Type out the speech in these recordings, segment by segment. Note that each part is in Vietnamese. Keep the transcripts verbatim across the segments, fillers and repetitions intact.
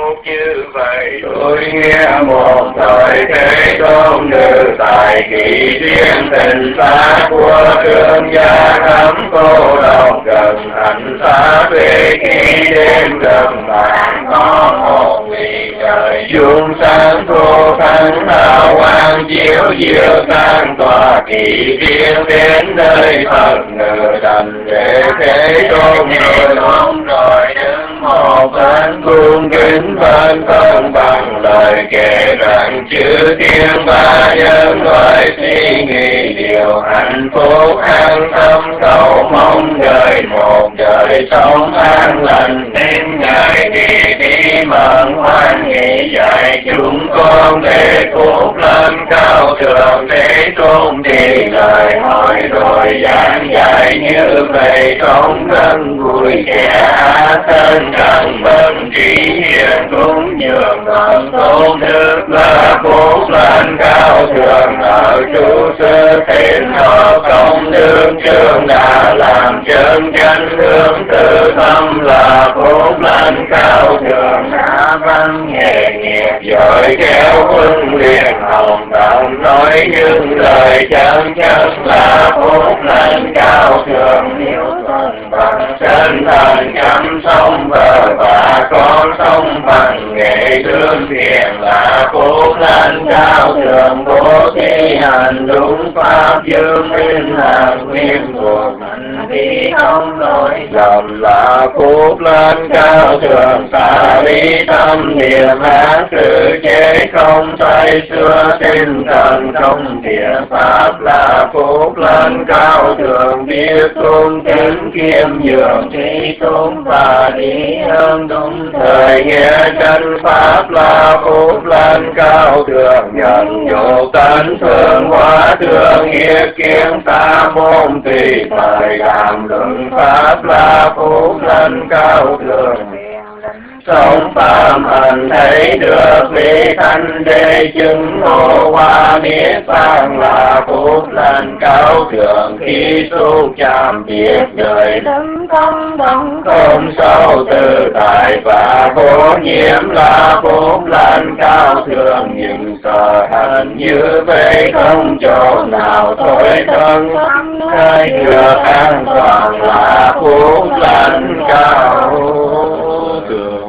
như vậy. Tôi nghe một thời thế tôn nữ tại kỳ riêng tình xa của thương gia thắm cô độc gần hạnh xa về khi đêm gần bạn có một vì trời dương sáng thô thắng hào quang chiếu diệu sang tòa kỳ riêng đến nơi Phật ngự đành để thế tôn rồi ôm rồi đứng một bên cung kính bên thân bằng lời kể rằng chư thiên ba nhân loại suy nghĩ điều hạnh phúc an tâm cầu mong đời một đời sống an lành nên ngài đi đi mừng hoan nghỉ dạy chúng con để phúc lên cao thượng để tôn thì lời hỏi rồi giảng dạy như vậy sống thân vui kẻ thân cần vân trí hiền cũng nhường thần tôn đức là phúc lên cao thượng ở trụ sư thiện họ công đức trường đã làm chân chánh hướng tự tâm là phúc lên cao thượng đã văn nghề nghiệp giỏi kéo huấn luyện hồng đồng nói những lời chân chất là phúc lên cao thượng nếu thuần bằng chân thần chăm sống vợ và con sống bằng nghệ thương thiện là phúc lên cao thượng bố thí hành đúng pháp dương minh hàng nguyên thuộc hành vi không lỗi lầm là phúc lên cao thượng xả lý tâm niệm ác sự chế không say xưa tinh thần không thiện pháp là phúc lên cao thượng biết tôn kính kiêm nhường trí tôn và lý hơn đúng thời nghe chân pháp là phúc lên cao thượng nhận dụ tánh thương hóa thương hiệp kiến sa môn tùy thời làm luận pháp là phúc lên cao thượng sống phạm hành thấy được vị thanh đế chứng ngộ hoa niết bàn là phúc lên cao thượng khi tu chạm biết đời đấng không động không sâu tự tại và vô nhiễm là phúc lên cao thượng nhưng sợ hành như vậy không chỗ nào thôi thân nơi được an toàn là phúc lên cao thượng.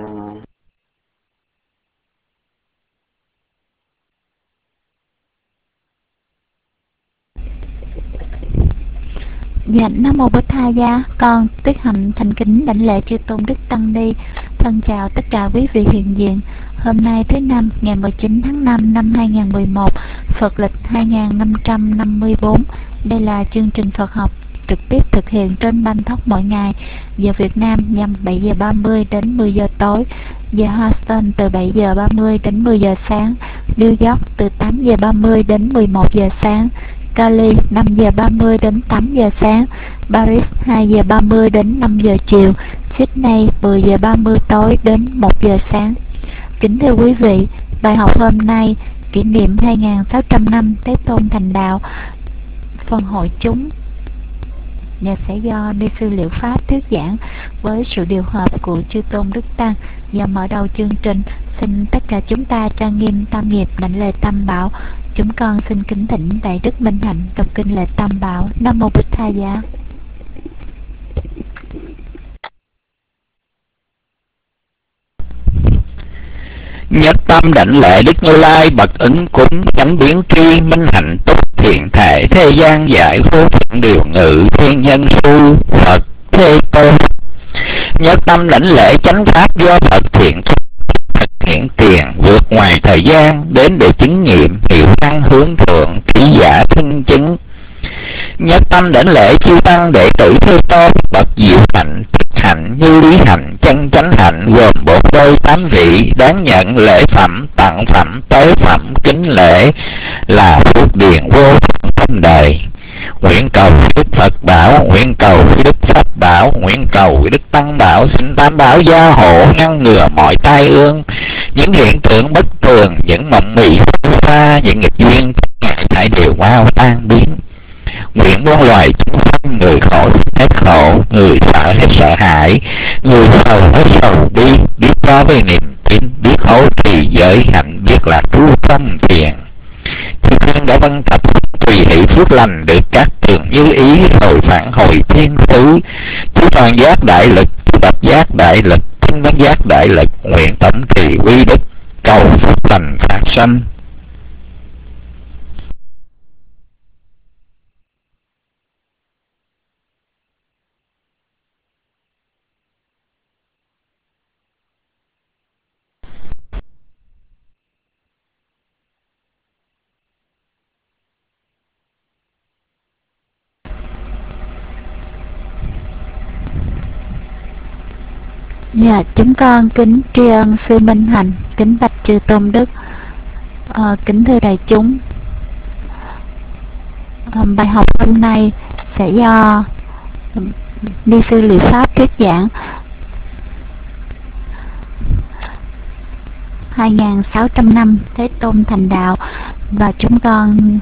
Dạ, Nam Mô Bổn Tha Giá, con Tuyết Hạnh thành kính đảnh lễ chư tôn đức tăng ni. Thân chào tất cả quý vị hiện diện. Hôm nay thứ năm ngày mười chín tháng năm năm hai nghìn không trăm mười một, Phật lịch hai nghìn năm trăm năm mươi tư. Đây là chương trình Phật học trực tiếp thực hiện trên Bangkok mỗi ngày. Giờ Việt Nam nhằm bảy giờ ba mươi đến mười giờ tối, giờ Houston từ bảy giờ ba mươi đến mười giờ sáng, New York từ tám giờ ba mươi đến mười một giờ sáng, Cali năm giờ ba mươi đến tám giờ sáng, Paris hai giờ ba mươi đến năm giờ chiều, Sydney mười giờ ba mươi tối đến một giờ sáng. Kính thưa quý vị, bài học hôm nay kỷ niệm hai nghìn sáu trăm năm Thế Tôn thành đạo, phần hội chúng nhà sẽ do ni sư Liệu Pháp thuyết giảng với sự điều hợp của chư tôn đức tăng. Và mở đầu chương trình, xin tất cả chúng ta trang nghiêm tam nghiệp đảnh lễ tam bảo. Chúng con xin kính thỉnh Đại Đức Minh Hạnh đọc kinh lễ tam bảo. Nam Mô Bổn Tha Giá. Nhất tâm đảnh lễ Đức Như Lai bậc ứng cúng chánh biến tri minh hạnh túc thiện thể thế gian giải vô thiện điều ngự thiên nhân su Phật Thế Tôn. Nhất tâm đảnh lễ chánh pháp do Phật thiện thực hiện tiền vượt ngoài thời gian đến để chứng nghiệm hiệu năng hướng thượng trí giả thân chứng. Nhất tâm đảnh lễ chư tăng đệ tử Thế Tôn bậc diệu hạnh thực hạnh như lý hạnh chân chánh hạnh gồm bốn đôi tám vị đáng nhận lễ phẩm tặng phẩm tế phẩm kính lễ là phước điền vô thượng tâm đời. Nguyện cầu Đức Phật bảo, nguyện cầu Đức Pháp bảo, nguyện cầu Đức Tăng bảo xin tam bảo gia hộ ngăn ngừa mọi tai ương, những hiện tượng bất thường, những mộng mị pha, những nghịch duyên ngại thải đều mau tan biến. Nguyện muôn loài chúng sanh, người khổ hết khổ, người sợ hết sợ hãi, người sầu hết sầu bi, biết cho với niềm tin khấu trì giới hạnh biết là trú tâm thiền. Chư thiên đã văn tập tùy hỷ phước lành được các tường như ý, rồi phản hồi thiên tứ. Chư toàn giác đại lực, chư bạch giác đại lực, chư bất giác đại lực, nguyện tổng trì quy đức, cầu phước lành phát sanh. Dạ, chúng con kính tri ân sư Minh Hạnh, kính bạch chư tôn đức. À, kính thưa đại chúng, à, bài học hôm nay sẽ do ni sư Liệu Pháp thuyết giảng. hai nghìn sáu trăm năm Thế Tôn thành đạo, và chúng con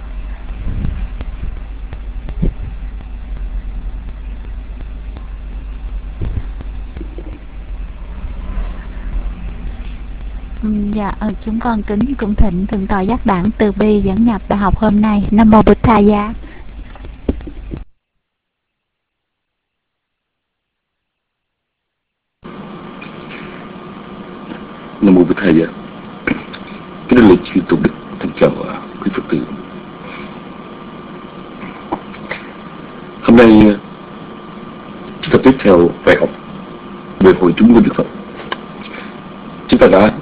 Dạ, chúng con kính cung thỉnh Thượng tọa Giác Đẳng từ bi dẫn nhập bài học hôm nay. Nam mô Bụt Tha Giá. Nam mô Bụt Tha Giá. Kính thưa chư tôn đức, thân chào quý Phật tử. Hôm nay chúng ta tiếp theo bài học về hội chúng của Đức Phật. Chúng ta đã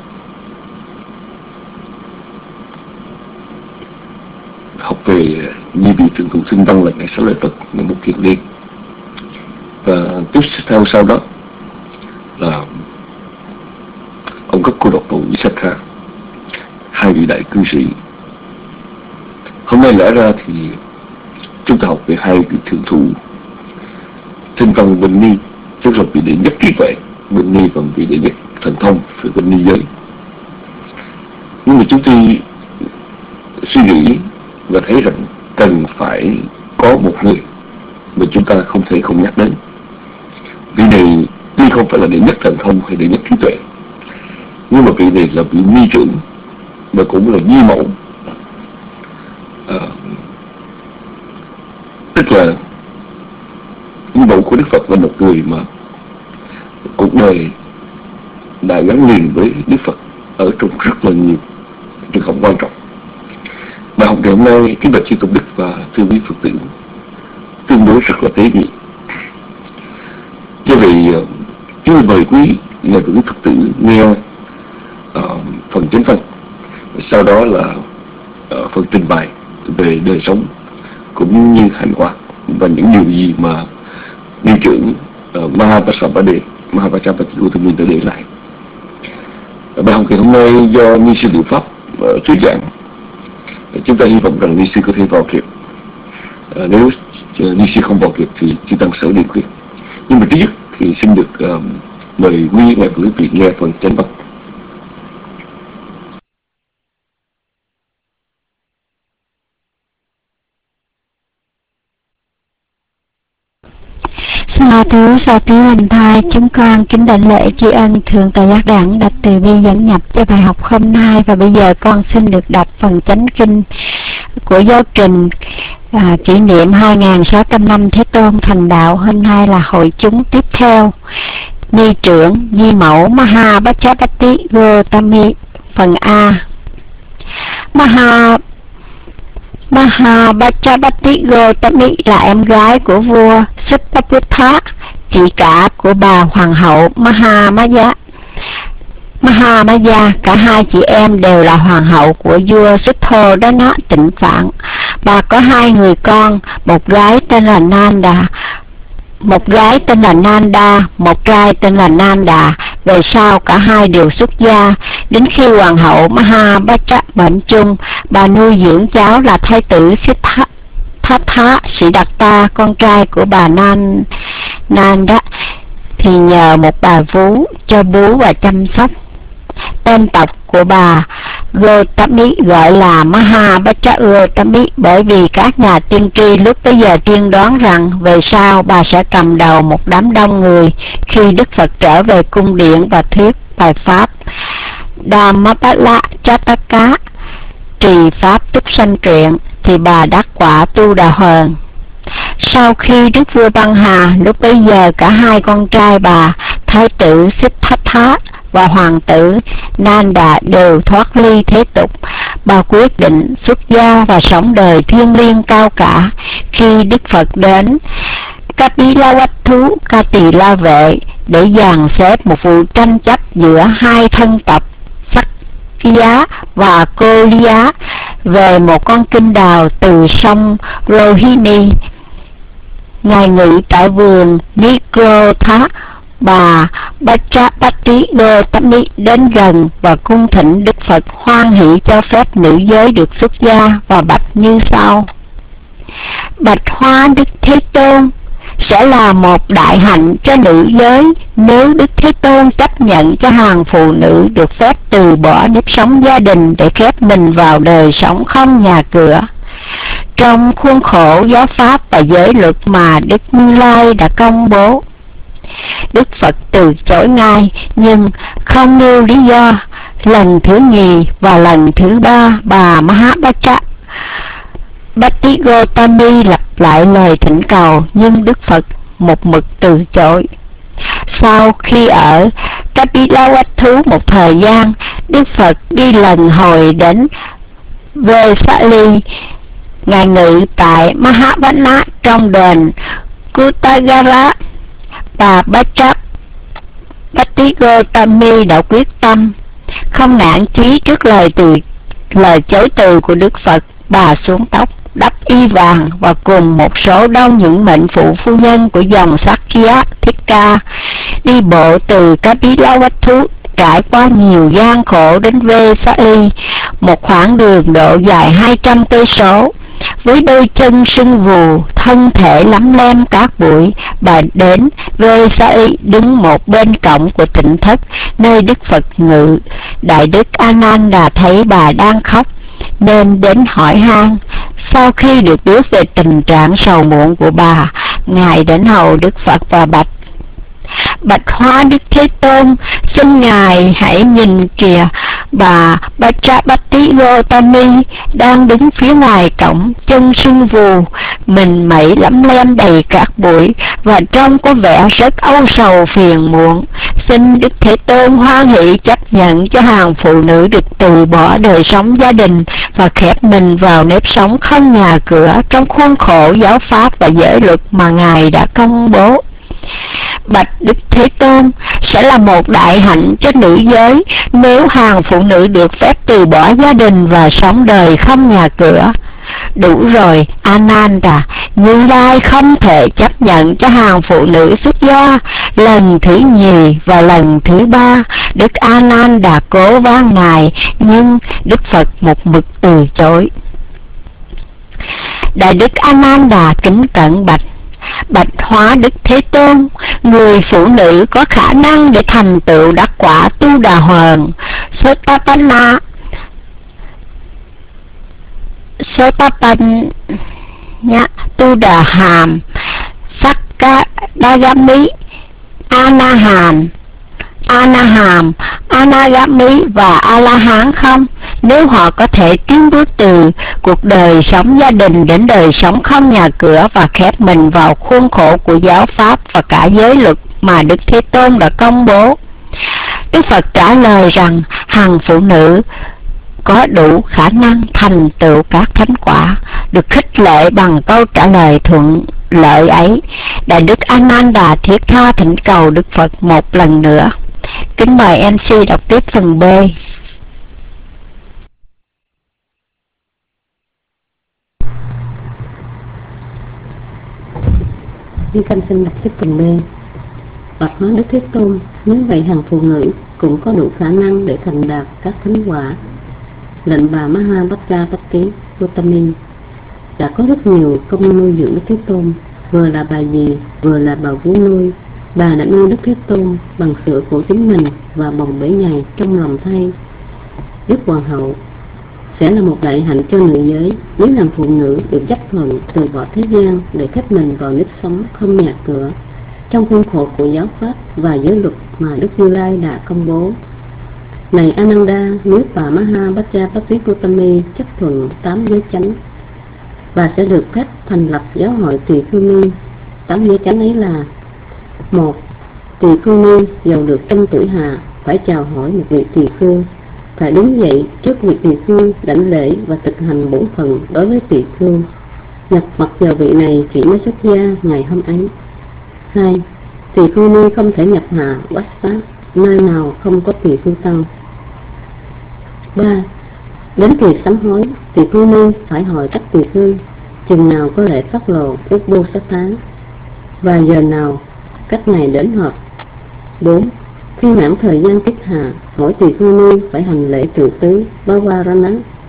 học về Nhi vị thượng thụ xưng văn là ngày sáu lợi Phật, ngày một kiền liên, và tiếp theo sau đó là ông cấp cô độc tổ Visakha, hai vị đại cư sĩ. Hôm nay lẽ ra thì chúng ta học về hai vị thượng thụ Thanh Văn Bình Ni, tức là vị đệ nhất trí tuệ Bình Ni và vị đệ nhất thần thông về Bình Ni giới. Nhưng mà chúng tôi suy nghĩ và thấy rằng cần phải có một người mà chúng ta không thể không nhắc đến. Vị này tuy không phải là đệ nhất thần thông hay đệ nhất trí tuệ, nhưng mà vị này là vị ni trưởng mà cũng là di mẫu, à, tức là di mẫu của Đức Phật là một người mà cuộc đời đã gắn liền với Đức Phật ở trong rất là nhiều trường hợp quan trọng. Bài học ngày hôm nay, kính bạch chư tôn đức và thưa quý Phật tử, tương đối rất là tế nhị. Do vậy, chúng tôi mời quý nhà quý Phật tử nghe uh, phần chánh văn, sau đó là uh, phần trình bày về đời sống cũng như hành quả và những điều gì mà ni trưởng uh, Mahapasapade, Mahapasapati Gautami đã để lại. Uh, bài học ngày hôm nay do ni sư Liệu Pháp uh, thuyết giảng. Chúng ta hy vọng rằng ni sư có thể vào kịp. À, nếu uh, ni sư không vào kịp thì chư tăng sở điện khuyết. Nhưng mà trước nhất thì xin được uh, mời quý ngài quý vị nghe phần chánh văn. Sa thú sa thú hình thai, chúng con kính đảnh lễ tri ân Thượng tọa Giác Đẳng đã từ bi dẫn nhập cho bài học hôm nay. Và bây giờ con xin được đọc phần chánh kinh của giáo trình à, kỷ niệm hai nghìn sáu trăm năm Thế Tôn thành đạo. Hôm nay là hội chúng tiếp theo. Ni trưởng di mẫu Mahapajapati Gautami. Phần A. Maha Mahapajapati Gautami là em gái của vua Siddhartha, chị cả của bà hoàng hậu Mahamaya. Mahamaya, cả hai chị em đều là hoàng hậu của vua Siddhartha Tịnh Phạn. Bà có hai người con, một gái tên là Nanda, một gái tên là Nanda, một trai tên là Nanda. Về sau cả hai đều xuất gia. Đến khi hoàng hậu Mahabhaja bệnh chung, bà nuôi dưỡng cháu là thái tử Siddhartha Siddhartha, con trai của bà Nan Nanda, thì nhờ một bà vú cho bú và chăm sóc. Tên tộc của bà Gautami gọi là Mahapajapati Gautami, bởi vì các nhà tiên tri lúc bấy giờ tiên đoán rằng về sau bà sẽ cầm đầu một đám đông người khi Đức Phật trở về cung điện và thuyết bài pháp. Dhammapala Chataka trì pháp túc sanh truyện thì bà đắc quả Tu Đà Hoàn. Sau khi đức vua băng hà, lúc bấy giờ cả hai con trai bà, thái tử Siddhartha và hoàng tử Nanda đều thoát ly thế tục. Bà quyết định xuất gia và sống đời thiêng liêng cao cả. Khi Đức Phật đến Kapilavatthu Ca Tỳ La Vệ để dàn xếp một vụ tranh chấp giữa hai thân tộc Sakya và Koliya về một con kinh đào từ sông Rohini, Ngài ngự tại vườn Nikrotha, bà Bachapati Gotami đến gần và cung thỉnh Đức Phật hoan hỷ cho phép nữ giới được xuất gia và bạch như sau: Bạch Hoa Đức Thế Tôn, sẽ là một đại hạnh cho nữ giới nếu Đức Thế Tôn chấp nhận cho hàng phụ nữ được phép từ bỏ nếp sống gia đình để khép mình vào đời sống không nhà cửa. Trong khuôn khổ giáo pháp và giới luật mà Đức Như Lai đã công bố, Đức Phật từ chối ngay nhưng không nêu lý do. Lần thứ nhì và lần thứ ba, bà Mahabhacha Bhatti Gotami lặp lại lời thỉnh cầu nhưng Đức Phật một mực từ chối. Sau khi ở Kapilavatthu một thời gian, Đức Phật đi lần hồi đến Vesali. Ngài ngự tại Mahavana trong đền Kutagara. Bà Bhatti Gotami đã quyết tâm không nản chí trước lời từ lời chối từ của Đức Phật. Bà xuống tóc, đắp y vàng và cùng một số đông những mệnh phụ phu nhân của dòng Sakya Thích Ca đi bộ từ Kapilavatthu trải qua nhiều gian khổ đến Vesali, một khoảng đường độ dài hai trăm cây số. Với đôi chân sưng vù, thân thể lấm lem cát bụi, bà đến Vesali đứng một bên cổng của tịnh thất nơi Đức Phật ngự. Đại đức Ananda thấy bà đang khóc nên đến hỏi han. Sau khi được biết về tình trạng sầu muộn của bà, Ngài đến hầu Đức Phật và bạch: Bạch Hoa Đức Thế Tôn, xin Ngài hãy nhìn kìa, bà Bachapati Gotami đang đứng phía ngoài cổng, chân sưng vù, mình mẩy lấm lem đầy cát bụi và trông có vẻ rất âu sầu phiền muộn. Xin Đức Thế Tôn hoan hỷ chấp nhận cho hàng phụ nữ được từ bỏ đời sống gia đình và khép mình vào nếp sống không nhà cửa trong khuôn khổ giáo pháp và giới luật mà Ngài đã công bố. Bạch Đức Thế Tôn, sẽ là một đại hạnh cho nữ giới nếu hàng phụ nữ được phép từ bỏ gia đình và sống đời không nhà cửa. Đủ rồi Ananda, Như Lai không thể chấp nhận cho hàng phụ nữ xuất gia. Lần thứ nhì và lần thứ ba, Đức Ananda cố van Ngài nhưng Đức Phật một mực từ chối. Đại đức Ananda kính cẩn bạch: Bạch Hóa Đức Thế Tôn, người phụ nữ có khả năng để thành tựu đắc quả Tu Đà Hoàn, Sotapanna, Sotapan, Tu Đà Hàm, Sakadagami, Anaham, Anaham, Anagami và A-la-hán không? Nếu họ có thể tiến bước từ cuộc đời sống gia đình đến đời sống không nhà cửa và khép mình vào khuôn khổ của giáo pháp và cả giới luật mà Đức Thế Tôn đã công bố. Đức Phật trả lời rằng hàng phụ nữ có đủ khả năng thành tựu các thánh quả. Được khích lệ bằng câu trả lời thuận lợi ấy, Đại đức Ananda thiết tha thỉnh cầu Đức Phật một lần nữa. Kính mời em xê đọc tiếp phần B. Như Khanh xin đọc tiếp phần B. Bạch Hóa Đức Thế Tôn, nếu vậy hàng phụ nữ cũng có đủ khả năng để thành đạt các thánh quả. Lệnh bà Mahabhachapati Gotami đã có rất nhiều công nuôi dưỡng Đức Thế Tôn, vừa là bà dì, vừa là bà vú nuôi. Bà đã nuôi Đức Thế Tôn bằng sữa của chính mình và bồng bế nhầy trong lòng thay. Đức Hoàng hậu, sẽ là một đại hạnh cho nữ giới nếu làm phụ nữ được chấp thuận từ bỏ thế gian để khép mình vào nếp sống không nhà cửa trong khuôn khổ của giáo pháp và giới luật mà Đức Như Lai đã công bố. Này Ananda, nếu bà Maha Prajapati Gautami chấp thuận tám giới chánh, bà sẽ được phép thành lập giáo hội Tỳ Khưu Ni. Tám giới chánh ấy là: một. Tỳ Khưu Ni giàu được trong tuổi hạ phải chào hỏi một vị tỳ khưu, phải đứng dậy trước vị tỳ khưu đảnh lễ và thực hành bổn phận đối với tỳ khưu, nhập mặt vào vị này chỉ mới xuất gia ngày hôm ấy. Hai. Tỳ Khưu Ni không thể nhập hạ quát sát nơi nào không có tỳ khưu tăng. Ba. Đến kỳ sám hối, tỳ khưu ni phải hỏi các tỳ khưu chừng nào có lễ phát lộ ước bô sát tháng và giờ nào các ngày đến họp. Bốn. Khi mãn thời gian tiết hạ, mỗi tỳ khưu ni phải hành lễ trụ tứ Bavarana.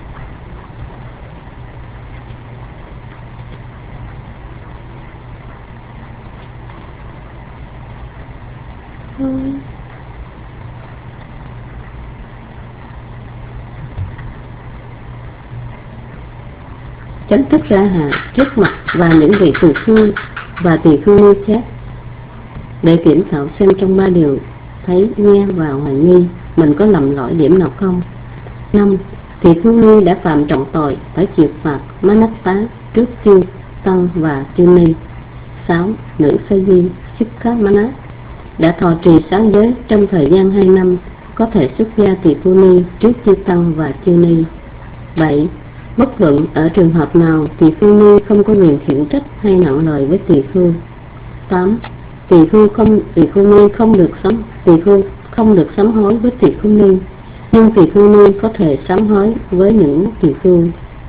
Chánh thức ra hạ trước mặt và những vị tỳ khưu và tỳ khưu ni khác để kiểm khảo xem trong ba điều thấy, nghe và hoài nghi mình có lầm lỗi điểm nào không. Năm. Tỳ khưu ni đã phạm trọng tội phải chịu phạt Manatta trước chư tăng và chư ni. Sáu. Nữ sa di Sikha Mana đã thọ trì sáu giới trong thời gian hai năm có thể xuất gia tỳ khưu ni trước chư tăng và chư ni. Bảy. Bất luận ở trường hợp nào, tỳ khưu ni không có quyền khiển trách hay nặng lời với tỳ khưu. Tám. Tỳ khưu không tỳ khưu ni không được sám tỳ khưu không được sám hối với tỳ khưu ni, nhưng tỳ khưu ni có thể sám hối với những tỳ khưu.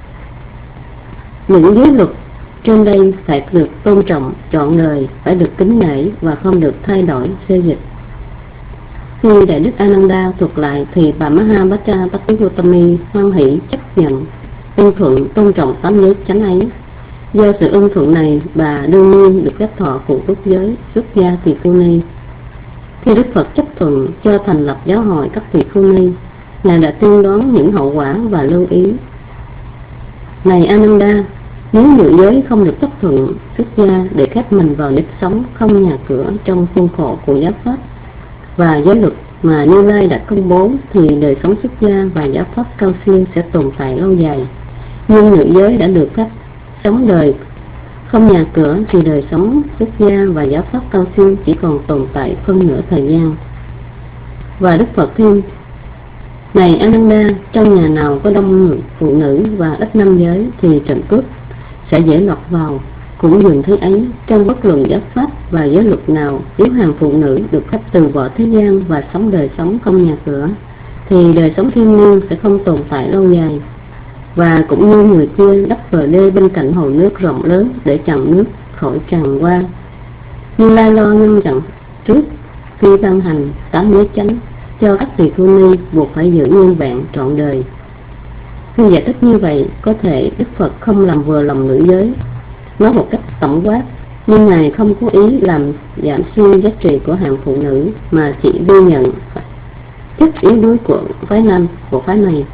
Những giới luật trên đây phải được tôn trọng trọn đời, phải được kính nể và không được thay đổi xê dịch. Khi Đại Đức Ananda thuật lại thì bà Maha Prajapati Gautami hoan hỷ chấp nhận, ưng thuận tôn trọng tám giới chánh ấy. Do sự ưng thuận này, bà đương nhiên được phép thọ phụ túc giới xuất gia tỳ khưu ni. Khi Đức Phật chấp thuận cho thành lập giáo hội các tỳ khưu ni, Ngài đã tiên đoán những hậu quả và lưu ý. Này Ananda, nếu nữ giới không được chấp thuận xuất gia để khép mình vào nếp sống không nhà cửa trong khuôn khổ của giáo pháp và giới luật mà Như Lai đã công bố, thì đời sống xuất gia và giáo pháp cao siêu sẽ tồn tại lâu dài. Nhưng nữ giới đã được phép sống đời không nhà cửa thì đời sống xuất gia và giáo pháp cao siêu chỉ còn tồn tại phân nửa thời gian. Và Đức Phật thêm: Này Ananda, trong nhà nào có đông phụ nữ và ít nam giới thì trộm cướp sẽ dễ lọt vào. Cũng dường thế ấy, trong bất luận giáo pháp và giới luật nào, nếu hàng phụ nữ được phép từ bỏ thế gian và sống đời sống không nhà cửa, thì đời sống thiên liêng sẽ không tồn tại lâu dài. Và cũng như người kia đắp bờ đê bên cạnh hồ nước rộng lớn để chặn nước khỏi tràn qua, Như Lai lo ngăn chặn trước khi ban hành tám giới chánh cho các tỳ khưu ni buộc phải giữ nguyên vẹn trọn đời. Khi giải thích như vậy, có thể Đức Phật không làm vừa lòng nữ giới, nói một cách tổng quát, nhưng Ngài không cố ý làm giảm suy giá trị của hàng phụ nữ, mà chỉ ghi nhận chất yếu đuối của phái nam của phái này.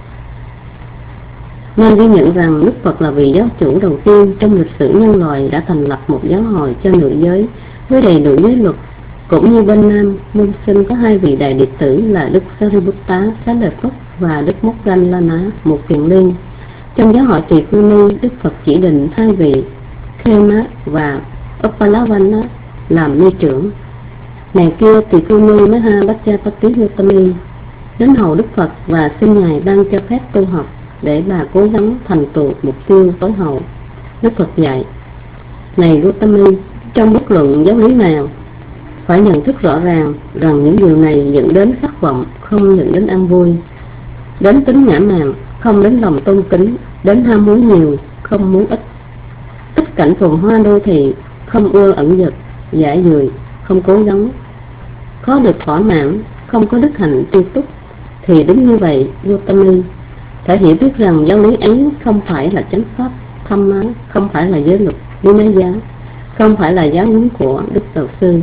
Nên ghi nhận rằng Đức Phật là vị giáo chủ đầu tiên trong lịch sử nhân loại đã thành lập một giáo hội cho nữ giới với đầy đủ giới luật. Cũng như bên Nam, môn sinh có hai vị đại đệ tử là Đức Sariputta Xá Lợi Phất và Đức Moggallana, một kiền liên. Trong giáo hội tỳ khưu ni, Đức Phật chỉ định hai vị Khema và Uppalavanna làm ni trưởng. Ngày kia tỳ khưu ni Maha Prajapati Gautami đến hầu Đức Phật và xin Ngài ban cho phép tu học để bà cố gắng thành tựu mục tiêu tối hậu. Đức Phật dạy: Này Gautami, trong bất luận giáo lý nào, phải nhận thức rõ ràng rằng những điều này dẫn đến khát vọng, không dẫn đến an vui, đến tính ngã mạn, không đến lòng tôn kính, đến ham muốn nhiều, không muốn ít, thích cảnh phồn hoa đô thị, không ưa ẩn dật, giả dười, không cố gắng, khó được thỏa mãn, không có đức hạnh tri túc. Thì đúng như vậy, Gautami phải hiểu biết rằng giáo lý ấy không phải là chánh pháp thâm má, không phải là giới luật Vinaya, không phải là giáo huấn của Đức Đạo Sư.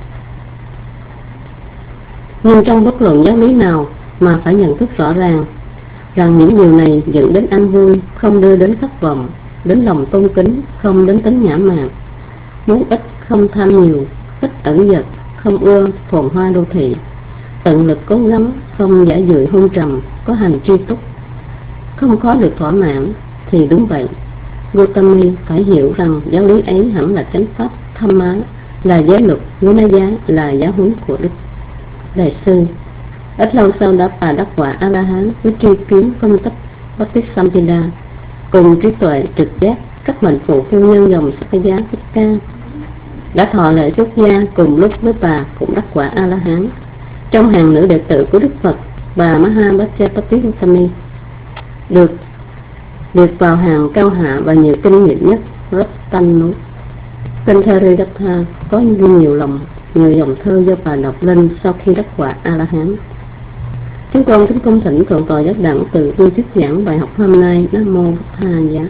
Nhưng trong bất luận giáo lý nào mà phải nhận thức rõ ràng rằng những điều này dẫn đến an vui, không đưa đến thất vọng, đến lòng tôn kính, không đến tính nhã mạn, muốn ít, không tham nhiều, thích ẩn dật, không ưa phồn hoa đô thị, tận lực cố gắng, không giả dụi hôn trầm, có hành tri túc, không có được thỏa mãn, thì đúng vậy. Gautami phải hiểu rằng giáo lý ấy hẳn là chánh pháp Dhamma, là giới luật, Vinaya là giáo huấn của Đức Đại sư. Ít lâu sau đó bà đắc quả A La Hán với tri kiến phân tích Patisampida, cùng trí tuệ trực giác, các mệnh phụ phu nhân dòng Sakya Thích Ca đã thọ lễ xuất gia cùng lúc với bà cũng đắc quả A La Hán. Trong hàng nữ đệ tử của Đức Phật, bà Mahavajjapati Gautami được liệt vào hàng cao hạ và nhiều kinh nghiệm nhất Rattanus. Kinh Therigatha có nhiều lòng nhiều dòng thơ do bà đọc lên sau khi đắc quả A La Hán. Chúng con kính cung thỉnh thượng tọa Giác Đẳng từ vui thuyết giảng bài học hôm nay. Nam mô Bổn Tha Giá.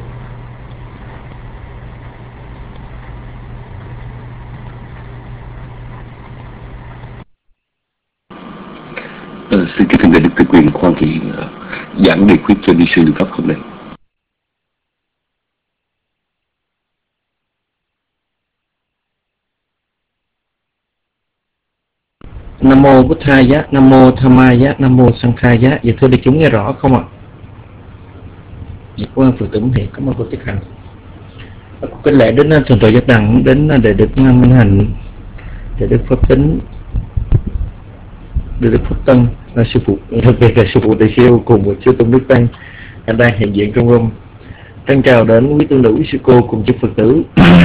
Uh, xin kính thưa Đức Tự Quyền khoan thị uh, giảng đề khuyết cho ni sư Pháp hôm nay. Nam mô Bổn Tha Giá, Nam mô Dhamma Giá, Nam mô Sangha Giá. Vậy thưa đại chúng nghe rõ không ạ? Dạ, cảm ơn Phật tử Hiền, cảm ơn cô Tích Hạnh. Kính lễ đến thượng tọa Giác Đẳng, đến để Đức Minh Hạnh, để Đức Pháp Tính, để Đức Pháp Tân, là sư phụ, đặc biệt là sư phụ Đại Siêu cùng với sư Tôn Đức Tăng đang hiện diện trong room. Trân chào đến quý tương nữ, quý sư cô cùng chư Phật tử.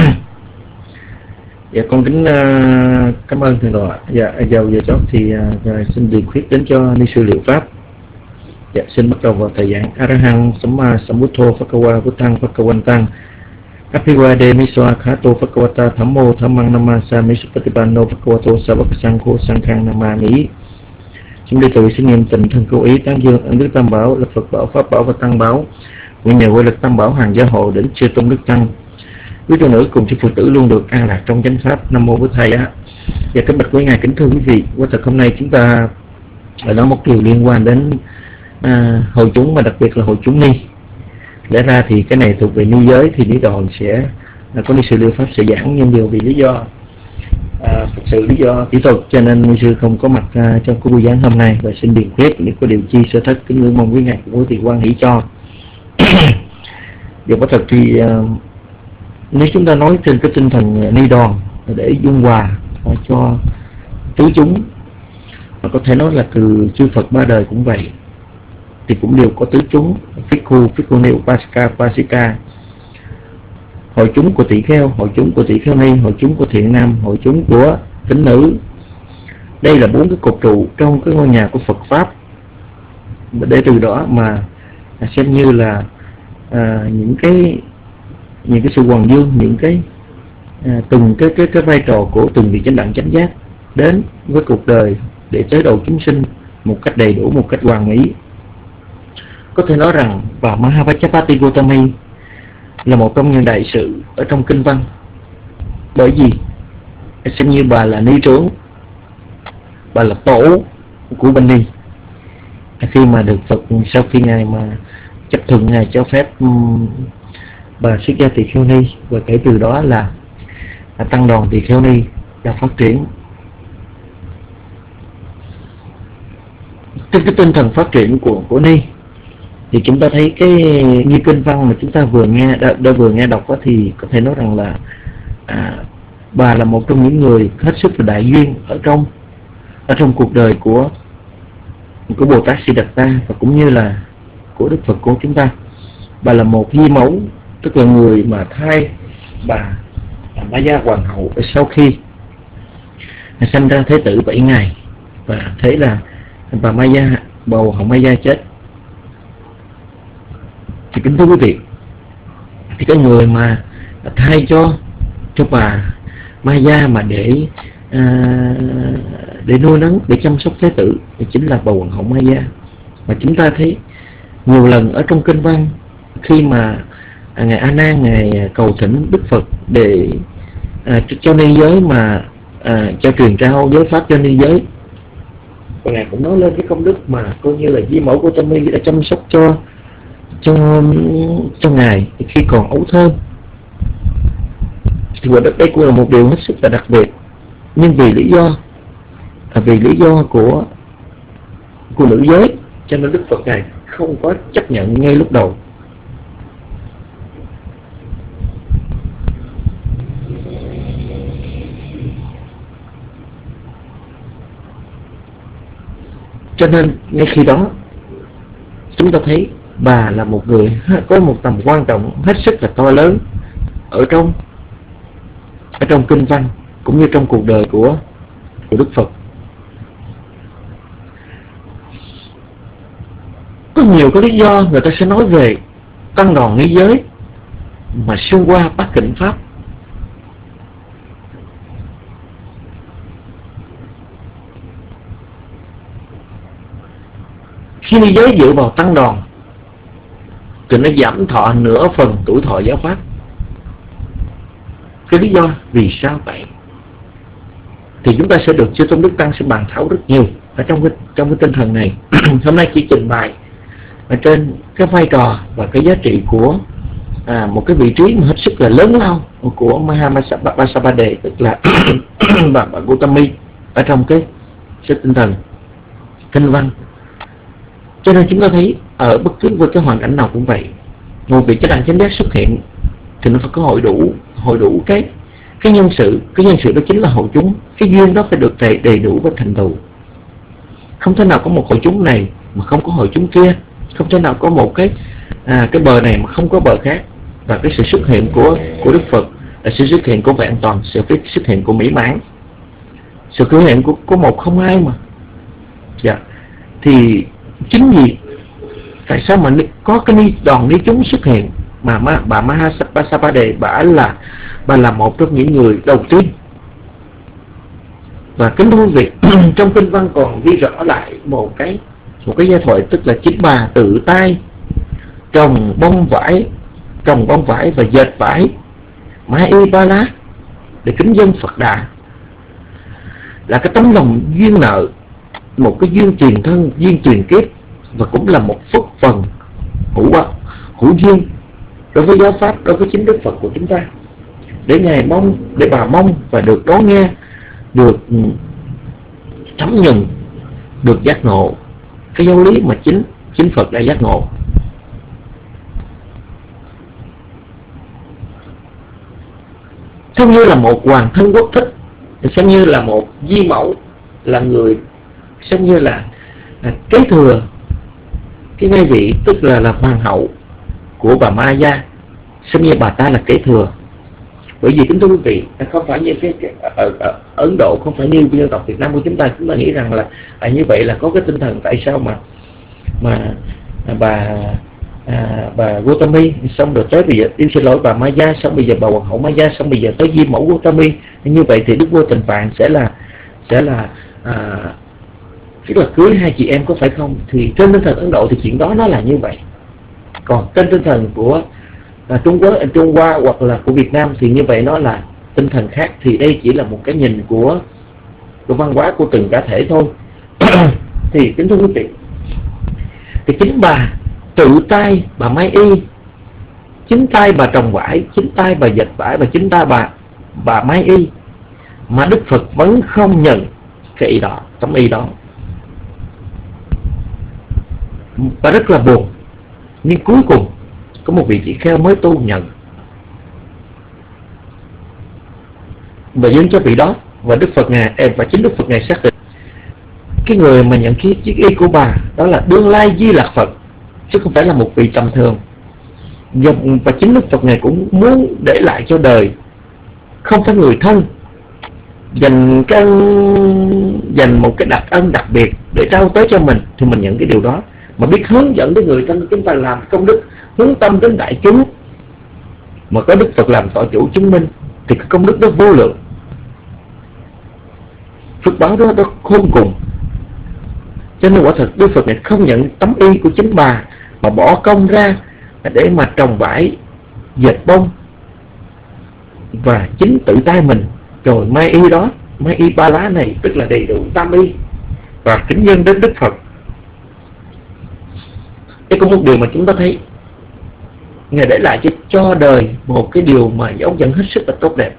Dạ, con kính uh, cảm ơn thượng tọa. Dạ, giàu giờ chót thì uh, xin điều khuyết đến cho ni sư Liệu Pháp. Dạ, xin bắt đầu vào thời giảng. Arahang Samma Sambuddho Phakawa Buddhang Phakawantang Aphiwade Miswa Khato Phakawata Thammo Thammang Namasa Misupatipanno Phakawato Savak Sangho Sankhang Namami. Chúng đệ tử xin niệm tịnh thân cố ý tán dương ân đức Tam Bảo là Phật Bảo, Pháp Bảo và Tăng Bảo. Nguyện nhờ quay lực Tam Bảo hàng gia hộ đến chư tôn đức tăng, quý tu nữ cùng chư Phật tử luôn được an lạc trong chánh pháp. Nam mô Bổn Thầy á. Và kính bạch quý ngài, kính thưa quý vị, quả thật hôm nay chúng ta nói một điều liên quan đến à, hội chúng, mà đặc biệt là hội chúng ni. Lẽ ra thì cái này thuộc về ni giới thì ni đoàn sẽ là có ni sư Liệu Pháp sẽ giảng, nhưng điều vì lý do à, thực sự lý do kỹ thuật cho nên ni sư không có mặt à, trong cái buổi giảng hôm nay, và xin điền khuyết nếu có điều chi sơ thất kính ngưỡng mong quý ngài cũng có thì quan hỷ cho. Điều quả thật thì à, nếu chúng ta nói trên cái tinh thần ni đoàn để dung hòa cho tứ chúng, mà có thể nói là từ chư Phật ba đời cũng vậy, thì cũng đều có tứ chúng: Phikhu, Phikkuni, Upasika, Upasika, hội chúng của tỷ kheo, hội chúng của tỷ kheo ni, hội chúng của thiện nam, hội chúng của tín nữ. Đây là bốn cái cột trụ trong cái ngôi nhà của Phật pháp, để từ đó mà xem như là à, những cái những cái sự hoàng dương, những cái à, từng cái cái cái vai trò của từng vị chánh đẳng chánh giác đến với cuộc đời để tới đầu chúng sinh một cách đầy đủ, một cách hoàn mỹ. Có thể nói rằng bà Mahavajjapati Gautami là một trong những đại sự ở trong kinh văn, bởi vì xem như bà là ni trưởng, bà là tổ của bên ni. Khi mà được Phật, sau khi ngài mà chấp thuận ngài cho phép um, bà xuất gia tỳ kheo ni, và kể từ đó là, là tăng đoàn tỳ kheo ni đã phát triển. Trên cái tinh thần phát triển của của ni thì chúng ta thấy cái như kinh văn mà chúng ta vừa nghe đã, đã vừa nghe đọc đó, thì có thể nói rằng là à, bà là một trong những người hết sức là đại duyên ở trong ở trong cuộc đời của của Bồ Tát Siddhartha và cũng như là của Đức Phật của chúng ta. Bà là một di mẫu, tức là người mà thay bà Maya Hoàng hậu sau khi sanh ra Thế tử bảy ngày, và thấy là bà Maya, bầu hậu Maya chết. Thì kính thưa quý vị, thì cái người mà thay cho cho bà Maya mà để à, để nuôi nấng, để chăm sóc Thế tử thì chính là bầu hoàng hậu Maya. Mà chúng ta thấy nhiều lần ở trong kinh văn, khi mà à, ngài A Nan ngài cầu thỉnh Đức Phật để à, cho ni giới mà à, cho truyền trao giới pháp cho ni giới, và ngài cũng nói lên cái công đức mà coi như là di mẫu của Gautami đã chăm sóc cho cho cho ngài khi còn ấu thơ. Thì quả đất đây cũng là một điều hết sức là đặc biệt, nhưng vì lý do à, vì lý do của của nữ giới, cho nên Đức Phật Ngài không có chấp nhận ngay lúc đầu. Cho nên ngay khi đó chúng ta thấy bà là một người có một tầm quan trọng hết sức là to lớn ở trong ở trong kinh văn cũng như trong cuộc đời của của Đức Phật. Có nhiều cái lý do người ta sẽ nói về tăng đoàn ni giới mà xuyên qua bát cảnh pháp. Khi ni giới dựa vào tăng đoàn thì nó giảm thọ nửa phần tuổi thọ giáo pháp. Cái lý do vì sao vậy thì chúng ta sẽ được Chư Tôn Đức Tăng sẽ bàn thảo rất nhiều ở trong cái trong cái tinh thần này. Hôm nay chỉ trình bày ở trên cái vai trò và cái giá trị của à, một cái vị trí mà hết sức là lớn lao của Mahavasabhade, tức là bà, bà Gautami ở trong cái, cái tinh thần kinh văn. Cho nên chúng ta thấy ở bất cứ với cái hoàn cảnh nào cũng vậy, một vị chánh đẳng chánh giác xuất hiện thì nó phải có hội đủ hội đủ cái cái nhân sự. Cái nhân sự đó chính là hội chúng. Cái duyên đó phải được đầy, đầy đủ và thành tựu. Không thể nào có một hội chúng này mà không có hội chúng kia, không thể nào có một cái à, cái bờ này mà không có bờ khác. Và cái sự xuất hiện của của Đức Phật là sự xuất hiện của vẹn toàn, sự xuất hiện của mỹ mãn, sự xuất hiện của, của một không hai mà. Dạ. Thì chính vì tại sao mà có cái ni đoàn ni chúng xuất hiện mà ma, bà Mahavasabhade bà là bà là một trong những người đầu tiên. Và kính thưa quý vị, trong kinh văn còn ghi rõ lại một cái một cái giai thoại, tức là chính bà tự tay trồng bông vải trồng bông vải và dệt vải mai y ba lá để kính dân Phật Đà, là cái tấm lòng duyên nợ, một cái duyên truyền thân, duyên truyền kiếp, và cũng là một phước phần hữu hữu duyên đối với giáo pháp, đối với chính Đức Phật của chúng ta, để ngài mong, để bà mong và được đón nghe, được thấm nhận, được giác ngộ cái giáo lý mà chính chính Phật đã giác ngộ. Giống như là một hoàng thân quốc thích, xem như là một di mẫu, là người xem như là, là kế thừa cái ngai vị, tức là là hoàng hậu của bà Maya, xem như bà ta là kế thừa. Bởi vì kính thưa quý vị, không phải như cái, cái ở, ở Ấn Độ, không phải như dân tộc Việt Nam của chúng ta, chúng ta nghĩ rằng là à, như vậy là có cái tinh thần tại sao mà mà à, bà à, bà Gautami xong rồi tới bây giờ, yêu xin lỗi bà Maya, xong bây giờ bà hoàng hậu Maya, xong bây giờ tới di mẫu Gautami, như vậy thì Đức Vua Tình Phạn sẽ là sẽ là à, tức là cưới hai chị em, có phải không? Thì trên tinh thần Ấn Độ thì chuyện đó nó là như vậy. Còn trên tinh thần của à, Trung Quốc, Trung Hoa hoặc là của Việt Nam thì như vậy nó là tinh thần khác. Thì đây chỉ là một cái nhìn của của văn hóa của từng cá thể thôi. Thì kính thưa quý vị, thì chính bà tự tay bà may y, chính tay bà trồng vải, chính tay bà dệt vải, và chính tay bà bà may y, mà Đức Phật vẫn không nhận cái y đó, tấm y đó. Và rất là buồn. Nhưng cuối cùng có một vị tỷ kheo mới tu nhận và dâng cho vị đó. Và Đức Phật ngài và chính Đức Phật ngài xác định cái người mà nhận cái chiếc y của bà đó là đương lai Di Lạc Phật, chứ không phải là một vị tầm thường. Và, và chính Đức Phật ngài cũng muốn để lại cho đời không phải người thân dành cái dành một cái đặc ân đặc biệt để trao tới cho mình, thì mình nhận cái điều đó, mà biết hướng dẫn đến người thân chúng ta làm công đức, hướng tâm đến đại chúng, mà có Đức Phật làm tọa chủ chứng minh, thì cái công đức đó vô lượng, phước báo đó, đó khôn cùng. Cho nên quả thật Đức Phật này không nhận tấm y của chính bà, mà bỏ công ra để mà trồng vải, dệt bông, và chính tự tay mình rồi mai y đó, mai y ba lá này, tức là đầy đủ tam y, và kính dân đến Đức Phật. Đây có một điều mà chúng ta thấy ngài để lại cho, cho đời một cái điều mà dấu dẫn hết sức là tốt đẹp.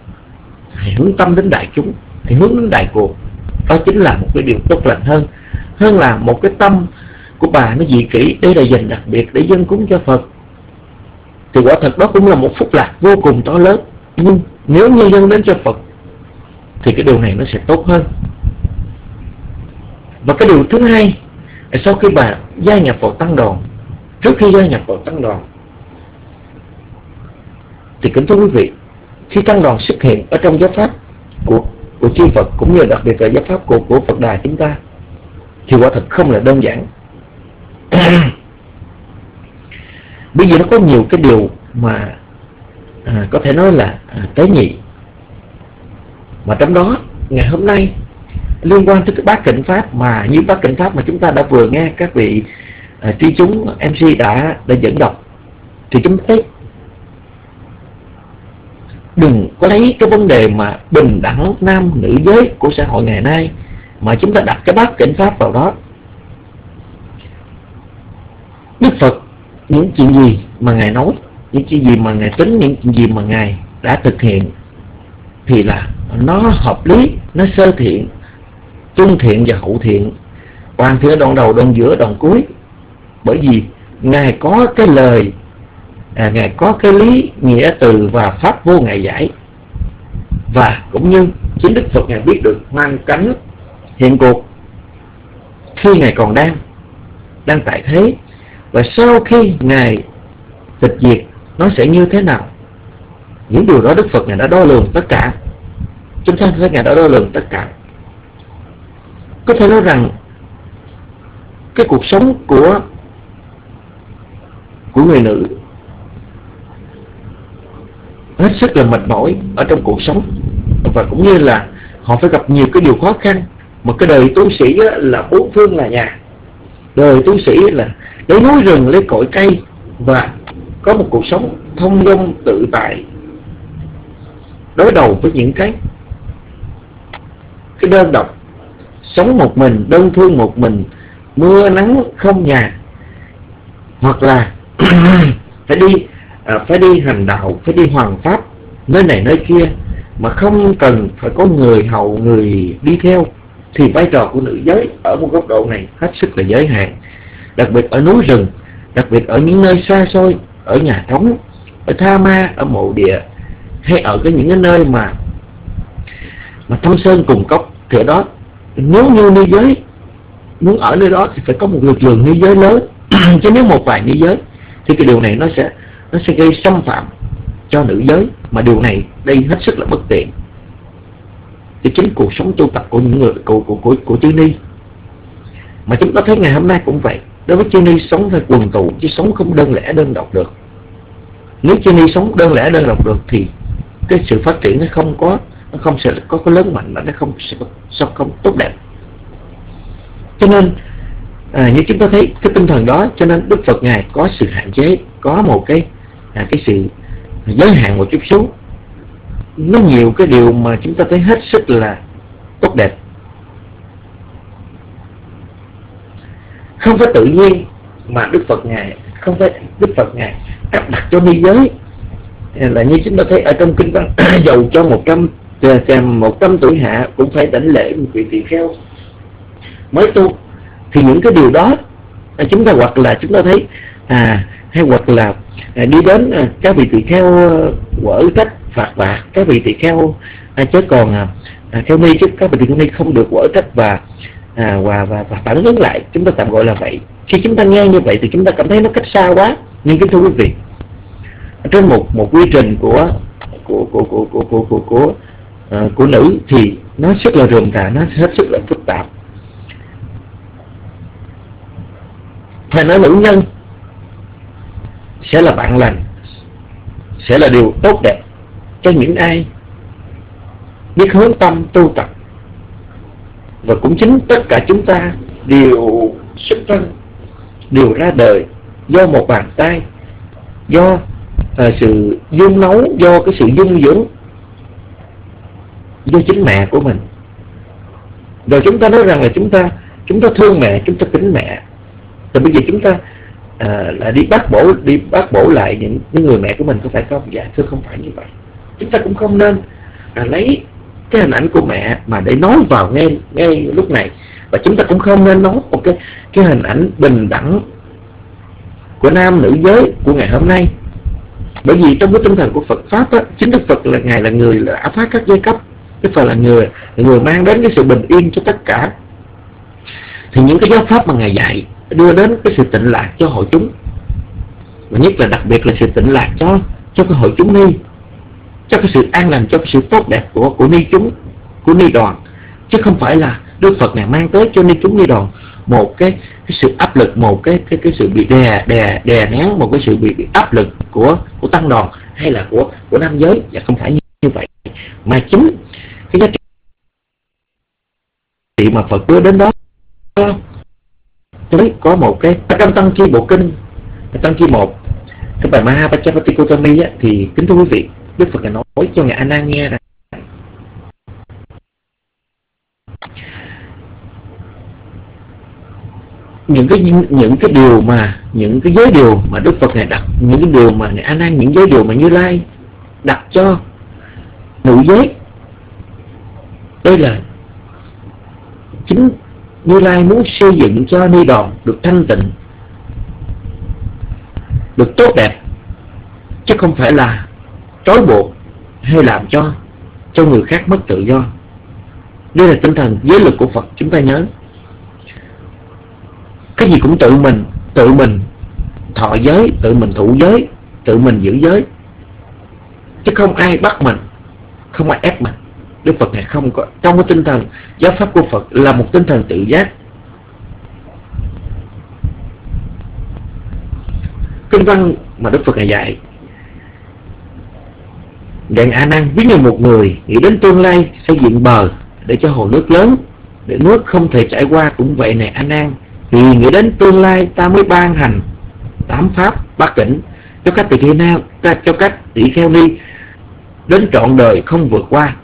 Hãy hướng tâm đến đại chúng, hãy hướng đến đại cuộc, đó chính là một cái điều tốt lành hơn hơn là một cái tâm của bà nó dị kỷ, đây là dành đặc biệt để dâng cúng cho Phật, thì quả thật đó cũng là một phúc lạc vô cùng to lớn. Nhưng nếu như dâng đến cho Phật thì cái điều này nó sẽ tốt hơn. Và cái điều thứ hai, sau khi bà gia nhập vào tăng đoàn, trước khi gia nhập vào tăng đoàn thì kính thưa quý vị, khi tăng đoàn xuất hiện ở trong giáo pháp của của chư Phật, cũng như đặc biệt là giáo pháp của của Phật đà chúng ta, thì quả thật không là đơn giản. Bây giờ nó có nhiều cái điều mà à, có thể nói là à, tế nhị, mà trong đó ngày hôm nay liên quan tới cái bát kệnh pháp, mà như bát kệnh pháp mà chúng ta đã vừa nghe các vị à, tri chúng em xê đã đã dẫn đọc, thì chúng thấy đừng có lấy cái vấn đề mà bình đẳng nam nữ giới của xã hội ngày nay mà chúng ta đặt cái bát kệnh pháp vào đó. Đức Phật những chuyện gì mà Ngài nói, những chuyện gì mà Ngài tính, những chuyện gì mà Ngài đã thực hiện thì là nó hợp lý, nó sơ thiện, trung thiện và hậu thiện, hoàn thiện đoạn đầu, đoạn giữa, đoạn cuối. Bởi vì Ngài có cái lời, à, Ngài có cái lý, nghĩa từ và pháp vô Ngài giải. Và cũng như chính Đức Phật Ngài biết được hoàn cảnh hiện cuộc khi Ngài còn đang đang tại thế, và sau khi Ngài tịch diệt nó sẽ như thế nào. Những điều đó Đức Phật Ngài đã đo lường tất cả. Chúng ta thấy Ngài đã đo lường tất cả. Có thể nói rằng cái cuộc sống của của người nữ hết sức là mệt mỏi ở trong cuộc sống, và cũng như là họ phải gặp nhiều cái điều khó khăn. Một cái đời tu sĩ là bốn phương là nhà, đời tu sĩ là lấy núi rừng, lấy cội cây, và có một cuộc sống thông dong tự tại, đối đầu với những cái cái đơn độc, sống một mình, đơn phương một mình, mưa nắng không nhà, hoặc là phải đi à, phải đi hành đạo, phải đi hoàn pháp nơi này nơi kia mà không cần phải có người hầu, người đi theo. Thì vai trò của nữ giới ở một góc độ này hết sức là giới hạn, đặc biệt ở núi rừng, đặc biệt ở những nơi xa xôi, ở nhà trống, ở tha ma, ở mộ địa, hay ở cái những cái nơi mà mà thâm sơn cùng cốc. Thì ở đó nếu như nữ giới muốn ở nơi đó thì phải có một lực lượng nữ giới lớn. Chứ nếu một vài nữ giới thì cái điều này nó sẽ nó sẽ gây xâm phạm cho nữ giới, mà điều này đây hết sức là bất tiện cho chính cuộc sống tu tập của những người của của của, của chư ni. Mà chúng ta thấy ngày hôm nay cũng vậy. Đối với chư ni sống phải quần tụ, chứ sống không đơn lẻ đơn độc được. Nếu chư ni sống đơn lẻ đơn độc được thì cái sự phát triển nó không có nó không sẽ có cái lớn mạnh, nó không sẽ không, không tốt đẹp. Cho nên à, như chúng ta thấy cái tinh thần đó, cho nên Đức Phật Ngài có sự hạn chế, có một cái à, cái sự giới hạn một chút xíu. Nó nhiều cái điều mà chúng ta thấy hết sức là tốt đẹp. Không phải tự nhiên mà Đức Phật Ngài không phải Đức Phật Ngài áp đặt cho ni giới, là như chúng ta thấy ở trong kinh văn dầu cho một trăm một trăm tuổi hạ cũng phải đảnh lễ một vị tỳ kheo mới tu. Thì những cái điều đó chúng ta hoặc là chúng ta thấy à hay hoặc là à, đi đến à, các vị tỳ kheo quở trách phạt bạc các vị tỳ kheo à, chứ còn à, à, kheo ni chứ các vị tỳ kheo ni không được quở trách và à, và, và và phản ứng lại, chúng ta tạm gọi là vậy. Khi chúng ta nghe như vậy thì chúng ta cảm thấy nó cách xa quá. Nhưng kính thưa quý vị, trên một một quy trình của của của của của của của, của, uh, của nữ thì nó rất là rườm rà, nó hết sức là phức tạp. Phải nói nữ nhân sẽ là bạn lành, sẽ là điều tốt đẹp cho những ai biết hướng tâm tu tập. Và cũng chính tất cả chúng ta đều xuất thân, đều ra đời do một bàn tay, do uh, sự dung nấu, do cái sự dung dưỡng, do chính mẹ của mình. Rồi chúng ta nói rằng là chúng ta chúng ta thương mẹ, chúng ta kính mẹ. Thì bây giờ chúng ta à, là đi bác bổ đi bác bổ lại những, những người mẹ của mình, có phải không? Dạ thưa, không phải như vậy. Chúng ta cũng không nên à, lấy cái hình ảnh của mẹ mà để nói vào ngay ngay lúc này Và chúng ta cũng không nên nói một cái cái hình ảnh bình đẳng của nam nữ giới của ngày hôm nay. Bởi vì trong cái tinh thần của Phật pháp á, chính Đức Phật là ngài là người đã phá các giai cấp, Đức Phật là người là người mang đến cái sự bình yên cho tất cả. Thì những cái giáo pháp mà ngài dạy đưa đến cái sự tịnh lạc cho hội chúng, và nhất là đặc biệt là sự tịnh lạc cho cho cái hội chúng ni, cho cái sự an lành, cho cái sự tốt đẹp của của ni chúng, của ni đoàn, chứ không phải là Đức Phật ngài mang tới cho ni chúng ni đoàn một cái cái sự áp lực, một cái cái cái sự bị đè đè đè nén, một cái sự bị, bị áp lực của của tăng đoàn hay là của của nam giới. Và không phải như, như vậy, mà chính cái giá trị mà Phật đưa đến đó. Đấy, có một cái trong Tăng Chi Bộ Kinh, Tăng Chi một, cái bài Mahapajapatikottami á, thì kính thưa quý vị, Đức Phật nói cho ngài A Nan nghe rằng những cái những cái điều mà những cái giới điều mà Đức Phật ngài đặt, những cái điều mà ngài A Nan, những giới điều mà Như Lai đặt cho nữ giới, đây là chính Như Lai muốn xây dựng cho ni đoàn được thanh tịnh, được tốt đẹp, chứ không phải là trói buộc hay làm cho cho người khác mất tự do. Đây là tinh thần giới lực của Phật, chúng ta nhớ. Cái gì cũng tự mình, tự mình thọ giới, tự mình thụ giới, tự mình giữ giới, chứ không ai bắt mình, không ai ép mình. Đức Phật này không có, trong cái tinh thần giáo pháp của Phật là một tinh thần tự giác. Kinh văn mà Đức Phật này dạy Đàn A Nan, ví như một người nghĩ đến tương lai xây dựng bờ để cho hồ nước lớn, để nước không thể chảy qua, cũng vậy này A Nan, vì nghĩ đến tương lai ta mới ban hành tám pháp bát tỉnh cho các tỳ kheo nam, cho các tỷ kheo ni đến trọn đời không vượt qua.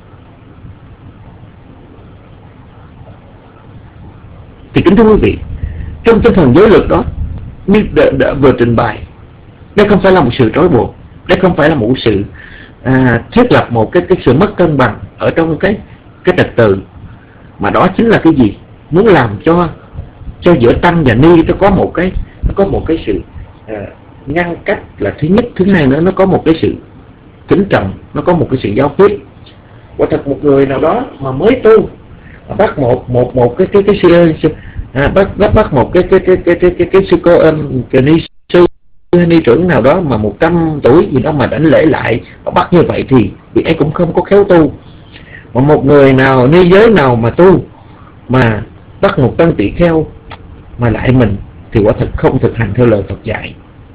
Thì kính thưa quý vị, trong tinh thần giới lực đó như đã, đã vừa trình bày, đây không phải là một sự trói buộc, đây không phải là một sự à, thiết lập một cái cái sự mất cân bằng ở trong cái cái trật tự, mà đó chính là cái gì? Muốn làm cho cho giữa tăng và ni nó có một cái nó có một cái sự à, ngăn cách là thứ nhất. Thứ hai nữa, nó có một cái sự kính trọng, nó có một cái sự giáo tiếp. Quả thật một người nào đó mà mới tu mà bắt một một một cái cái cái sư à, bắt bắt bắt một cái cái cái cái cái cái cái sư cô um, cái ni sư ni trưởng nào đó mà một trăm tuổi gì đó mà đánh lễ lại, mà bắt như vậy thì vị ấy cũng không có khéo tu. Mà một người nào ni giới nào mà tu mà bắt một tăng tỷ kheo mà lại mình thì quả thật không thực hành theo lời Phật dạy.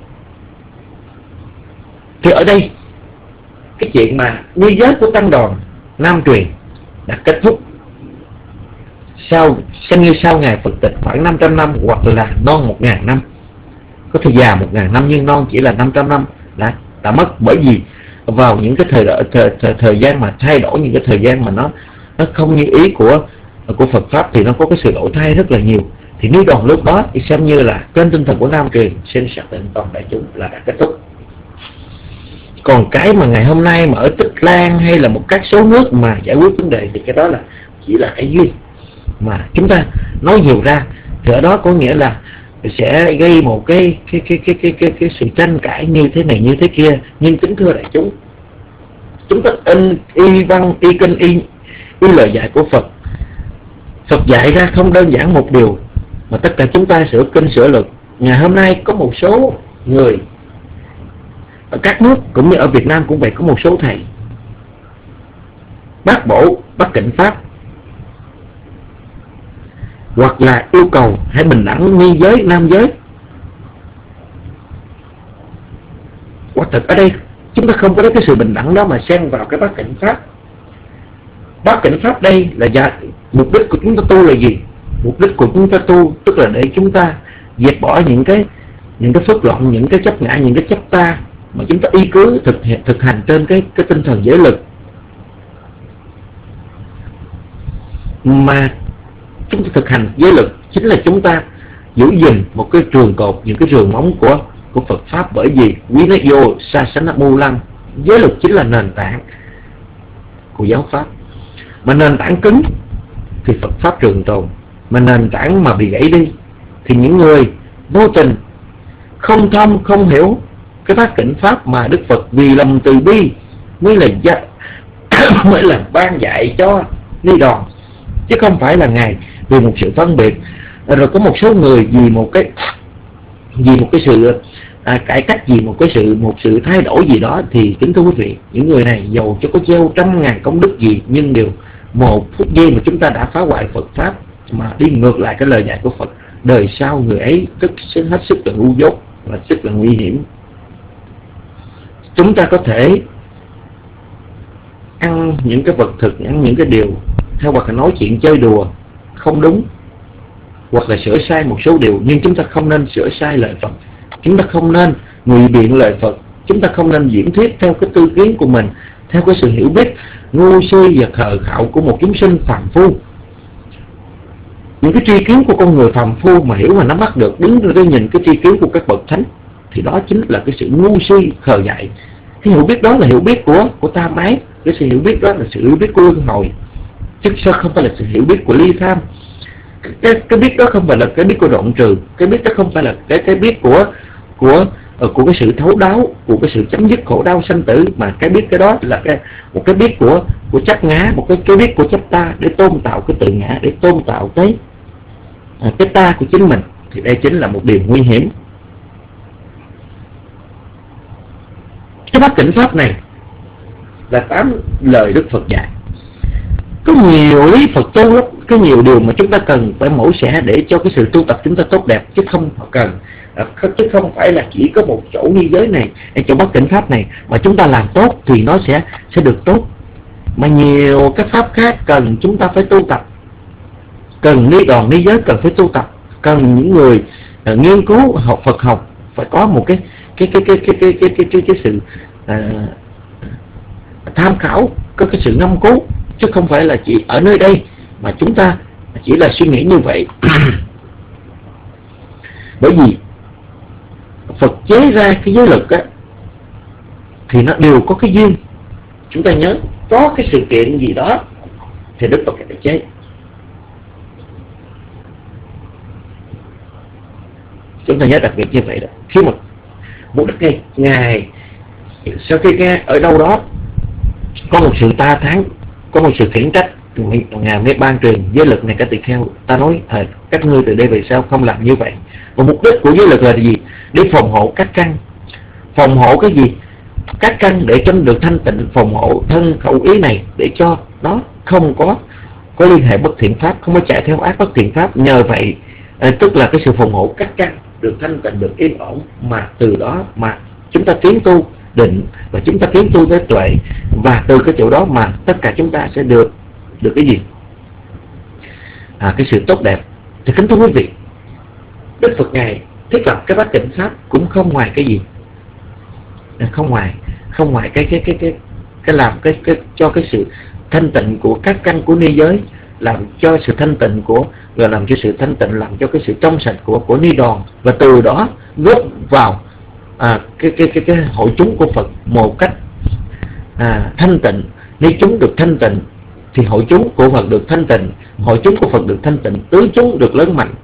Thì ở đây cái chuyện mà ni giới của tăng đoàn nam truyền đã kết thúc sau xem như sau ngày Phật tịch khoảng năm trăm năm, hoặc là non một ngàn năm. Có thể già một ngàn năm nhưng non chỉ là năm trăm năm đã, đã mất. Bởi vì vào những cái thời, thời, thời, thời gian mà thay đổi, những cái thời gian mà nó nó không như ý của của Phật pháp thì nó có cái sự đổi thay rất là nhiều. Thì nếu đoàn lúc đó thì xem như là trên tinh thần của nam truyền xin xác định toàn đại chúng là đã kết thúc. Còn cái mà ngày hôm nay mà ở Tích Lan hay là một các số nước mà giải quyết vấn đề thì cái đó là chỉ là cái duyên mà chúng ta nói nhiều ra, thì ở đó có nghĩa là sẽ gây một cái cái cái cái cái cái, cái sự tranh cãi như thế này như thế kia. Nhưng kính thưa đại chúng, chúng ta in y văn y kinh y y lời dạy của Phật. Phật dạy ra không đơn giản một điều mà tất cả chúng ta sửa kinh sửa luật. Ngày hôm nay có một số người ở các nước cũng như ở Việt Nam cũng vậy, có một số thầy bác bổ bắt kỉnh pháp, hoặc là yêu cầu hãy bình đẳng ni giới nam giới. Quả thực ở đây chúng ta không có cái sự bình đẳng đó mà xen vào cái bát cảnh pháp. Bát cảnh pháp đây là dạ, mục đích của chúng ta tu là gì? Mục đích của chúng ta tu tức là để chúng ta dẹp bỏ những cái những cái phước loạn, những cái chấp ngã, những cái chấp ta mà chúng ta y cứ thực thực hành trên cái cái tinh thần giới lực. Mà chúng ta thực hành giới lực chính là chúng ta giữ gìn một cái trường cột, những cái trường móng của của Phật pháp. Bởi vì Vinayo Sasana Mulang, giới lực chính là nền tảng của giáo pháp. Mà nền tảng cứng thì Phật pháp trường tồn, mà nền tảng mà bị gãy đi, thì những người vô tình không thông không hiểu cái bát cảnh pháp mà Đức Phật vì lòng từ bi mới là gia, mới là ban dạy cho Ni Đòn, chứ không phải là Ngài vì một sự phân biệt. Rồi có một số người vì một cái vì một cái sự à, cải cách, vì một cái sự một sự thay đổi gì đó, thì kính thưa quý vị, những người này dầu cho có gieo trăm ngàn công đức gì, nhưng đều một phút giây mà chúng ta đã phá hoại Phật pháp mà đi ngược lại cái lời dạy của Phật, đời sau người ấy rất hết sức là ngu dốt và rất là nguy hiểm. Chúng ta có thể ăn những cái vật thực, ăn những cái điều theo, hoặc là nói chuyện chơi đùa không đúng, hoặc là sửa sai một số điều, nhưng chúng ta không nên sửa sai lời Phật. Chúng ta không nên ngụy biện lời Phật. Chúng ta không nên diễn thuyết theo cái tư kiến của mình, theo cái sự hiểu biết ngu si và khờ khạo của một chúng sinh phàm phu. Những cái tri kiến của con người phàm phu mà hiểu và nắm bắt được, đứng ra đây nhìn cái tri kiến của các bậc thánh, thì đó chính là cái sự ngu si khờ dại. Cái hiểu biết đó là hiểu biết của của tam ái, cái sự hiểu biết đó là sự hiểu biết của luân hồi, chứ sao không phải là sự hiểu biết của ly tham. Cái, cái biết đó không phải là cái biết của đoạn trừ, cái biết đó không phải là cái cái biết của của của cái sự thấu đáo, của cái sự chấm dứt khổ đau sanh tử, mà cái biết cái đó là cái một cái biết của của chấp ngã, một cái cái biết của chấp ta, để tôn tạo cái tự ngã, để tôn tạo cái à, cái ta của chính mình. Thì đây chính là một điều nguy hiểm. Cái bát cảnh pháp này là tám lời Đức Phật dạy. Có nhiều lý Phật tu lắm, có nhiều điều mà chúng ta cần phải mổ xẻ để cho cái sự tu tập chúng ta tốt đẹp, chứ không cần chứ không phải là chỉ có một chỗ ni giới này, chỗ bát cảnh pháp này mà chúng ta làm tốt thì nó sẽ sẽ được tốt, mà nhiều các pháp khác cần chúng ta phải tu tập, cần ni đòn ni giới cần phải tu tập, cần những người uh, nghiên cứu học Phật học phải có một cái cái cái cái cái cái cái cái, cái, cái sự uh, tham khảo, có cái sự ngâm cứu, chứ không phải là chỉ ở nơi đây mà chúng ta chỉ là suy nghĩ như vậy. Bởi vì Phật chế ra cái giới lực á, thì nó đều có cái duyên. Chúng ta nhớ, có cái sự kiện gì đó thì Đức Phật phải chế. Chúng ta nhớ đặc biệt như vậy đó. Khi mà một đức ngài, ngài sau khi nghe ở đâu đó có một sự ta thán, có một sự khiển trách, ngài mới ban truyền giới lực này các tỳ kheo. Ta nói à, các ngươi từ đây về sau không làm như vậy. Và mục đích của giới lực là gì? Để phòng hộ các căn. Phòng hộ cái gì? Các căn để cho được thanh tịnh, phòng hộ thân khẩu ý này để cho nó không có có liên hệ bất thiện pháp, không có chạy theo ác bất thiện pháp. Nhờ vậy à, tức là cái sự phòng hộ các căn được thanh tịnh, được yên ổn, mà từ đó mà chúng ta tiến tu định, và chúng ta tiến tu tới tuệ, và từ cái chỗ đó mà tất cả chúng ta sẽ được được cái gì? À, cái sự tốt đẹp. Thì kính thưa quý vị, Đức Phật ngài thiết lập cái bát cảnh pháp cũng không ngoài cái gì, không ngoài không ngoài cái cái cái cái cái làm cái cái cho cái sự thanh tịnh của các căn của ni giới, làm cho sự thanh tịnh của và làm cho sự thanh tịnh, làm cho cái sự trong sạch của của ni đòn, và từ đó góp vào à, cái cái cái cái hội chúng của Phật một cách à, thanh tịnh. Ni chúng được thanh tịnh thì hội chúng của Phật được thanh tịnh, hội chúng của Phật được thanh tịnh, tứ chúng được lớn mạnh.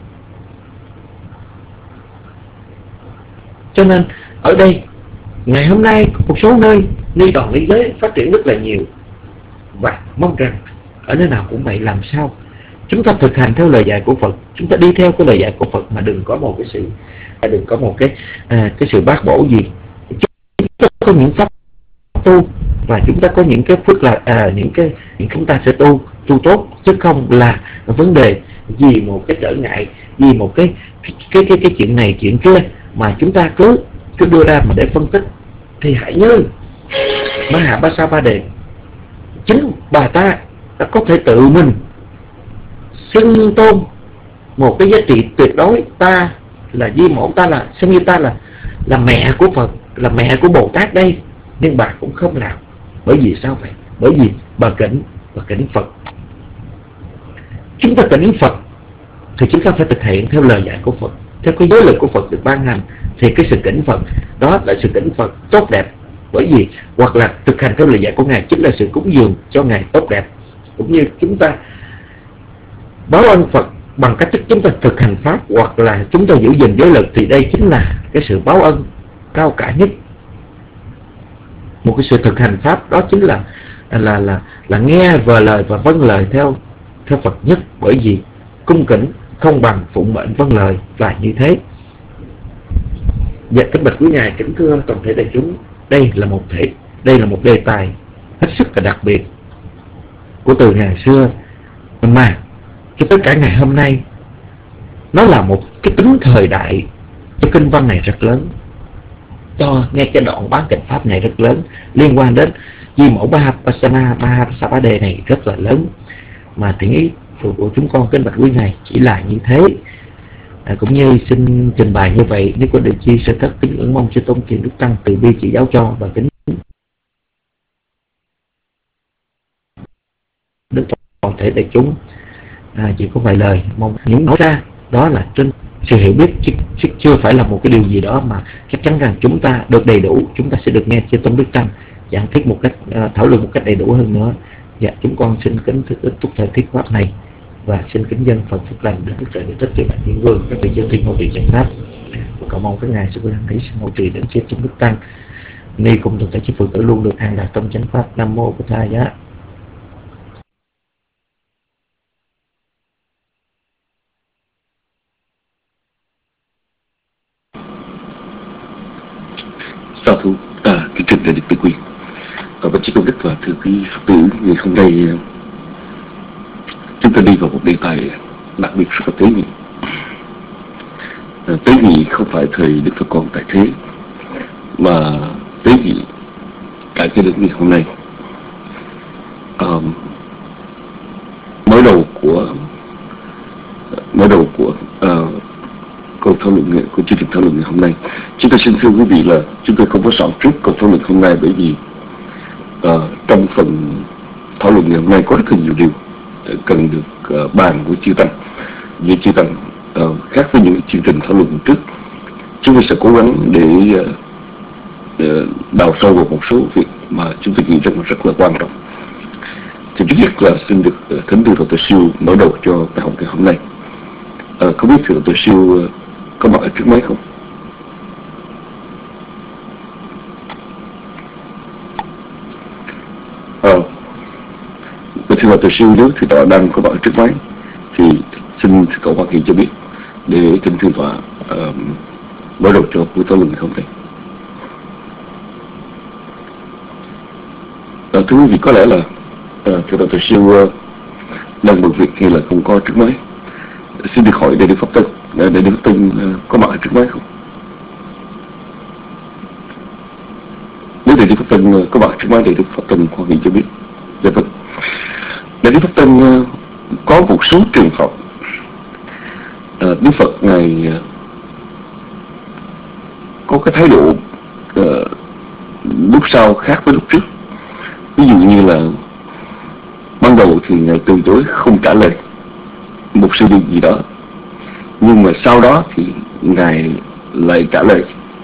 Cho nên ở đây ngày hôm nay một số nơi ni đòn ni giới phát triển rất là nhiều, và mong rằng ở nơi nào cũng vậy, làm sao chúng ta thực hành theo lời dạy của Phật, chúng ta đi theo cái lời dạy của Phật, mà đừng có một cái sự đừng có một cái à, cái sự bác bổ gì. Chúng ta có những pháp tu và chúng ta có những cái phước là à, những cái những chúng ta sẽ tu tu tốt, chứ không là vấn đề vì một cái trở ngại, vì một cái cái cái cái, cái chuyện này chuyện kia mà chúng ta cứ cứ đưa ra mà để phân tích. Thì hãy nhớ Mahābhāsavādē, chính bà ta đã có thể tự mình xưng tôn một cái giá trị tuyệt đối. Ta là di mẫu, ta là xem như ta là là mẹ của Phật, là mẹ của Bồ Tát đây, nhưng bà cũng không làm. Bởi vì sao vậy? Bởi vì bà kính bà kính Phật. Chúng ta kính Phật thì chúng ta phải thực hiện theo lời dạy của Phật, theo cái giới lực của Phật được ban hành. Thì cái sự kính Phật đó là sự kính Phật tốt đẹp. Bởi vì hoặc là thực hành theo lời dạy của Ngài chính là sự cúng dường cho Ngài tốt đẹp. Cũng như chúng ta báo ơn Phật bằng cách chúng ta thực hành pháp hoặc là chúng ta giữ gìn giới luật, thì đây chính là cái sự báo ân cao cả nhất. Một cái sự thực hành pháp đó chính là là là là nghe và lời và vâng lời theo theo Phật nhất, bởi vì cung kính không bằng phụng mệnh vâng lời là như thế. Dạ, kính bạch quý ngài, kính thưa toàn thể đại chúng, đây là một thể đây là một đề tài hết sức là đặc biệt của từ ngày xưa, mà cho tới cả ngày hôm nay nó là một cái tính thời đại cho kinh văn này rất lớn, cho nghe cái đoạn bán kinh pháp này rất lớn, liên quan đến di mẫu Mahapassana Mahasapada này rất là lớn, mà thiện ý của chúng con kính bạch quý ngài chỉ là như thế. À, cũng như xin trình bày như vậy, nếu có điều chi sẽ thất kính ngưỡng mong chư tôn truyền đức tăng từ bi chỉ giáo cho, và kính đức toàn thể đại chúng. À, chỉ có vài lời mong những nói ra đó là trên sự hiểu biết, chứ, chứ chưa phải là một cái điều gì đó mà chắc chắn rằng chúng ta được đầy đủ, chúng ta sẽ được nghe chư tôn đức tăng giảng thuyết một cách uh, thảo luận một cách đầy đủ hơn nữa. Dạ, chúng con xin kính túc thời thuyết pháp này và xin kính dân Phật phúc lành đến đức trời địa tích chư bạch thiên vương, các vị chư thiên hộ trì chánh pháp, và cầu mong các ngài sự quan hỷ xin hộ trì đến chư tôn đức tăng ni cùng toàn thể chư Phật tử luôn được an lạc trong chánh pháp. Nam mô Bổn Thầy Giá. Sa thú à, kính trình đại đức Tư Quy, và bạch chí công đức và thưa quý Phật tử, ngày hôm nay chúng ta đi vào một đề tài đặc biệt rất là tế nhị. À, tế nhị không phải thời Đức Phật còn tại thế, mà tế nhị cả cho đến ngày hôm nay. À, mở đầu của mở đầu của uh, câu thảo luận của chương trình thảo luận ngày hôm nay, chúng tôi xin thưa quý vị là chúng tôi không có soạn trước câu thảo luận hôm nay, bởi vì uh, trong phần thảo luận ngày hôm nay có rất là nhiều điều cần được uh, bàn của chư tăng với chư tăng, uh, khác với những chương trình thảo luận trước. Chúng tôi sẽ cố gắng để uh, uh, đào sâu vào một số việc mà chúng tôi nghĩ rằng rất là quan trọng. Thì trước nhất là xin được uh, thỉnh từ Dr. Siêu mở đầu cho bài học ngày hôm nay. Uh, không biết Dr. Siêu uh, có mặt ở trước máy không? Ờ, thưa Dr. Siêu, nếu thưa tọa đang có mặt ở trước máy thì xin cậu Hoa Kỳ cho biết để kính thưa tọa uh, mở đầu cho buổi thảo luận ngày hôm nay. Uh, thưa quý vị, có lẽ là uh, thưa Dr. Siêu uh, đang bận việc hay là không có trước máy. Xin được hỏi Đại đức Pháp Tân, Đại đức Pháp Tân uh, có mặt ở trước máy không? Nếu Đại đức Pháp Tân uh, có mặt ở trước máy, Đại đức Pháp Tân Hoa Kỳ cho biết. Dạ vâng. Đại đức Pháp Tân uh, có một số trường hợp uh, Đức Phật Ngài uh, có cái thái độ uh, lúc sau khác với lúc trước. Ví dụ như là ban đầu thì Ngài từ chối không trả lời một sự việc gì đó, nhưng mà sau đó thì Ngài lại trả lời.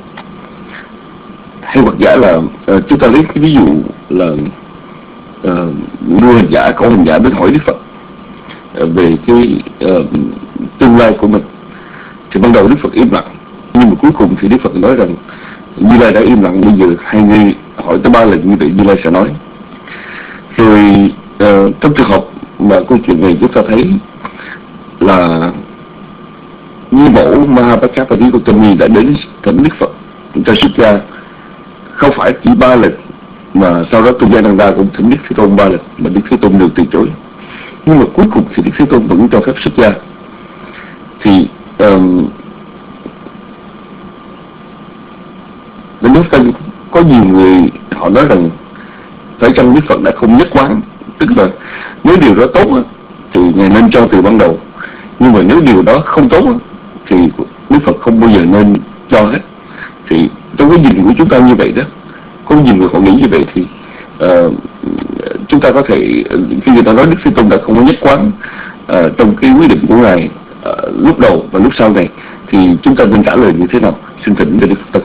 Hay hoặc giả là uh, chúng ta lấy cái ví dụ là uh, vua hành giả, con hành giả đến hỏi Đức Phật uh, về cái uh, tương lai của mình. Thì ban đầu Đức Phật im lặng, nhưng mà cuối cùng thì Đức Phật nói rằng Như Lai đã im lặng, bây giờ hai người hỏi tới ba lần như vậy Như Lai sẽ nói. Rồi uh, trong trường hợp mà câu chuyện này chúng ta thấy là Như Mẫu Mahapassana Gautami đã đến thỉnh Đức Phật cho xuất gia không phải chỉ ba lần, mà sau đó Tôn Gia Nanda ra cũng thỉnh Đức Thế Tôn ba lần, mà Đức Thế Tôn đều từ chối. Nhưng mà cuối cùng thì Đức Thế Tôn vẫn cho phép xuất gia. Thì um, đến lúc tân có nhiều người họ nói rằng phải chăng Đức Phật đã không nhất quán, tức là nếu điều đó tốt thì Ngài nên cho từ ban đầu, nhưng mà nếu điều đó không tốt thì Đức Phật không bao giờ nên cho hết. Thì trong cái nhìn của chúng ta như vậy đó, có nhiều người họ nghĩ như vậy, thì uh, chúng ta có thể khi người ta nói Đức Thế Tôn đã không có nhất quán uh, trong cái quyết định của Ngài uh, lúc đầu và lúc sau này, thì chúng ta nên trả lời như thế nào? Xin thỉnh Đại đức Phật Tân.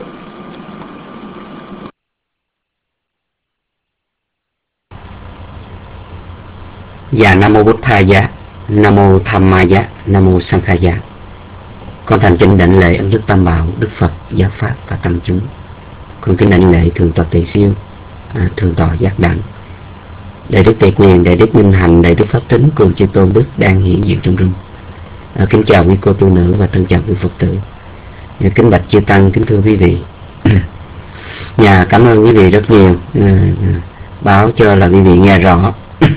Dạ, Nam mô Bổn Thầy Giá. Nam mô Tham Ma Giá, Nam mô Sankhya Giá. Con thành kính đảnh lễ ân đức Tam Bảo, Đức Phật, Giáo Pháp và Tăng chúng. Con kính đảnh lễ Thượng tọa Tỳ Siêu, à, Thượng tọa Giác Đẳng, Đại đức Tề Quyền, Đại đức Minh Hạnh, Đại đức Pháp Tính cùng chư tôn đức đang hiện diện trong room. À, kính chào quý cô tu nữ và thân chào quý Phật tử. À, kính bạch chư tăng, kính thưa quý vị. Nhà cảm ơn quý vị rất nhiều. À, báo cho là quý vị nghe rõ.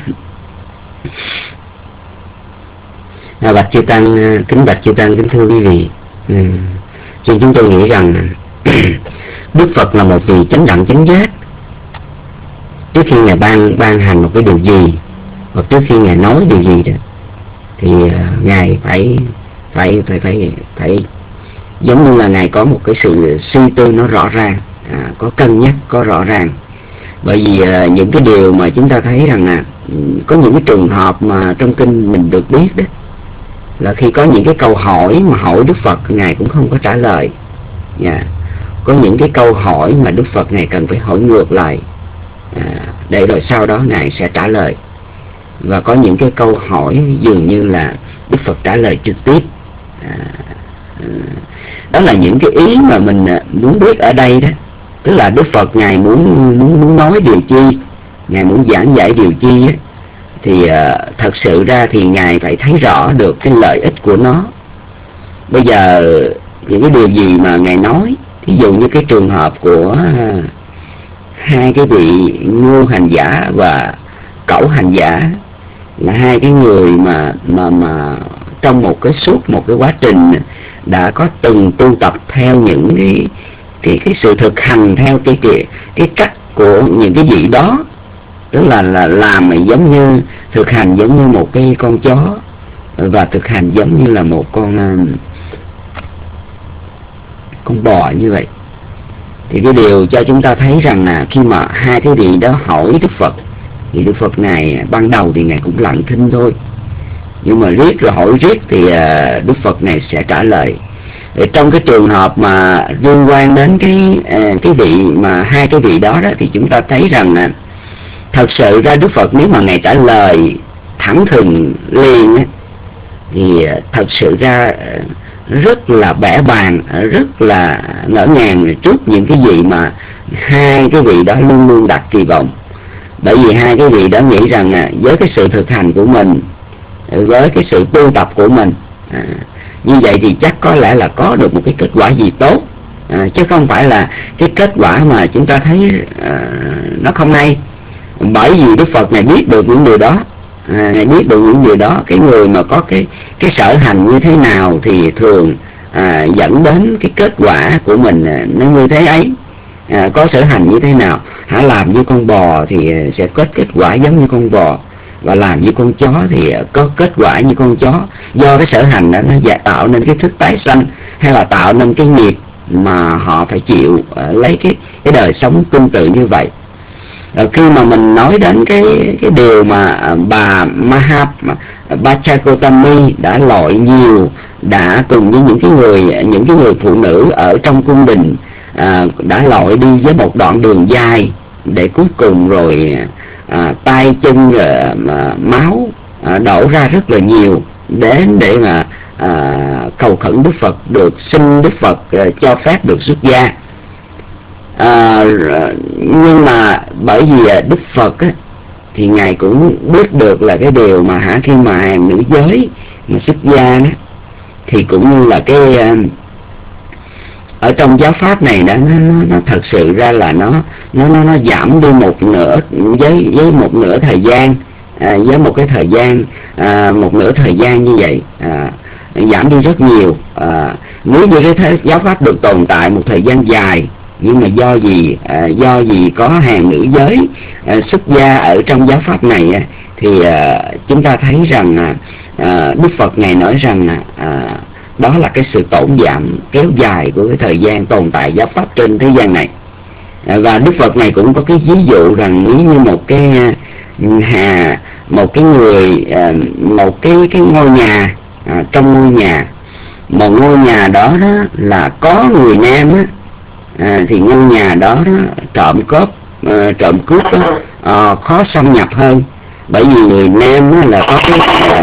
À, bạch chư tăng, kính bạch chư tăng, kính thưa quý vị. À, nhưng chúng tôi nghĩ rằng Đức Phật là một vị chánh đẳng chánh giác. Trước khi ngài ban ban hành một cái điều gì, hoặc trước khi ngài nói điều gì đó, thì uh, ngài phải phải phải phải phải giống như là ngài có một cái sự suy tư nó rõ ràng, à, có cân nhắc, có rõ ràng. Bởi vì uh, những cái điều mà chúng ta thấy rằng là có những cái trường hợp mà trong kinh mình được biết đó, là khi có những cái câu hỏi mà hỏi Đức Phật, ngài cũng không có trả lời. Yeah. Có những cái câu hỏi mà Đức Phật ngài cần phải hỏi ngược lại, à, để rồi sau đó ngài sẽ trả lời. Và có những cái câu hỏi dường như là Đức Phật trả lời trực tiếp. à, à, Đó là những cái ý mà mình muốn biết ở đây đó. Tức là Đức Phật ngài muốn muốn, muốn nói điều chi, ngài muốn giảng giải điều chi á, thì uh, thật sự ra thì ngài phải thấy rõ được cái lợi ích của nó. Bây giờ những cái điều gì mà ngài nói, ví dụ như cái trường hợp của uh, hai cái vị Ngô hành giả và Cẩu hành giả, là hai cái người mà mà mà trong một cái suốt một cái quá trình đã có từng tu tập theo những cái cái cái sự thực hành theo cái cái cái cách của những cái vị đó. Tức là là làm mà giống như thực hành giống như một cái con chó, và thực hành giống như là một con con bò như vậy. Thì cái điều cho chúng ta thấy rằng là khi mà hai cái vị đó hỏi Đức Phật, thì Đức Phật này ban đầu thì ngài cũng lặng thinh thôi, nhưng mà riết rồi hỏi riết thì Đức Phật này sẽ trả lời. Thì trong cái trường hợp mà liên quan đến cái cái vị mà hai cái vị đó đó, thì chúng ta thấy rằng là thật sự ra Đức Phật nếu mà ngài trả lời thẳng thừng liền ấy, thì thật sự ra rất là bẽ bàng, rất là ngỡ ngàng trước những cái gì mà hai cái vị đó luôn luôn đặt kỳ vọng. Bởi vì hai cái vị đó nghĩ rằng à, với cái sự thực hành của mình, với cái sự tu tập của mình, à, như vậy thì chắc có lẽ là có được một cái kết quả gì tốt, à, chứ không phải là cái kết quả mà chúng ta thấy à, nó không hay. Bởi vì Đức Phật này biết được những điều đó, à, ngài biết được những điều đó. Cái người mà có cái cái sở hành như thế nào thì thường à, dẫn đến cái kết quả của mình à, nó như thế ấy. À, có sở hành như thế nào, hả làm như con bò thì sẽ có kết quả giống như con bò, và làm như con chó thì có kết quả như con chó. Do cái sở hành đó nó tạo nên cái thức tái sanh, hay là tạo nên cái nghiệp mà họ phải chịu à, lấy cái cái đời sống tương tự như vậy. Rồi khi mà mình nói đến cái cái điều mà bà Maha Bachakotami đã lội nhiều, đã cùng với những cái người những cái người phụ nữ ở trong cung đình à, đã lội đi với một đoạn đường dài, để cuối cùng rồi à, tay chân à, máu à, đổ ra rất là nhiều, đến để mà à, cầu khẩn Đức Phật, được xin Đức Phật à, cho phép được xuất gia. À, nhưng mà bởi vì Đức Phật á, thì ngài cũng biết được là cái điều mà hả khi mà nữ giới mà xuất gia đó, thì cũng như là cái ở trong giáo pháp này đó, nó, nó, nó thật sự ra là nó nó nó, nó giảm đi một nửa với với một nửa thời gian, à, với một cái thời gian à, một nửa thời gian như vậy, à, giảm đi rất nhiều. À, nếu như cái thế, giáo pháp được tồn tại một thời gian dài, nhưng mà do gì à, do gì có hàng nữ giới à, xuất gia ở trong giáo pháp này à, thì à, chúng ta thấy rằng à, Đức Phật ngài nói rằng à, đó là cái sự tổn giảm kéo dài của cái thời gian tồn tại giáo pháp trên thế gian này. À, và Đức Phật này cũng có cái ví dụ rằng nếu như một cái hà một cái người à, một cái cái ngôi nhà, à, trong ngôi nhà, một ngôi nhà đó, đó là có người nam á, à, thì ngôi nhà đó, đó trộm cướp à, trộm cướp đó, à, khó xâm nhập hơn. Bởi vì người nam á, là có cái à,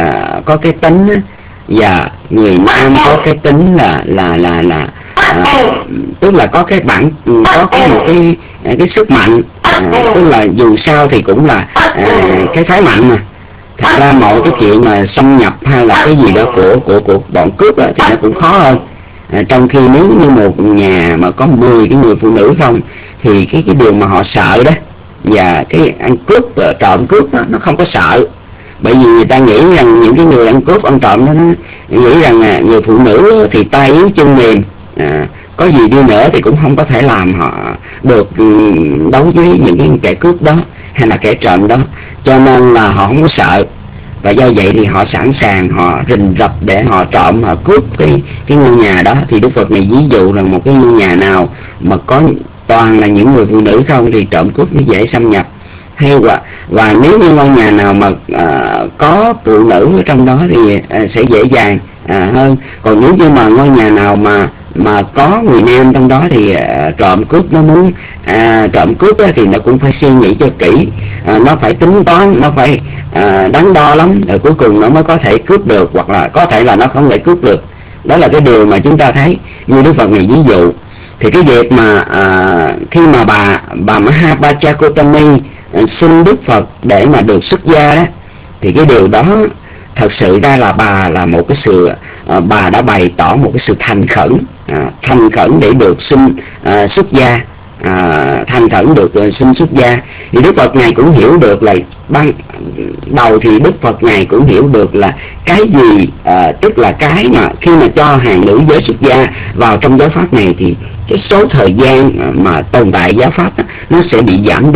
có cái tính á, và người nam có cái tính là là là là à, tức là có cái bản có cái một cái cái sức mạnh, à, tức là dù sao thì cũng là à, cái phái mạnh mà. Thật ra mọi cái chuyện mà xâm nhập hay là cái gì đó của của của bọn cướp đó, thì nó cũng khó hơn. À, trong khi nếu như một nhà mà có mười cái người phụ nữ không thì cái cái điều mà họ sợ đó và cái ăn cướp trộm cướp đó, nó không có sợ, bởi vì người ta nghĩ rằng những cái người ăn cướp ăn trộm đó, nó nghĩ rằng là người phụ nữ thì tay yếu chân mềm, à, có gì đi nữa thì cũng không có thể làm họ được đối với những cái kẻ cướp đó hay là kẻ trộm đó, cho nên là họ không có sợ. Và do vậy thì họ sẵn sàng, họ rình rập để họ trộm, họ cướp cái cái ngôi nhà đó. Thì Đức Phật này ví dụ rằng một cái ngôi nhà nào mà có toàn là những người phụ nữ không thì trộm cướp nó dễ xâm nhập. Hay và, và nếu như ngôi nhà nào mà à, có phụ nữ ở trong đó thì à, sẽ dễ dàng à, hơn. Còn nếu như mà ngôi nhà nào mà mà có người nam trong đó thì à, trộm cướp nó muốn à, trộm cướp á, thì nó cũng phải suy nghĩ cho kỹ, à, nó phải tính toán, nó phải à, đắn đo lắm, rồi cuối cùng nó mới có thể cướp được, hoặc là có thể là nó không thể cướp được. Đó là cái điều mà chúng ta thấy như Đức Phật này ví dụ. Thì cái việc mà à, khi mà bà bà Mahabhaja Gotami à, xin Đức Phật để mà được xuất gia đó, thì cái điều đó thật sự ra là bà là một cái sự à, bà đã bày tỏ một cái sự thành khẩn, à, thành khẩn để được xin à, xuất gia, à, thành khẩn được uh, xin xuất gia. Thì Đức Phật ngài cũng hiểu được là ban đầu thì Đức Phật ngài cũng hiểu được là cái gì, à, tức là cái mà khi mà cho hàng nữ giới xuất gia vào trong giáo pháp này thì cái số thời gian mà tồn tại giáo pháp đó, nó sẽ bị giảm đi.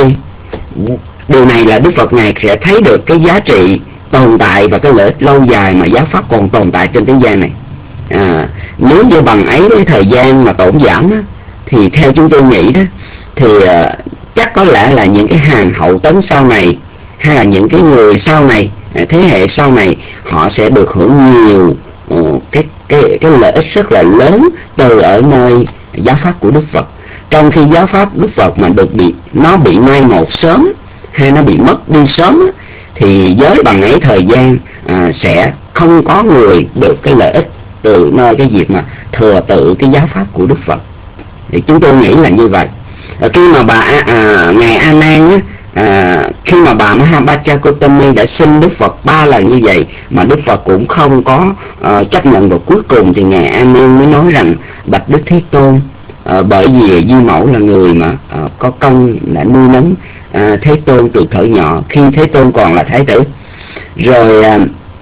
Điều này là Đức Phật ngài sẽ thấy được cái giá trị tồn tại và cái lợi ích lâu dài mà giáo pháp còn tồn tại trên thế gian này. À, nếu như bằng ấy cái thời gian mà tổn giảm đó, thì theo chúng tôi nghĩ đó thì uh, chắc có lẽ là những cái hàng hậu tấn sau này hay là những cái người sau này, thế hệ sau này, họ sẽ được hưởng nhiều uh, cái cái cái lợi ích rất là lớn từ ở nơi giáo pháp của Đức Phật. Trong khi giáo pháp Đức Phật mà được bị nó bị mai một sớm hay nó bị mất đi sớm đó, thì với bằng ấy thời gian à, sẽ không có người được cái lợi ích từ nơi cái việc mà thừa tự cái giáo pháp của Đức Phật. Thì chúng tôi nghĩ là như vậy. À, khi mà bà à, ngài A Nan á, à, khi mà bà Mahabhaja Gotami đã xin Đức Phật ba lần như vậy mà Đức Phật cũng không có à, chấp nhận, và cuối cùng thì ngài A Nan mới nói rằng bạch Đức Thế Tôn, à, bởi vì Di Mẫu là người mà à, có công đã nuôi nấng à, Thế Tôn từ thuở nhỏ khi Thế Tôn còn là thái tử. Rồi à,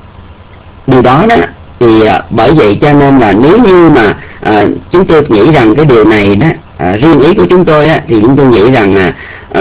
điều đó đó thì à, bởi vậy cho nên là nếu như mà à, chúng tôi nghĩ rằng cái điều này đó, à, riêng ý của chúng tôi á, thì chúng tôi nghĩ rằng là à,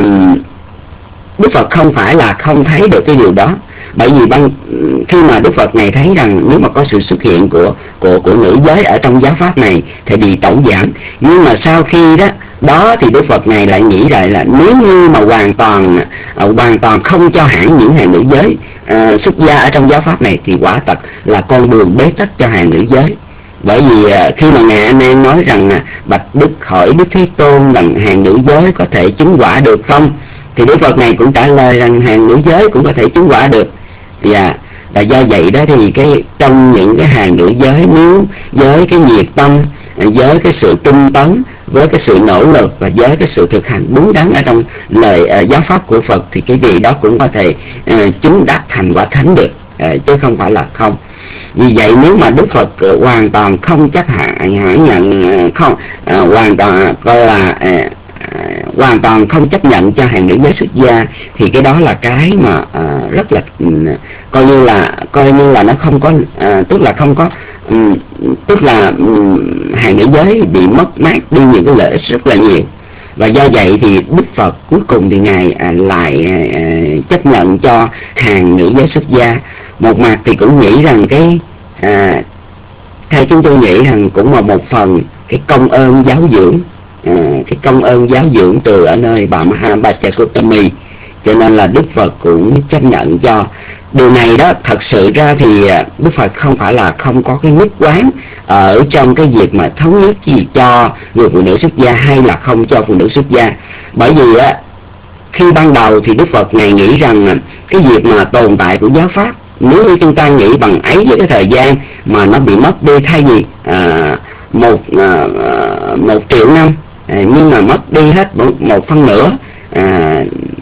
Đức Phật không phải là không thấy được cái điều đó. Bởi vì ban khi mà Đức Phật này thấy rằng nếu mà có sự xuất hiện của của của nữ giới ở trong giáo pháp này thì bị tổn giảm, nhưng mà sau khi đó đó thì Đức Phật này lại nghĩ lại là nếu như mà hoàn toàn uh, hoàn toàn không cho hẳn những hàng nữ giới uh, xuất gia ở trong giáo pháp này thì quả thật là con đường bế tắc cho hàng nữ giới. Bởi vì uh, khi mà ngài A Nan nói rằng uh, bạch Đức hỏi Đức Thế Tôn rằng hàng nữ giới có thể chứng quả được không, thì Đức Phật này cũng trả lời rằng hàng nữ giới cũng có thể chứng quả được. Và là do vậy đó thì cái trong những cái hàng nữ giới, nếu với cái nhiệt tâm, với cái sự tinh tấn, với cái sự nỗ lực và với cái sự thực hành đúng đắn ở trong lời uh, giáo pháp của Phật thì cái gì đó cũng có thể uh, chứng đắc thành quả thánh được, uh, chứ không phải là không. Vì vậy nếu mà Đức Phật uh, hoàn toàn không chấp hẳn nhận uh, không uh, hoàn toàn coi là uh, Uh, hoàn toàn không chấp nhận cho hàng nữ giới xuất gia thì cái đó là cái mà uh, rất là uh, coi như là coi như là nó không có uh, tức là không có um, tức là um, hàng nữ giới bị mất mát đi những cái lợi ích rất là nhiều. Và do vậy thì Đức Phật cuối cùng thì ngài uh, lại uh, chấp nhận cho hàng nữ giới xuất gia. Một mặt thì cũng nghĩ rằng cái uh, theo chúng tôi nghĩ rằng cũng là một phần cái công ơn giáo dưỡng, À, cái công ơn giáo dưỡng từ ở nơi bà Mahabhaja Gotami, cho nên là Đức Phật cũng chấp nhận cho điều này đó. Thật sự ra thì Đức Phật không phải là không có cái nhất quán ở trong cái việc mà thống nhất gì cho người phụ nữ xuất gia hay là không cho phụ nữ xuất gia. Bởi vì á, khi ban đầu thì Đức Phật này nghĩ rằng cái việc mà tồn tại của giáo pháp Nếu như chúng ta nghĩ bằng ấy với cái thời gian mà nó bị mất đi, thay vì à, một à, một triệu năm à, nhưng mà mất đi hết một, một phân nửa à,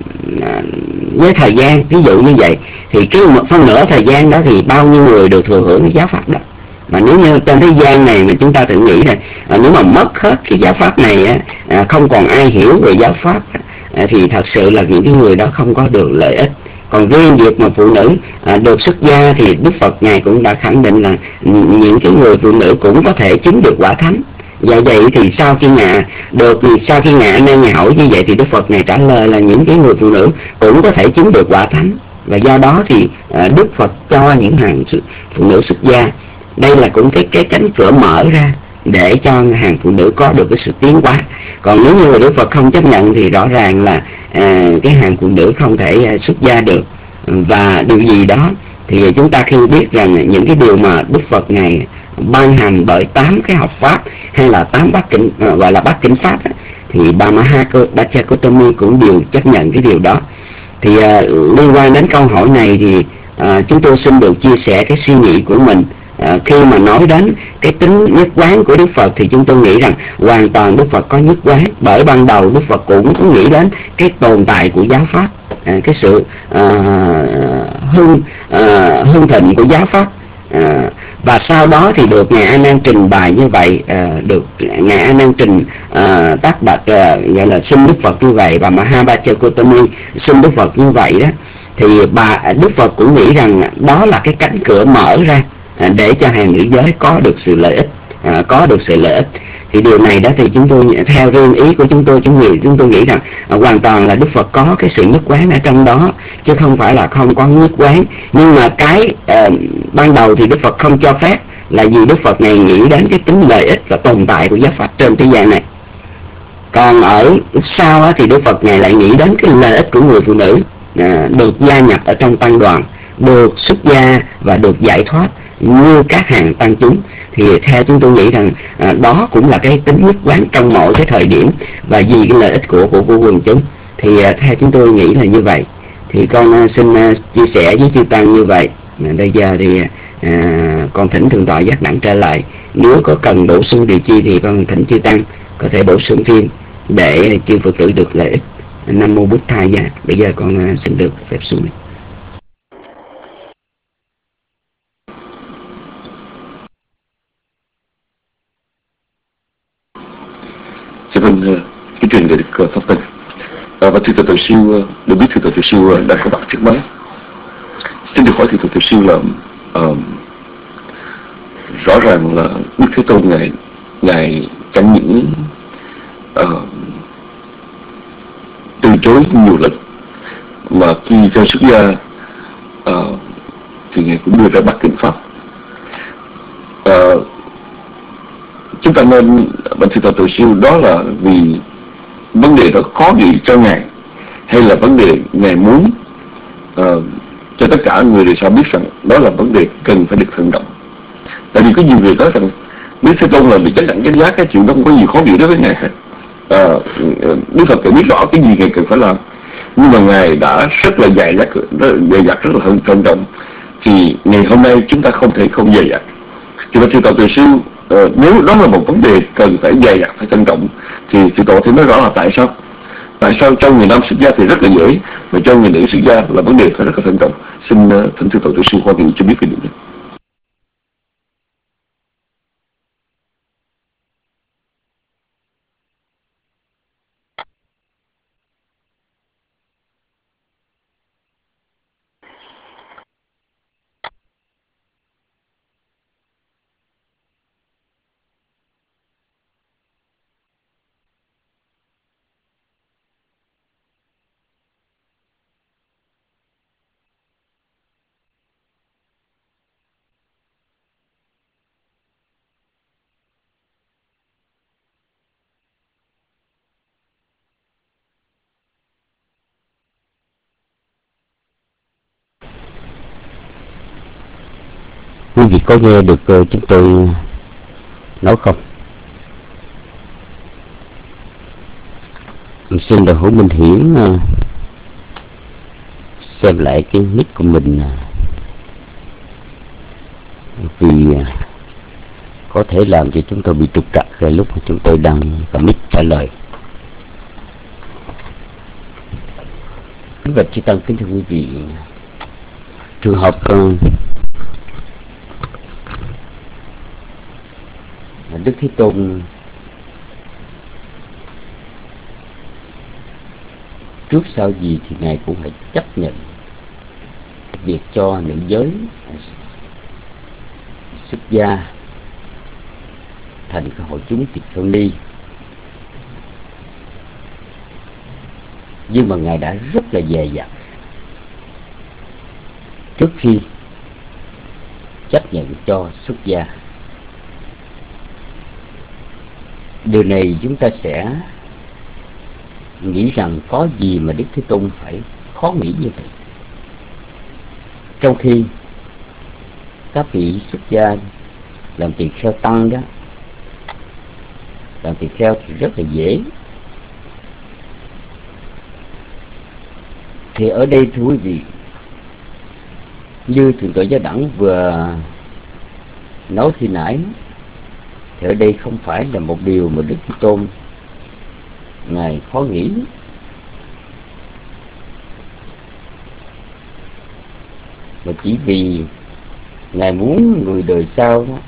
với thời gian, ví dụ như vậy, thì cái một phân nửa thời gian đó thì bao nhiêu người được thừa hưởng cái giáo pháp đó. Mà nếu như trên thế gian này mà chúng ta tự nghĩ là à, nếu mà mất hết cái giáo pháp này á, à, không còn ai hiểu về giáo pháp à, thì thật sự là những cái người đó không có được lợi ích. Còn riêng việc mà phụ nữ à, được xuất gia thì Đức Phật Ngài cũng đã khẳng định là những cái người phụ nữ cũng có thể chứng được quả thánh. Và vậy thì sau khi ngài được sau khi ngài nên ngài hỏi như vậy thì Đức Phật Ngài trả lời là những cái người phụ nữ cũng có thể chứng được quả thánh. Và do đó thì à, Đức Phật cho những hàng phụ nữ xuất gia, đây là cũng cái cái cánh cửa mở ra để cho hàng phụ nữ có được cái sự tiến hóa. Còn nếu như là Đức Phật không chấp nhận thì rõ ràng là à, cái hàng phụ nữ không thể à, xuất gia được. Và điều gì đó thì chúng ta khi biết rằng những cái điều mà Đức Phật Ngài ban hành bởi tám cái học pháp hay là tám bát kinh, gọi là bát kinh pháp ấy, thì Bà Maha Bachakotami cũng đều chấp nhận cái điều đó. Thì uh, liên quan đến câu hỏi này thì uh, chúng tôi xin được chia sẻ cái suy nghĩ của mình. Uh, khi mà nói đến cái tính nhất quán của Đức Phật thì chúng tôi nghĩ rằng hoàn toàn Đức Phật có nhất quán, bởi ban đầu Đức Phật cũng có nghĩ đến cái tồn tại của giáo pháp, uh, cái sự uh, hưng uh, hưng thịnh của giáo pháp. Uh, và sau đó thì được Ngài A Nan trình bày như vậy, uh, được Ngài A Nan trình uh, tác bạch uh, gọi là xin Đức Phật như vậy, và Maha Bachakotami xin Đức Phật như vậy đó, thì bà Đức Phật cũng nghĩ rằng đó là cái cánh cửa mở ra uh, để cho hàng nữ giới có được sự lợi ích, uh, có được sự lợi ích. Thì điều này đó thì chúng tôi theo riêng ý của chúng tôi chúng nghĩ chúng tôi nghĩ rằng à, hoàn toàn là Đức Phật có cái sự nhất quán ở trong đó, chứ không phải là không có nhất quán. Nhưng mà cái uh, ban đầu thì Đức Phật không cho phép là vì Đức Phật này nghĩ đến cái tính lợi ích và tồn tại của giáo pháp trên thế gian này. Còn ở sau á, thì Đức Phật này lại nghĩ đến cái lợi ích của người phụ nữ à, được gia nhập ở trong tăng đoàn, được xuất gia và được giải thoát như các hàng tăng chúng. Thì theo chúng tôi nghĩ rằng à, đó cũng là cái tính nhất quán trong mỗi cái thời điểm, và vì cái lợi ích của của, của quần chúng. Thì à, theo chúng tôi nghĩ là như vậy. Thì con à, xin à, chia sẻ với chư tăng như vậy. À, bây giờ thì à, con thỉnh Thượng tọa Giác Đẳng trở lại. Nếu có cần bổ sung điều chi thì con thỉnh chư tăng có thể bổ sung thêm để chư Phật tử được lợi ích. Nam mô Bụt Thầy. Bây giờ con à, xin được phép xuống. Dạ vâng, cái truyền để được pháp tân. À, và thưa Tổ sư, được biết thưa Tổ sư đã có mặt trước máy. Xin được hỏi thưa Tổ sư là uh, rõ ràng là Đức Thế Tôn ngài ngài chẳng những uh, từ chối nhiều lần, mà khi cho xuất gia uh, thì ngài cũng đưa ra bát kinh pháp. Uh, chúng ta nên bạn thưa Tổ sư, đó là vì vấn đề đó khó nghĩ cho ngài, hay là vấn đề ngài muốn uh, cho tất cả người đời sau biết rằng đó là vấn đề cần phải được thận trọng? Tại vì có nhiều người nói rằng Đức Thế Tôn là bị chánh đẳng chánh giác, cái chuyện đó không có gì khó nghĩ đối với ngài hết. Uh, Đức Phật phải biết rõ cái gì ngài cần phải làm, nhưng mà ngài đã rất là dày dặt, dày dặt rất là thận trọng. Thì ngày hôm nay chúng ta không thể không dày dặt. Thì bạn thưa Tổ sư, Uh, nếu đó là một vấn đề cần phải dày dặt, phải trân trọng, thì thì tổ thì nói rõ là tại sao tại sao cho người nam xuất gia thì rất là dễ, mà cho người nữ xuất gia là vấn đề phải rất là trân trọng. Xin uh, thỉnh thưa tổ tổ sư Hoa Kỳ cho biết về điều này. Quý vị có nghe được uh, chúng tôi nói không? Mình xin được Hữu Minh Hiển uh, xem lại cái nick của mình uh, vì có thể làm cho chúng tôi bị trục trặc khi lúc mà chúng tôi đang commit trả lời. Kính bạch chư tăng, kính thưa quý vị, trường hợp uh, Đức Thế Tôn trước sau gì thì Ngài cũng phải chấp nhận việc cho nữ giới xuất gia thành cái hội chúng tỳ kheo ni, nhưng mà Ngài đã rất là dè dặt trước khi chấp nhận cho xuất gia. Điều này chúng ta sẽ nghĩ rằng có gì mà Đức Thế Tôn phải khó nghĩ như vậy, trong khi các vị xuất gia làm tỳ kheo tăng đó, làm tỳ kheo thì rất là dễ. Thì ở đây thưa quý vị, như Thượng tọa Giáo Đẳng vừa nói khi nãy, thì ở đây không phải là một điều mà Đức Thế Tôn Ngài khó nghĩ, mà chỉ vì Ngài muốn người đời sau đó,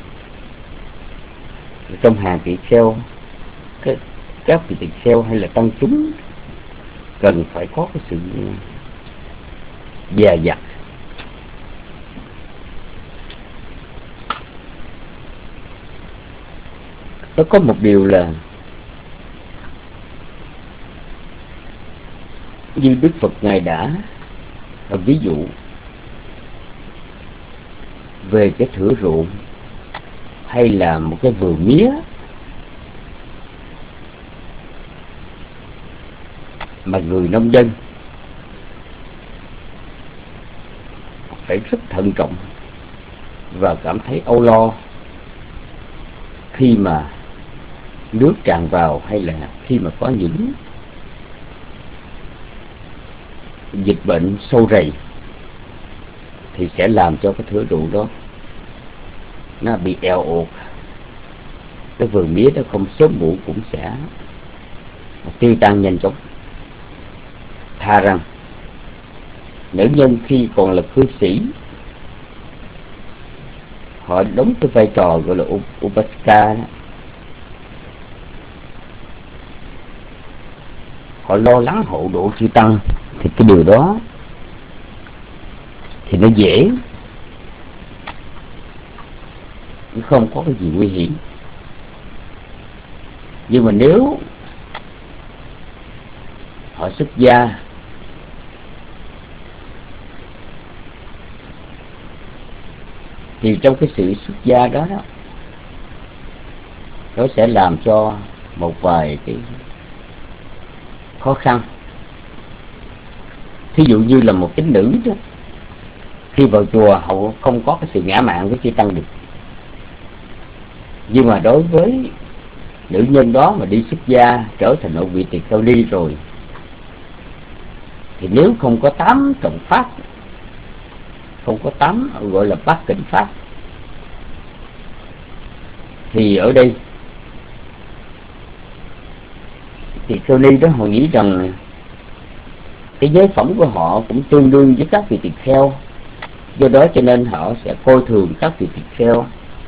trong hàng tỳ kheo, các, các vị tỳ kheo hay là tăng chúng cần phải có cái sự dè dặt. Nó có một điều là như Đức Phật Ngài đã ví dụ về cái thửa ruộng hay là một cái vườn mía mà người nông dân phải rất thận trọng và cảm thấy âu lo khi mà nước tràn vào, hay là khi mà có những dịch bệnh sâu rầy thì sẽ làm cho cái thửa ruộng đó nó bị eo ột, cái vườn mía đó không sớm muộn cũng sẽ tiêu tan nhanh chóng. Thà rằng nữ nhân khi còn là cư sĩ, họ đóng cái vai trò gọi là Upasika đó, họ lo lắng hộ độ chư tăng, thì cái điều đó thì nó dễ, không có cái gì nguy hiểm. Nhưng mà nếu họ xuất gia thì trong cái sự xuất gia đó đó, nó sẽ làm cho một vài cái khó khăn. Thí dụ như là một tín nữ đó, khi vào chùa họ không có cái sự ngã mạn với chư tăng được, nhưng mà đối với nữ nhân đó mà đi xuất gia trở thành một vị tỳ kheo ni rồi, thì nếu không có tám trọng pháp, không có tám gọi là bát cảnh pháp, thì ở đây tỳ kheo ni đó họ nghĩ rằng cái giới phẩm của họ cũng tương đương với các vị tỳ kheo, do đó cho nên họ sẽ coi thường các vị tỳ kheo,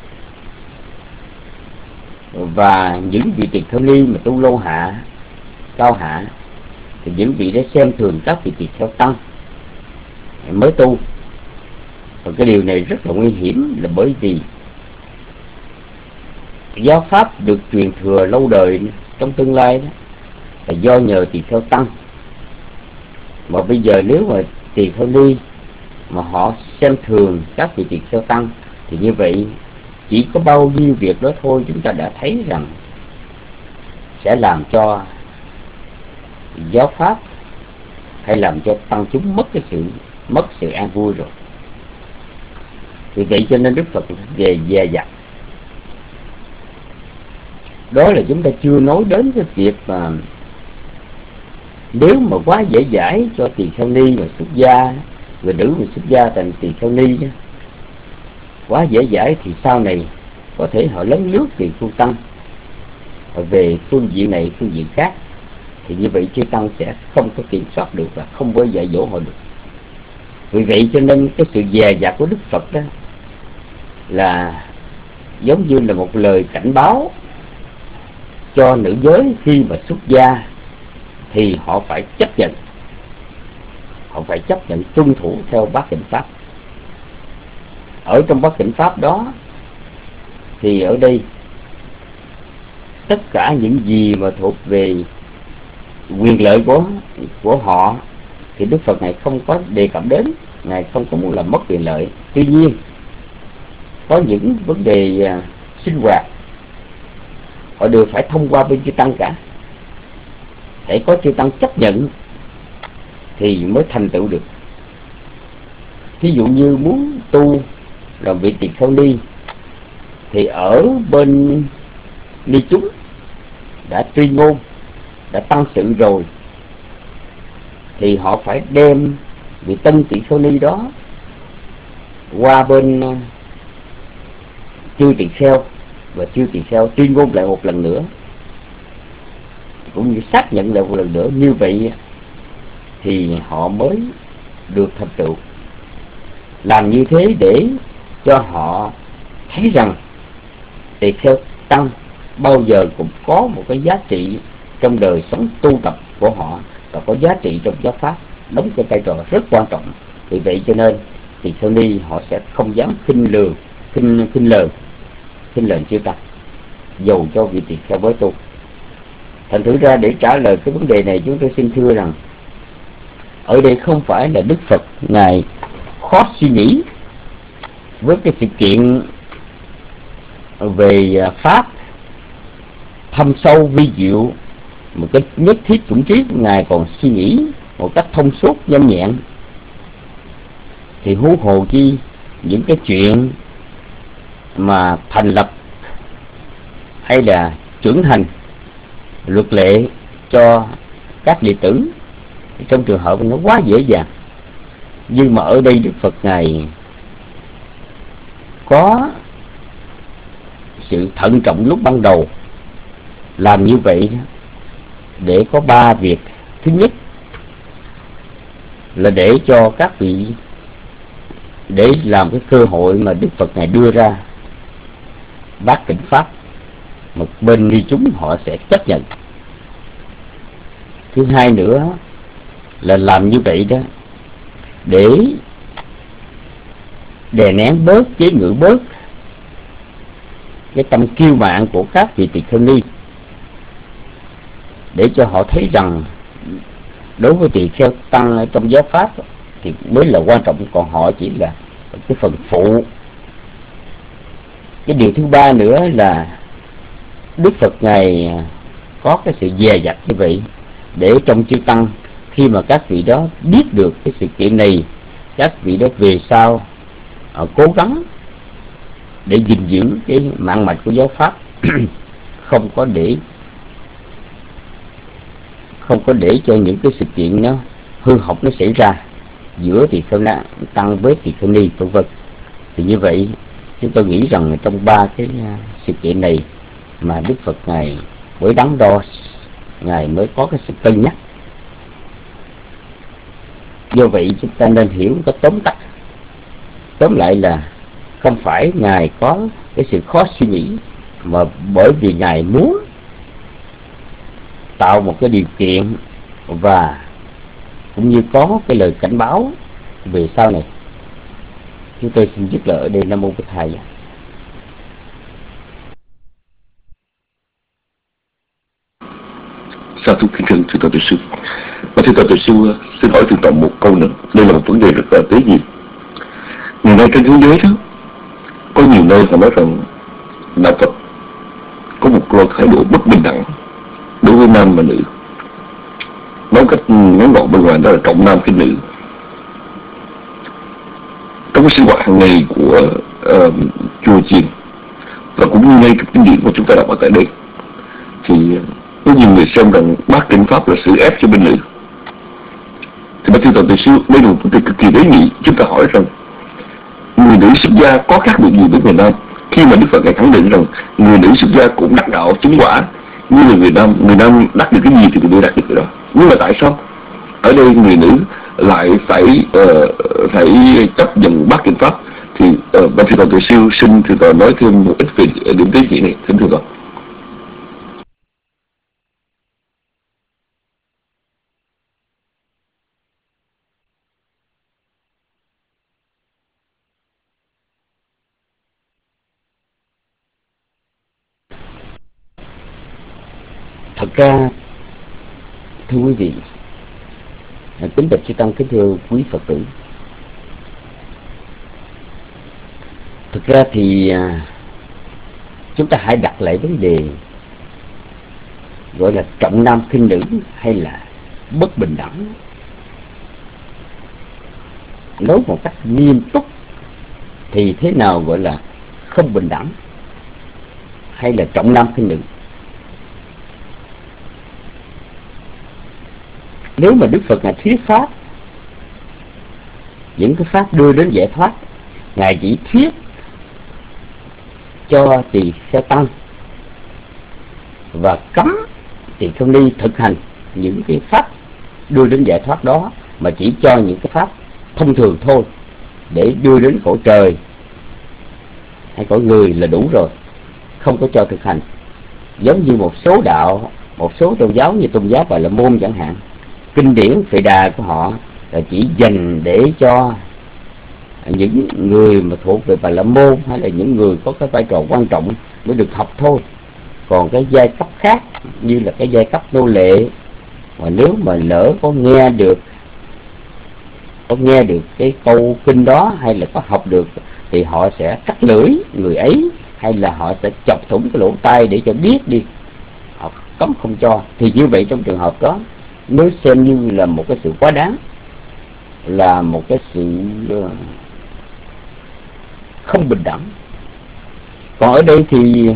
và những vị tỳ kheo ni mà tu lâu hạ, cao hạ, thì những vị đó xem thường các vị tỳ kheo tăng mới tu. Và cái điều này rất là nguy hiểm, là bởi vì giáo pháp được truyền thừa lâu đời trong tương lai đó là do nhờ tỳ kheo tăng. Mà bây giờ nếu mà tỳ kheo ni mà họ xem thường các vị tỳ kheo tăng, thì như vậy chỉ có bao nhiêu việc đó thôi, chúng ta đã thấy rằng sẽ làm cho giáo pháp hay làm cho tăng chúng mất cái sự mất sự an vui rồi. Vì vậy cho nên Đức Phật về dè dặt. Đó là chúng ta chưa nói đến cái việc mà nếu mà quá dễ dãi cho tỳ kheo ni mà xuất gia, người nữ mà xuất gia thành tỳ kheo ni đó, quá dễ dãi thì sau này có thể họ lấn lướt tiền tu tăng về phương diện này phương diện khác, thì như vậy chư tăng sẽ không có kiểm soát được và không có dạy dỗ họ được. Vì vậy cho nên cái sự dè dặt của Đức Phật đó là giống như là một lời cảnh báo cho nữ giới khi mà xuất gia thì họ phải chấp nhận, họ phải chấp nhận tuân thủ theo bát tịnh pháp. Ở trong bát tịnh pháp đó thì ở đây tất cả những gì mà thuộc về quyền lợi của của họ thì Đức Phật này không có đề cập đến, ngài không có muốn làm mất quyền lợi. Tuy nhiên có những vấn đề uh, sinh hoạt họ đều phải thông qua bên chư tăng cả, để có chư tăng chấp nhận thì mới thành tựu được. Ví dụ như muốn tu làm vị tỳ kheo ni thì ở bên ni chúng đã tuyên ngôn, đã tăng sự rồi, thì họ phải đem vị tân tỳ kheo ni đó qua bên chư tỳ kheo, và chư tỳ kheo tuyên ngôn lại một lần nữa, cũng như xác nhận lại một lần nữa. Như vậy thì họ mới được thành tựu. Làm như thế để cho họ thấy rằng tỳ kheo tăng bao giờ cũng có một cái giá trị trong đời sống tu tập của họ, và có giá trị trong giáo pháp, đóng cái vai trò rất quan trọng. Vì vậy cho nên tỳ kheo ni họ sẽ không dám khinh lường, khinh khinh lờn, khinh lờn chư tăng, dầu cho vị tỳ kheo mới tu. Thành thử ra để trả lời cái vấn đề này, chúng tôi xin thưa rằng ở đây không phải là Đức Phật ngài khó suy nghĩ với cái sự kiện về pháp thâm sâu vi diệu một cách nhất thiết chủng trí của ngài còn suy nghĩ một cách thông suốt nhanh nhẹn, thì huống hồ chi những cái chuyện mà thành lập hay là trưởng thành luật lệ cho các đệ tử trong trường hợp nó quá dễ dàng. Nhưng mà ở đây Đức Phật ngài có sự thận trọng lúc ban đầu. Làm như vậy để có ba việc. Thứ nhất là để cho các vị, để làm cái cơ hội mà Đức Phật ngài đưa ra bát tịnh pháp, một bên ni chúng họ sẽ chấp nhận. Thứ hai nữa là làm như vậy đó để đè nén bớt, chế ngự bớt cái tâm kiêu mạn của các vị tỳ kheo ni, để cho họ thấy rằng đối với tỳ kheo tăng ở trong giáo pháp thì mới là quan trọng, còn họ chỉ là cái phần phụ. Cái điều thứ ba nữa là Đức Phật ngài có cái sự dè dặt như vậy để trong chư tăng, khi mà các vị đó biết được cái sự kiện này, các vị đó về sau họ cố gắng để gìn giữ cái mạng mạch của giáo pháp, không có để không có để cho những cái sự kiện nó hư hỏng nó xảy ra giữa tỳ kheo tăng với tỳ kheo ni vân vân. Thì như vậy chúng tôi nghĩ rằng trong ba cái sự kiện này mà Đức Phật ngài với đắn đo, ngài mới có cái sự cân nhắc. Do vậy chúng ta nên hiểu có tóm tắt. Tóm lại là không phải ngài có cái sự khó suy nghĩ, mà bởi vì ngài muốn tạo một cái điều kiện và cũng như có cái lời cảnh báo về sau này. Chúng tôi xin dứt lời ở đây. Nam mô Bổn Thầy. Sa thú kính thưa thưa Tổ sư. Và thưa Tổ sư, xin hỏi thượng tọa một câu nữa. Đây là một vấn đề rất là tế nhị. Ngày nay trên thế giới đó, có nhiều nơi họ nói rằng đạo Phật có một loại thái độ bất bình đẳng đối với nam và nữ. Nói cách ngắn gọn bên ngoài đó là trọng nam khinh nữ. Trong cái sinh hoạt hàng ngày của uh, chùa chiền và cũng như ngay trong kinh điển mà chúng ta đọc ở tại đây, thì có nhiều người xem rằng bát tịnh pháp là sự ép cho bên nữ. Thì bác thưa Tổ sư, đây là một vấn đề cực kỳ tế nhị. Chúng ta hỏi rằng người người nữ xuất gia có khác biệt gì với người nam? Khi mà Đức Phật Ngài khẳng định rằng người nữ xuất gia cũng đắc đạo chứng quả như là người nam, người nam đắc được cái gì thì người nữ đắc được cái đó. Nhưng mà tại sao ở đây người nữ lại phải uh, phải chấp nhận bát kinh pháp? Thì uh, ban thưa toàn tuệ siêu xin thưa toàn nói thêm một ít về điểm tế nhị này, thưa toàn. Thật ra thưa quý vị, kính bạch chư tăng, kính thưa quý Phật tử, thực ra thì chúng ta hãy đặt lại vấn đề gọi là trọng nam khinh nữ hay là bất bình đẳng. Nói một cách nghiêm túc thì thế nào gọi là không bình đẳng hay là trọng nam khinh nữ? Nếu mà Đức Phật Ngài thuyết pháp, những cái pháp đưa đến giải thoát, Ngài chỉ thuyết cho tỳ kheo tăng và cấm tỳ kheo ni thực hành những cái pháp đưa đến giải thoát đó, mà chỉ cho những cái pháp thông thường thôi để đưa đến cõi trời hay cõi người là đủ rồi, không có cho thực hành. Giống như một số đạo, một số tôn giáo như tôn giáo Bà La Môn chẳng hạn, kinh điển Phệ Đà của họ là chỉ dành để cho những người mà thuộc về Bà La Môn hay là những người có cái vai trò quan trọng mới được học thôi. Còn cái giai cấp khác như là cái giai cấp nô lệ, mà nếu mà lỡ có nghe được có nghe được cái câu kinh đó hay là có học được thì họ sẽ cắt lưỡi người ấy, hay là họ sẽ chọc thủng cái lỗ tai để cho biết đi, họ cấm không cho. Thì như vậy trong trường hợp đó mới xem như là một cái sự quá đáng, là một cái sự không bình đẳng. Còn ở đây thì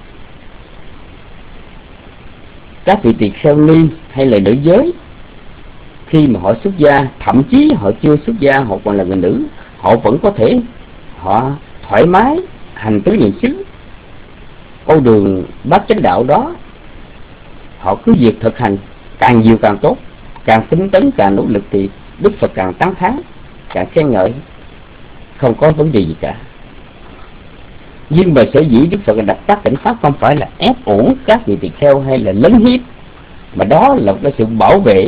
các vị tỳ kheo ni hay là nữ giới, khi mà họ xuất gia, thậm chí họ chưa xuất gia, họ còn là người nữ, họ vẫn có thể họ thoải mái hành tứ niệm xứ, con đường bát chánh đạo đó, họ cứ việc thực hành càng nhiều càng tốt, càng tinh tấn càng nỗ lực thì Đức Phật càng tán thán, càng khen ngợi, không có vấn đề gì cả. Nhưng mà sở dĩ Đức Phật đặt bát cảnh pháp không phải là ép uổng các vị tỳ kheo hay là lấn hiếp, mà đó là cái sự bảo vệ.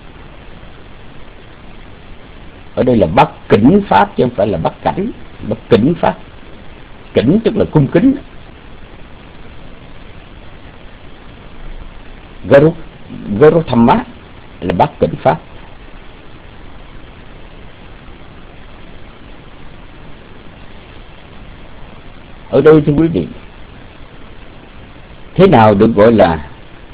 Ở đây là bát kính pháp chứ không phải là bát cảnh. Bát kính pháp, kính tức là cung kính. Garu Garu Thamma là bát kính pháp. Ở đây thưa quý vị, thế nào được gọi là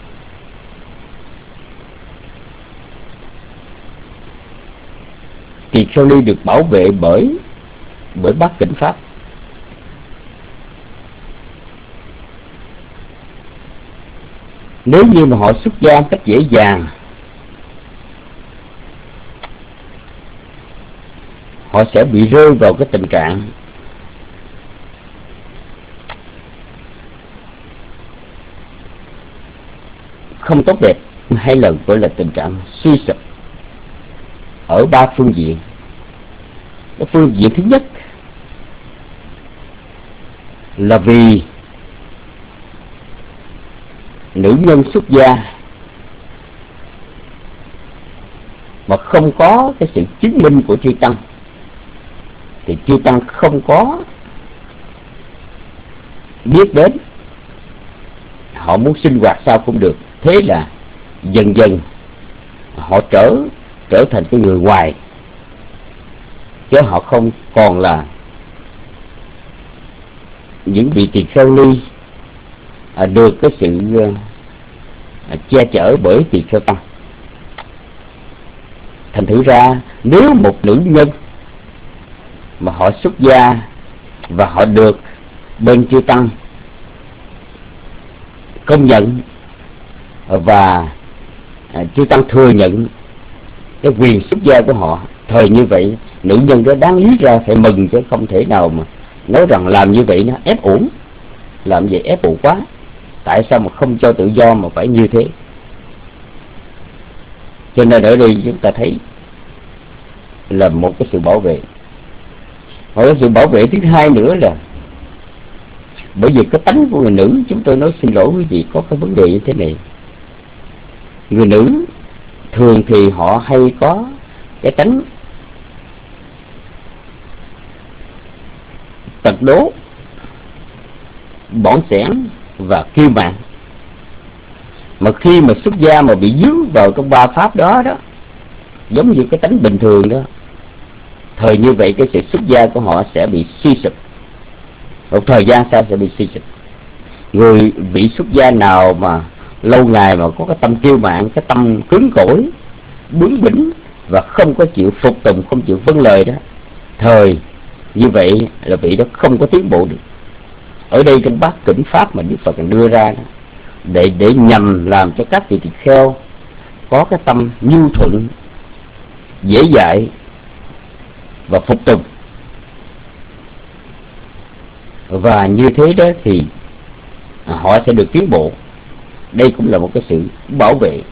tỳ kheo ni được bảo vệ bởi bởi bát kính pháp? Nếu như mà họ xuất gia một cách dễ dàng, họ sẽ bị rơi vào cái tình trạng không tốt đẹp, hay là gọi là tình trạng suy sụp ở ba phương diện. Cái phương diện thứ nhất là vì nữ nhân xuất gia mà không có cái sự chứng minh của chư tăng thì chư tăng không có biết đến, họ muốn sinh hoạt sao cũng được. Thế là dần dần họ trở trở thành cái người ngoài, chứ họ không còn là những vị tỳ kheo ni à, được cái sự à, che chở bởi tỳ kheo tăng. Thành thử ra nếu một nữ nhân mà họ xuất gia và họ được bên chư tăng công nhận và à, chư tăng thừa nhận cái quyền xuất gia của họ, Thời như vậy nữ nhân đó đáng lý ra phải mừng, chứ không thể nào mà nói rằng làm như vậy nó ép uổng, làm vậy ép buộc quá. Tại sao mà không cho tự do mà phải như thế? Cho nên ở đây chúng ta thấy là một cái sự bảo vệ. Một cái sự bảo vệ thứ hai nữa là bởi vì cái tánh của người nữ, chúng tôi nói xin lỗi quý vị, có cái vấn đề như thế này. Người nữ thường thì họ hay có cái tánh tật đố, bỏng sẻn và kiêu mạn. Mà khi mà xuất gia mà bị dướng vào trong ba pháp đó đó, giống như cái tánh bình thường đó, thời như vậy cái sự xuất gia của họ sẽ bị suy sụp. Một thời gian sau sẽ bị suy sụp. Người bị xuất gia nào mà lâu ngày mà có cái tâm kiêu mạn, cái tâm cứng cỏi, bướng bỉnh và không có chịu phục tùng, không chịu vâng lời đó, thời như vậy là vị đó không có tiến bộ được. Ở đây trong bát cửnh pháp mà Đức Phật đưa ra đó, để để nhằm làm cho các vị tỳ kheo có cái tâm nhu thuận, dễ dãi và phục tùng. Và như thế đó thì họ sẽ được tiến bộ. Đây cũng là một cái sự bảo vệ.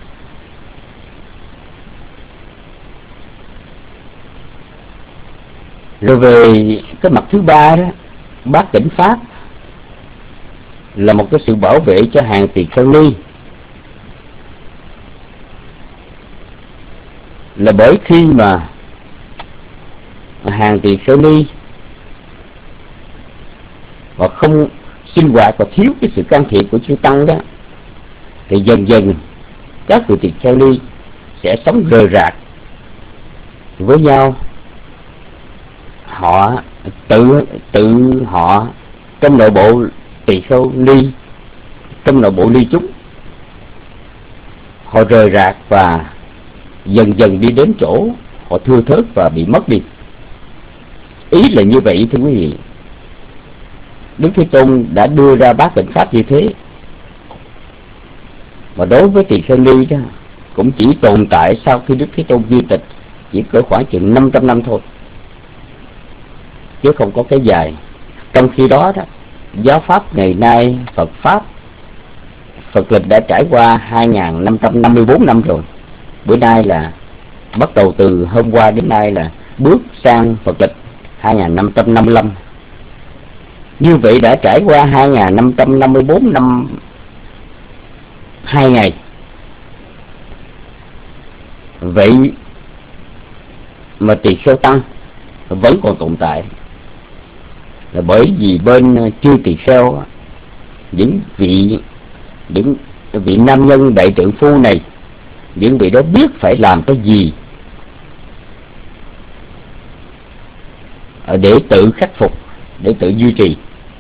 Rồi về cái mặt thứ ba đó, bát cửnh pháp là một cái sự bảo vệ cho hàng tỳ kheo ni. Là bởi khi mà hàng tỳ kheo ni và không sinh hoạt và thiếu cái sự can thiệp của chư tăng đó, thì dần dần các vị tỳ kheo ni sẽ sống rời rạc với nhau. Họ tự tự họ trong nội bộ tỳ kheo ni, trong nội bộ ni chúng, họ rời rạc và dần dần đi đến chỗ họ thưa thớt và bị mất đi. Ý là như vậy thưa quý vị. Đức Thế Tôn đã đưa ra bát cửnh pháp như thế. Mà đối với tỳ kheo ni đó, cũng chỉ tồn tại sau khi Đức Thế Tôn viên tịch, chỉ cỡ khoảng chừng năm trăm năm thôi, chứ không có cái dài. Trong khi đó đó, giáo pháp ngày nay, Phật pháp, Phật lịch đã trải qua hai nghìn năm trăm năm mươi bốn năm rồi. Bữa nay là bắt đầu từ hôm qua đến nay là bước sang Phật lịch hai nghìn năm trăm năm mươi lăm. Như vậy đã trải qua hai nghìn năm trăm năm mươi bốn năm hai ngày. Vậy mà tỳ kheo tăng vẫn còn tồn tại, là bởi vì bên chư tỳ kheo, những vị những vị nam nhân đại trượng phu này, những vị đó biết phải làm cái gì để tự khắc phục, để tự duy trì.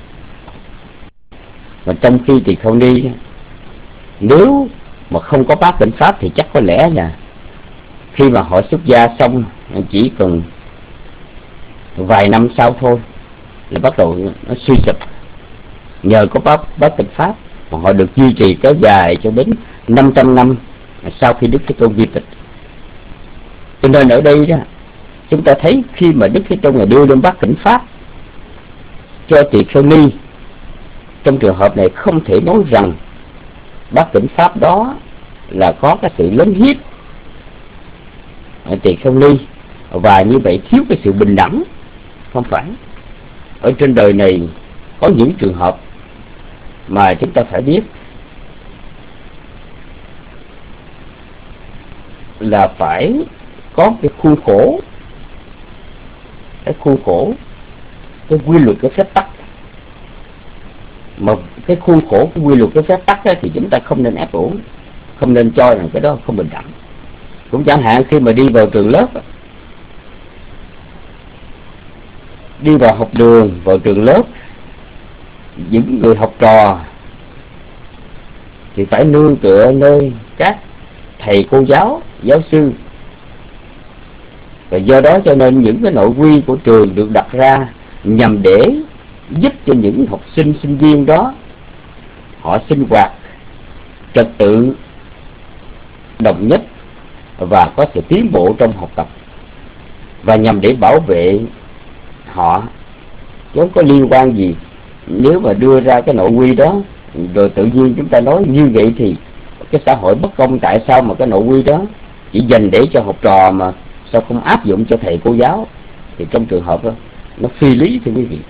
Mà trong khi tỳ kheo ni, nếu mà không có bát cửnh pháp thì chắc có lẽ là khi mà họ xuất gia xong chỉ cần vài năm sau thôi là bắt đầu nó suy sụp. Nhờ có bát bát cửnh pháp mà họ được duy trì kéo dài cho đến năm trăm năm sau khi Đức Thế Tôn viên tịch. Cho nên ở đây đó, chúng ta thấy khi mà Đức Thế Tôn là đưa lên bát cửnh pháp cho tỳ kheo ni, trong trường hợp này không thể nói rằng bát cửnh pháp đó là có cái sự lấn hiếp tỳ kheo ni và như vậy thiếu cái sự bình đẳng. Không phải. Ở trên đời này có những trường hợp mà chúng ta phải biết là phải có cái khuôn khổ, cái khuôn khổ, cái quy luật, cái phép tắc. Mà cái khuôn khổ, cái quy luật, cái phép tắc thì chúng ta không nên ép uổng, không nên cho rằng cái đó không bình đẳng. Cũng chẳng hạn khi mà đi vào trường lớp, đi vào học đường, vào trường lớp, những người học trò thì phải nương tựa nơi các thầy cô giáo, giáo sư. Và do đó cho nên những cái nội quy của trường được đặt ra nhằm để giúp cho những học sinh, sinh viên đó họ sinh hoạt trật tự, đồng nhất và có sự tiến bộ trong học tập. và nhằm để bảo vệ họ, chứ không có liên quan gì. Nếu mà đưa ra cái nội quy đó rồi tự nhiên chúng ta nói như vậy thì cái xã hội bất công. Tại sao mà cái nội quy đó chỉ dành để cho học trò mà sao không áp dụng cho thầy cô giáo? Thì trong trường hợp đó nó phi lý thưa quý vị.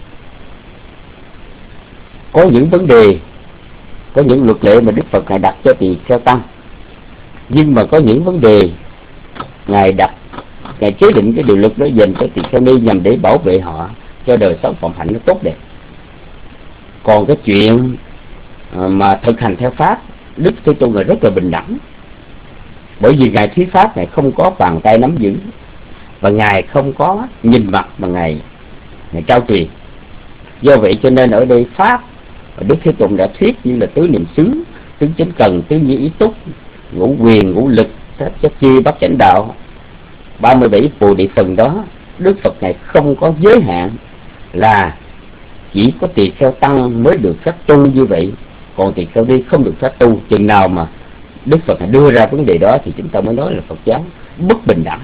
Có những vấn đề, có những luật lệ mà Đức Phật Ngài đặt cho tỳ kheo tăng, nhưng mà có những vấn đề Ngài đặt, Ngài chế định cái điều luật đó dành cho tỳ kheo ni nhằm để bảo vệ họ cho đời sống phẩm hạnh nó tốt đẹp. Còn cái chuyện mà thực hành theo pháp, Đức Thế Tôn là rất là bình đẳng, bởi vì Ngài thuyết pháp Ngài không có bàn tay nắm giữ, và Ngài không có nhìn mặt mà Ngài Ngài trao truyền. Do vậy cho nên ở đây pháp Đức Thế Tôn đã thuyết như là tứ niệm xứ, tứ chánh cần, tứ như ý túc, ngũ quyền, ngũ lực, thất chất chi, bát chánh đạo, ba mươi bảy bồ đề phần đó. Đức Phật Ngài không có giới hạn là chỉ có tỳ kheo tăng mới được phép tu như vậy, còn tỳ kheo ni không được phép tu. Chừng nào mà Đức Phật Ngài đưa ra vấn đề đó thì chúng ta mới nói là Phật giáo bất bình đẳng,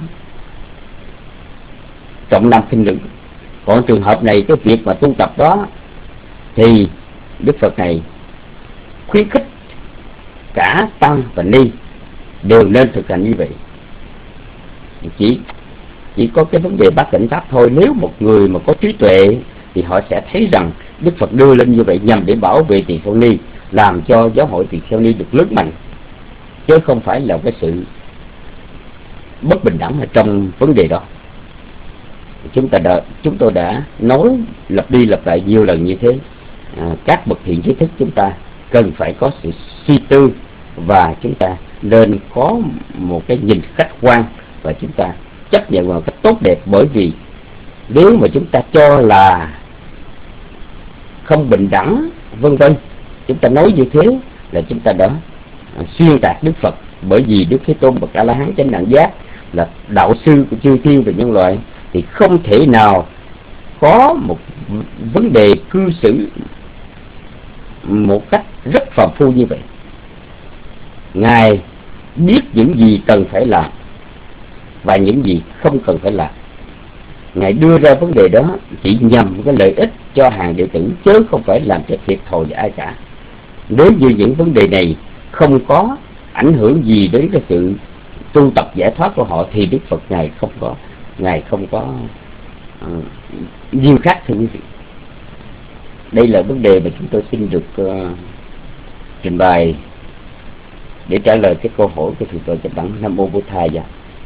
trọng nam khinh nữ. Còn trường hợp này, cái việc mà tu tập đó thì Đức Phật này khuyến khích cả tăng và ni đều nên thực hành như vậy. Chỉ chỉ có cái vấn đề bát cảnh pháp thôi. Nếu một người mà có trí tuệ thì họ sẽ thấy rằng Đức Phật đưa lên như vậy nhằm để bảo vệ tỳ kheo ni, làm cho giáo hội tỳ kheo ni được lớn mạnh, chứ không phải là cái sự bất bình đẳng ở trong vấn đề đó. Chúng ta đã chúng tôi đã nói lặp đi lặp lại nhiều lần như thế. À, các bậc thiện trí thức chúng ta cần phải có sự suy tư, và chúng ta nên có một cái nhìn khách quan, và chúng ta chấp nhận vào cách tốt đẹp. Bởi vì nếu mà chúng ta cho là không bình đẳng vân vân, chúng ta nói như thế là chúng ta đã xuyên tạc Đức Phật. Bởi vì Đức Thế Tôn bậc A La Hán chánh đẳng giác là đạo sư của chư thiên và nhân loại, thì không thể nào có một vấn đề cư xử một cách rất phàm phu như vậy. Ngài biết những gì cần phải làm và những gì không cần phải làm. Ngài đưa ra vấn đề đó chỉ nhằm cái lợi ích cho hàng đệ tử, chứ không phải làm cho thiệt thòi ai cả. Nếu như những vấn đề này không có ảnh hưởng gì đến cái sự tu tập giải thoát của họ thì Đức Phật Ngài không có Ngài không có uh, nghiêm khắc thưa quý vị. Đây là vấn đề mà chúng tôi xin được uh, trình bày để trả lời cái câu hỏi của thượng tọa Chánh Đẳng. Nam mô Bổn Thầy.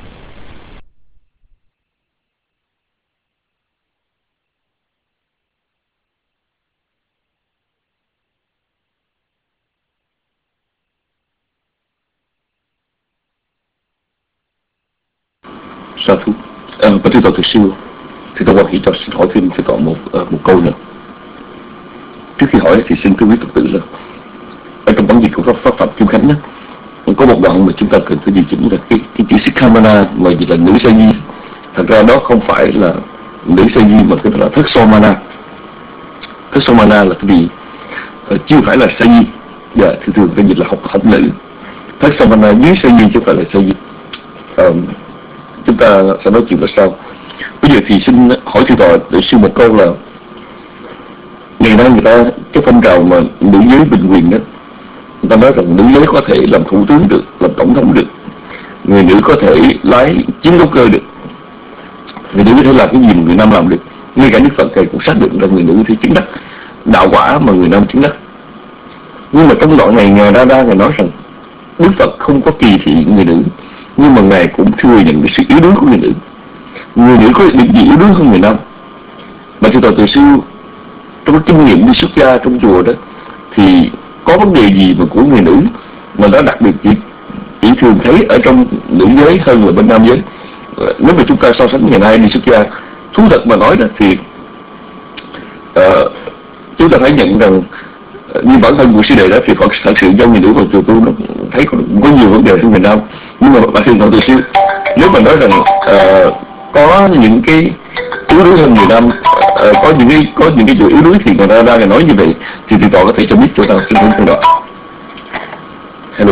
Sa thú. À, và thưa tọa thực siêu, thì tôi quan hỷ cho xin hỏi thêm thưa tọa một uh, một câu nữa. Trước khi hỏi thì xin thưa quý Phật tử là ở trong bản dịch của pháp pháp Kim Khánh đó, có một đoạn mà chúng ta cần phải điều chỉnh là cái cái chữ Sikhamana mà dịch là nữ sa di. Thật ra đó không phải là nữ sa di mà cái là thất somana. Thất somana là cái gì? Uh, chưa phải là sa di. Dạ, thường thường cái dịch là học học nữ. Thất somana dưới sa di chứ không phải là sa di. Uh, chúng ta sẽ nói chuyện là sao. Bây giờ thì xin hỏi thưa tọa để sư một câu là ngày nay người ta cái phong trào mà nữ giới bình quyền đó, người ta nói rằng nữ giới có thể làm thủ tướng được, làm tổng thống được, người nữ có thể lái chiến đấu cơ được, người nữ có thể làm cái gì mà người nam làm được. Ngay cả Đức Phật Ngài cũng xác định rằng người nữ thì chứng đắc đạo quả mà người nam chứng đắc. Nhưng mà trong đoạn này Ngài Đa Đa Ngài nói rằng Đức Phật không có kỳ thị người nữ, nhưng mà Ngài cũng thừa nhận cái sự yếu đuối của người nữ. Người nữ có được gì yếu đuối hơn người nam? Mà thưa tọa từ sư, trong cái kinh nghiệm đi xuất gia trong chùa đó, thì có vấn đề gì mà của người nữ mà nó đặc biệt chỉ, chỉ thường thấy ở trong nữ giới hơn là bên nam giới? Nếu mà chúng ta so sánh ngày nay đi xuất gia, thú thật mà nói đó thì uh, chúng ta phải nhận rằng như bản thân của sư đệ đó thì Phật thật sự do người nữ vào chùa tu nó thấy có, có nhiều vấn đề hơn người nam. Nhưng mà bà thưa tọa từ sư, nếu mà nói rằng uh, có những cái yếu đuối hơn người nam, uh, có những cái có những cái chỗ yếu đuối thì người ta ra nói như vậy, thì thưa tọa có thể cho biết cho ta xin hướng đó. Hello.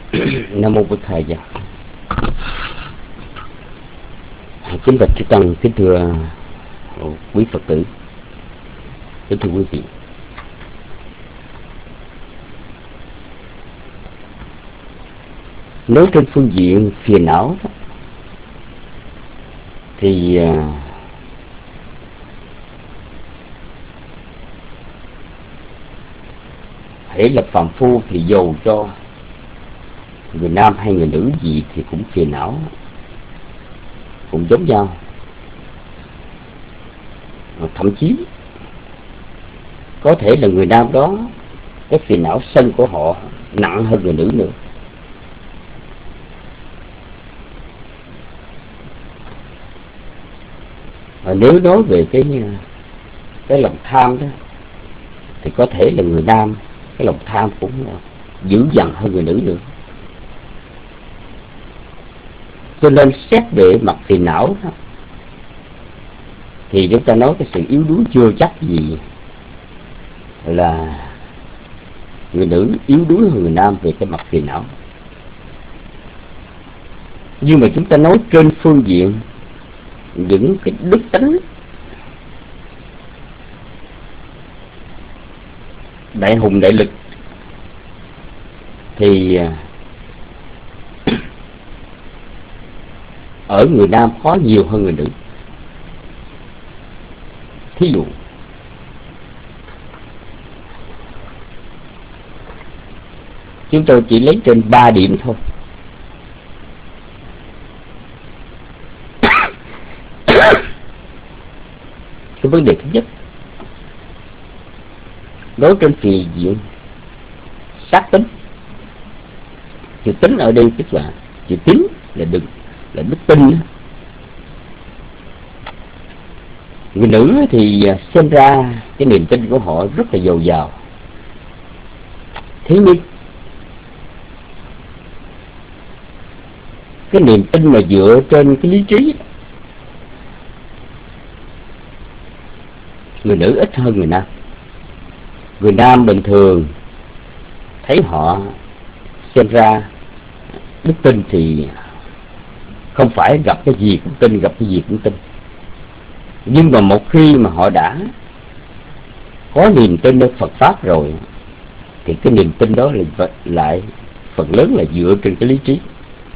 Nam mô Bụt Thầy. Kính bạch chư tăng, kính thưa quý Phật tử, kính thưa quý vị. Nếu trên phương diện phiền não đó, thì hễ là phàm phu thì dầu cho người nam hay người nữ gì thì cũng phiền não, cũng giống nhau. Thậm chí có thể là người nam đó cái phiền não sân của họ nặng hơn người nữ nữa. Và nếu nói về cái cái lòng tham đó thì có thể là người nam cái lòng tham cũng dữ dằn hơn người nữ nữa. Cho nên xét về mặt phiền não đó, thì chúng ta nói cái sự yếu đuối chưa chắc gì là người nữ yếu đuối hơn người nam về cái mặt phiền não. Nhưng mà chúng ta nói trên phương diện những cái đức tính đại hùng đại lực thì ở người nam khó nhiều hơn người nữ. Thí dụ chúng tôi chỉ lấy trên ba điểm thôi. Cái vấn đề thứ nhất, đối trên phương diện sát tính. Chữ tính ở đây tức là chữ tín là đừng là đức tin. Người nữ thì xem ra cái niềm tin của họ rất là dồi dào. Thế nhưng cái niềm tin mà dựa trên cái lý trí, người nữ ít hơn người nam. Người nam bình thường thấy họ xem ra đức tin thì không phải gặp cái gì cũng tin, gặp cái gì cũng tin. Nhưng mà một khi mà họ đã có niềm tin ở Phật Pháp rồi thì cái niềm tin đó lại, lại phần lớn là dựa trên cái lý trí.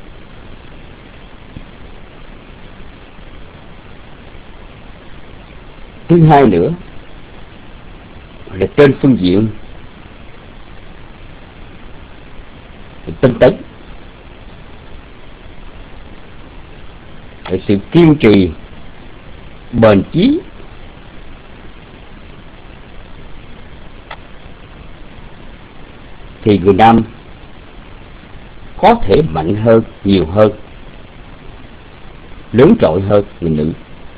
Thứ hai nữa là trên phương diện tinh tấn, sự kiên trì, bền chí, thì người nam có thể mạnh hơn, nhiều hơn, lớn trội hơn người nữ.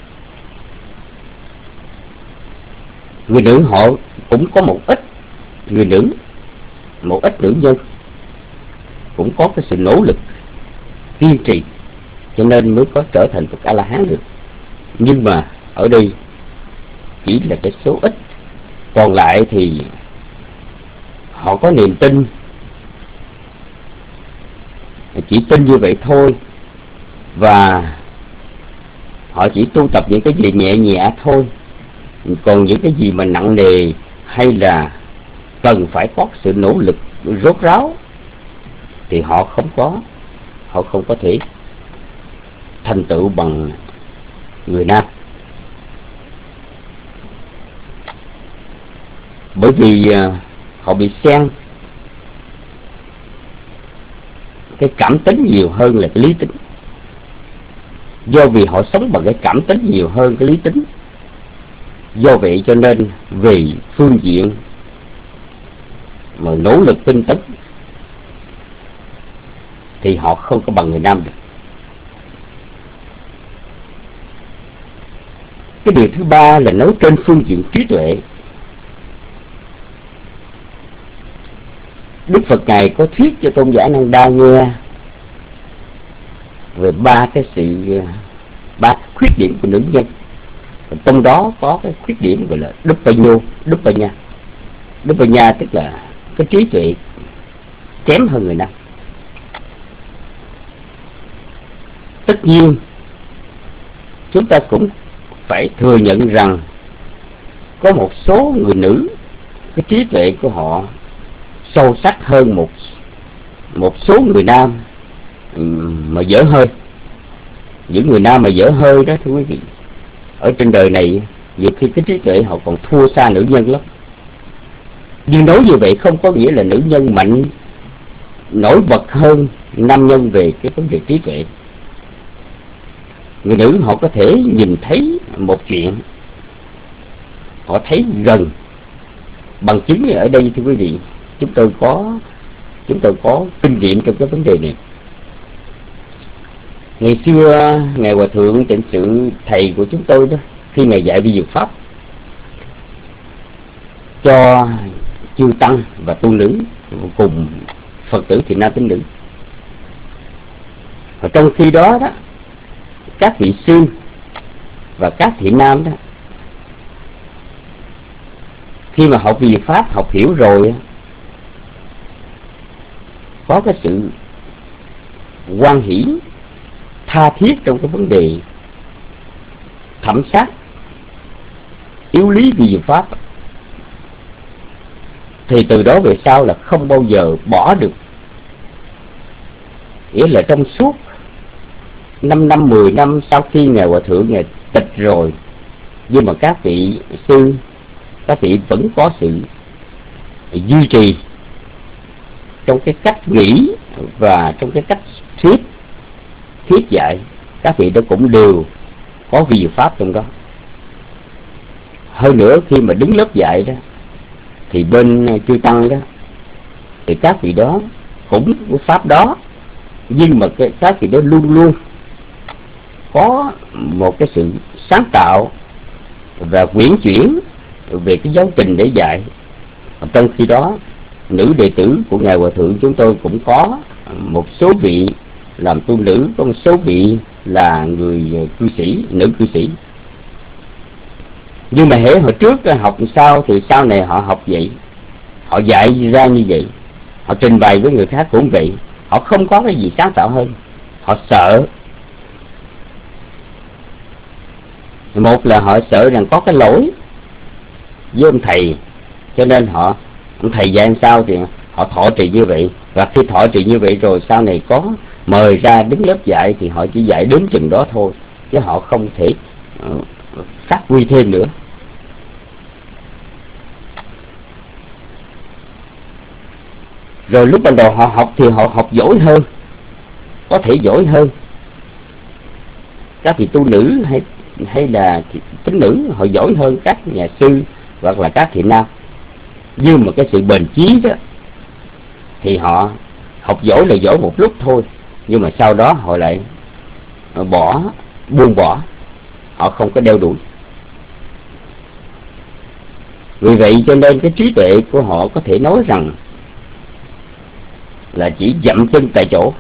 Người nữ họ cũng có một ít, người nữ một ít nữ nhân cũng có cái sự nỗ lực kiên trì, cho nên mới có trở thành Phật A La Hán được. Nhưng mà ở đây chỉ là cái số ít, còn lại thì họ có niềm tin, chỉ tin như vậy thôi, và họ chỉ tu tập những cái gì nhẹ nhẹ thôi. Còn những cái gì mà nặng nề hay là cần phải có sự nỗ lực rốt ráo thì họ không có, họ không có thể thành tựu bằng người nam. Bởi vì uh, họ bị xen cái cảm tính nhiều hơn là cái lý tính. Do vì họ sống bằng cái cảm tính nhiều hơn cái lý tính, do vậy cho nên về phương diện mà nỗ lực tinh tấn thì họ không có bằng người nam được. Cái điều thứ ba là nói trên phương diện trí tuệ. Đức Phật Ngài có thuyết cho tôn giả Năng Đa nghe về ba cái sự ba khuyết điểm của nữ nhân. Trong đó có cái khuyết điểm gọi là Duppanya, Duppanya. Duppanya tức là cái trí tuệ kém hơn người nam. tất nhiên chúng ta cũng phải thừa nhận rằng có một số người nữ cái trí tuệ của họ sâu sắc hơn một một số người nam mà dở hơi. Những người nam mà dở hơi đó thưa quý vị, ở trên đời này nhiều khi cái trí tuệ họ còn thua xa nữ nhân lắm. Nhưng nói như vậy không có nghĩa là nữ nhân mạnh nổi bật hơn nam nhân về cái vấn đề trí tuệ. Người nữ họ có thể nhìn thấy một chuyện, họ thấy gần. Bằng chứng ở đây thưa quý vị, chúng tôi có chúng tôi có kinh nghiệm trong cái vấn đề này. Ngày xưa ngài Hòa thượng Tịnh Sự, thầy của chúng tôi đó, khi ngài dạy vi dược pháp cho chư tăng và tu nữ cùng Phật tử thiện nam tín nữ, và trong khi đó đó các vị sư và các thiện nam đó, khi mà học vi dược pháp, học hiểu rồi, có cái sự hoan hỷ tha thiết trong cái vấn đề thẩm sát yếu lý vi dược pháp, thì từ đó về sau là không bao giờ bỏ được. Nghĩa là trong suốt năm năm, mười năm sau khi ngài Hòa thượng ngài tịch rồi, nhưng mà các vị sư, các vị vẫn có sự duy trì trong cái cách nghĩ và trong cái cách thuyết thuyết dạy. Các vị đó cũng đều có vi dược pháp trong đó. Hơn nữa khi mà đứng lớp dạy đó, thì bên chư tăng đó, thì các vị đó cũng có pháp đó, nhưng mà cái, các vị đó luôn luôn có một cái sự sáng tạo và quyển chuyển về cái giáo trình để dạy. Trong khi đó nữ đệ tử của ngài Hòa thượng chúng tôi cũng có một số vị làm tu nữ, có một số vị là người cư sĩ, nữ cư sĩ. Nhưng mà hễ hồi trước học sao thì sau này họ học vậy, họ dạy ra như vậy, họ trình bày với người khác cũng vậy. Họ không có cái gì sáng tạo hơn. Họ sợ, một là họ sợ rằng có cái lỗi với ông thầy, cho nên họ ông thầy dạy làm sao thì họ thọ trì như vậy. Và khi thọ trì như vậy rồi, sau này có mời ra đứng lớp dạy thì họ chỉ dạy đến chừng đó thôi, chứ họ không thể uh, phát huy thêm nữa. Rồi lúc ban đầu họ học thì họ học giỏi hơn, có thể giỏi hơn các vị tu nữ hay hay là tín nữ, họ giỏi hơn các nhà sư hoặc là các thiện nam. Nhưng mà cái sự bền chí đó thì họ học giỏi là giỏi một lúc thôi, nhưng mà sau đó họ lại bỏ, buông bỏ, họ không có đeo đuổi. Vì vậy cho nên cái trí tuệ của họ có thể nói rằng là chỉ dậm chân tại chỗ,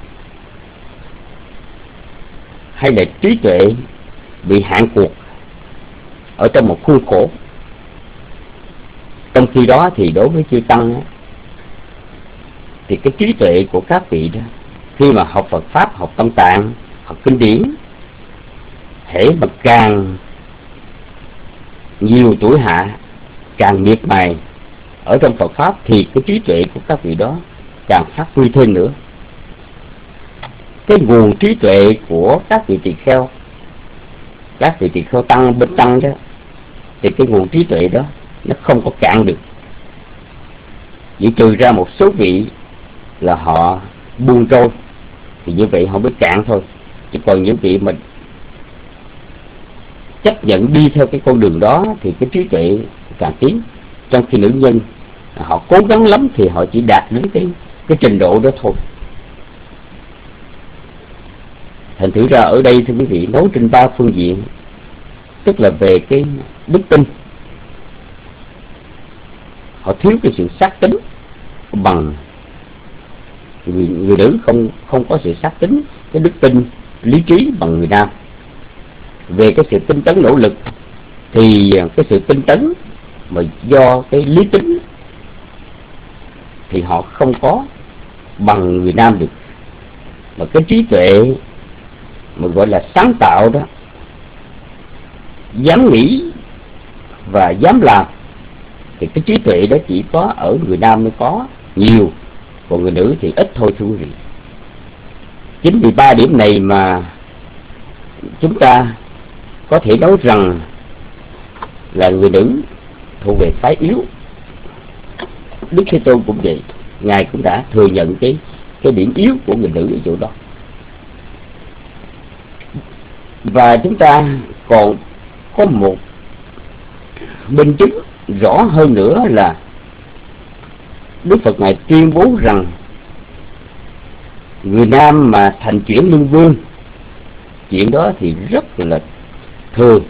hay là trí tuệ bị hạn cuộc ở trong một khuôn khổ. Trong khi đó thì đối với chư tăng thì cái trí tuệ của các vị đó, khi mà học Phật pháp, học tâm tạng, học kinh điển, hễ mà càng nhiều tuổi hạ, càng miệt mài ở trong Phật pháp, thì cái trí tuệ của các vị đó càng phát huy thêm nữa. Cái nguồn trí tuệ của các vị tỳ kheo, các vị tỳ kheo tăng bên tăng đó, thì cái nguồn trí tuệ đó nó không có cạn được. Chỉ trừ ra một số vị là họ buông trôi, thì như vậy họ mới cạn thôi. Chỉ còn những vị mình chấp nhận đi theo cái con đường đó thì cái trí tuệ càng tiến. Trong khi nữ nhân họ cố gắng lắm thì họ chỉ đạt đến cái cái trình độ đó thôi. Thành thử ra ở đây thưa quý vị, nói trên ba phương diện, tức là về cái đức tin, họ thiếu cái sự xác tín bằng người, người nữ không không có sự xác tín cái đức tin lý trí bằng người nam. Về cái sự tinh tấn nỗ lực thì cái sự tinh tấn mà do cái lý tính thì họ không có bằng người nam được. Mà cái trí tuệ mà gọi là sáng tạo đó, dám nghĩ và dám làm, thì cái trí tuệ đó chỉ có ở người nam mới có nhiều, còn người nữ thì ít thôi thưa quý vị. Chính vì ba điểm này mà chúng ta có thể nói rằng là người nữ thuộc về phái yếu. Đức Thế Tôn cũng vậy, ngài cũng đã thừa nhận cái cái điểm yếu của người nữ ở chỗ đó. Và chúng ta còn có một minh chứng rõ hơn nữa là Đức Phật ngài tuyên bố rằng người nam mà thành chuyển luân vương, chuyện đó thì rất là thường.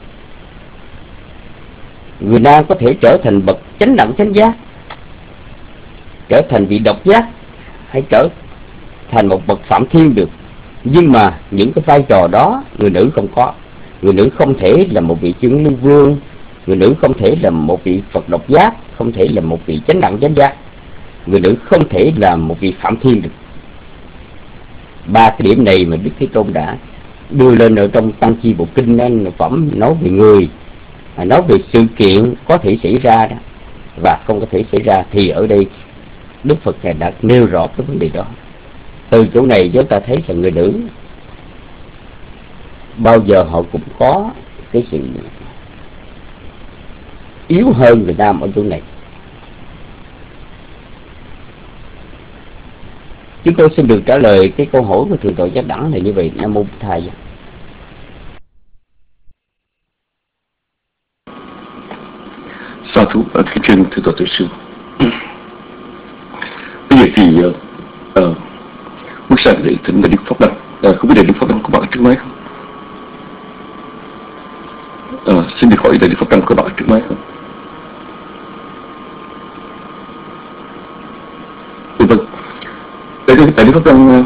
Người nam có thể trở thành bậc chánh đẳng chánh giác, trở thành vị độc giác, hay trở thành một bậc phạm thiên được. Nhưng mà những cái vai trò đó người nữ không có. Người nữ không thể là một vị chuyển luân vương, người nữ không thể là một vị Phật độc giác, không thể là một vị chánh đẳng chánh giác, người nữ không thể là một vị phạm thiên được. Ba cái điểm này mà Đức Thế Tôn đã đưa lên ở trong Tăng Chi Bộ Kinh nên phẩm nói về người, nói về sự kiện có thể xảy ra đó và không có thể xảy ra, thì ở đây Đức Phật ngài đã nêu rõ cái vấn đề đó. Từ chỗ này chúng ta thấy là người nữ bao giờ họ cũng có cái sự yếu hơn người nam ở chỗ này. Chúng tôi xin được trả lời cái câu hỏi của thượng tọa Giác Đẳng là như vậy. Nam mô Bổn Thầy. Sa thú ở cái trên thượng tọa Tuệ Sư. Bây giờ thì uh, uh, bước sang để thỉnh Đại Đức Pháp Đăng. Uh, không biết Đại Đức Pháp Đăng có bạn ở trước máy không? Uh, xin được hỏi Đại Đức Pháp Đăng có bạn ở trước máy không? Ừ, vâng. Đại Đức, Đại Đức Pháp Đăng, uh,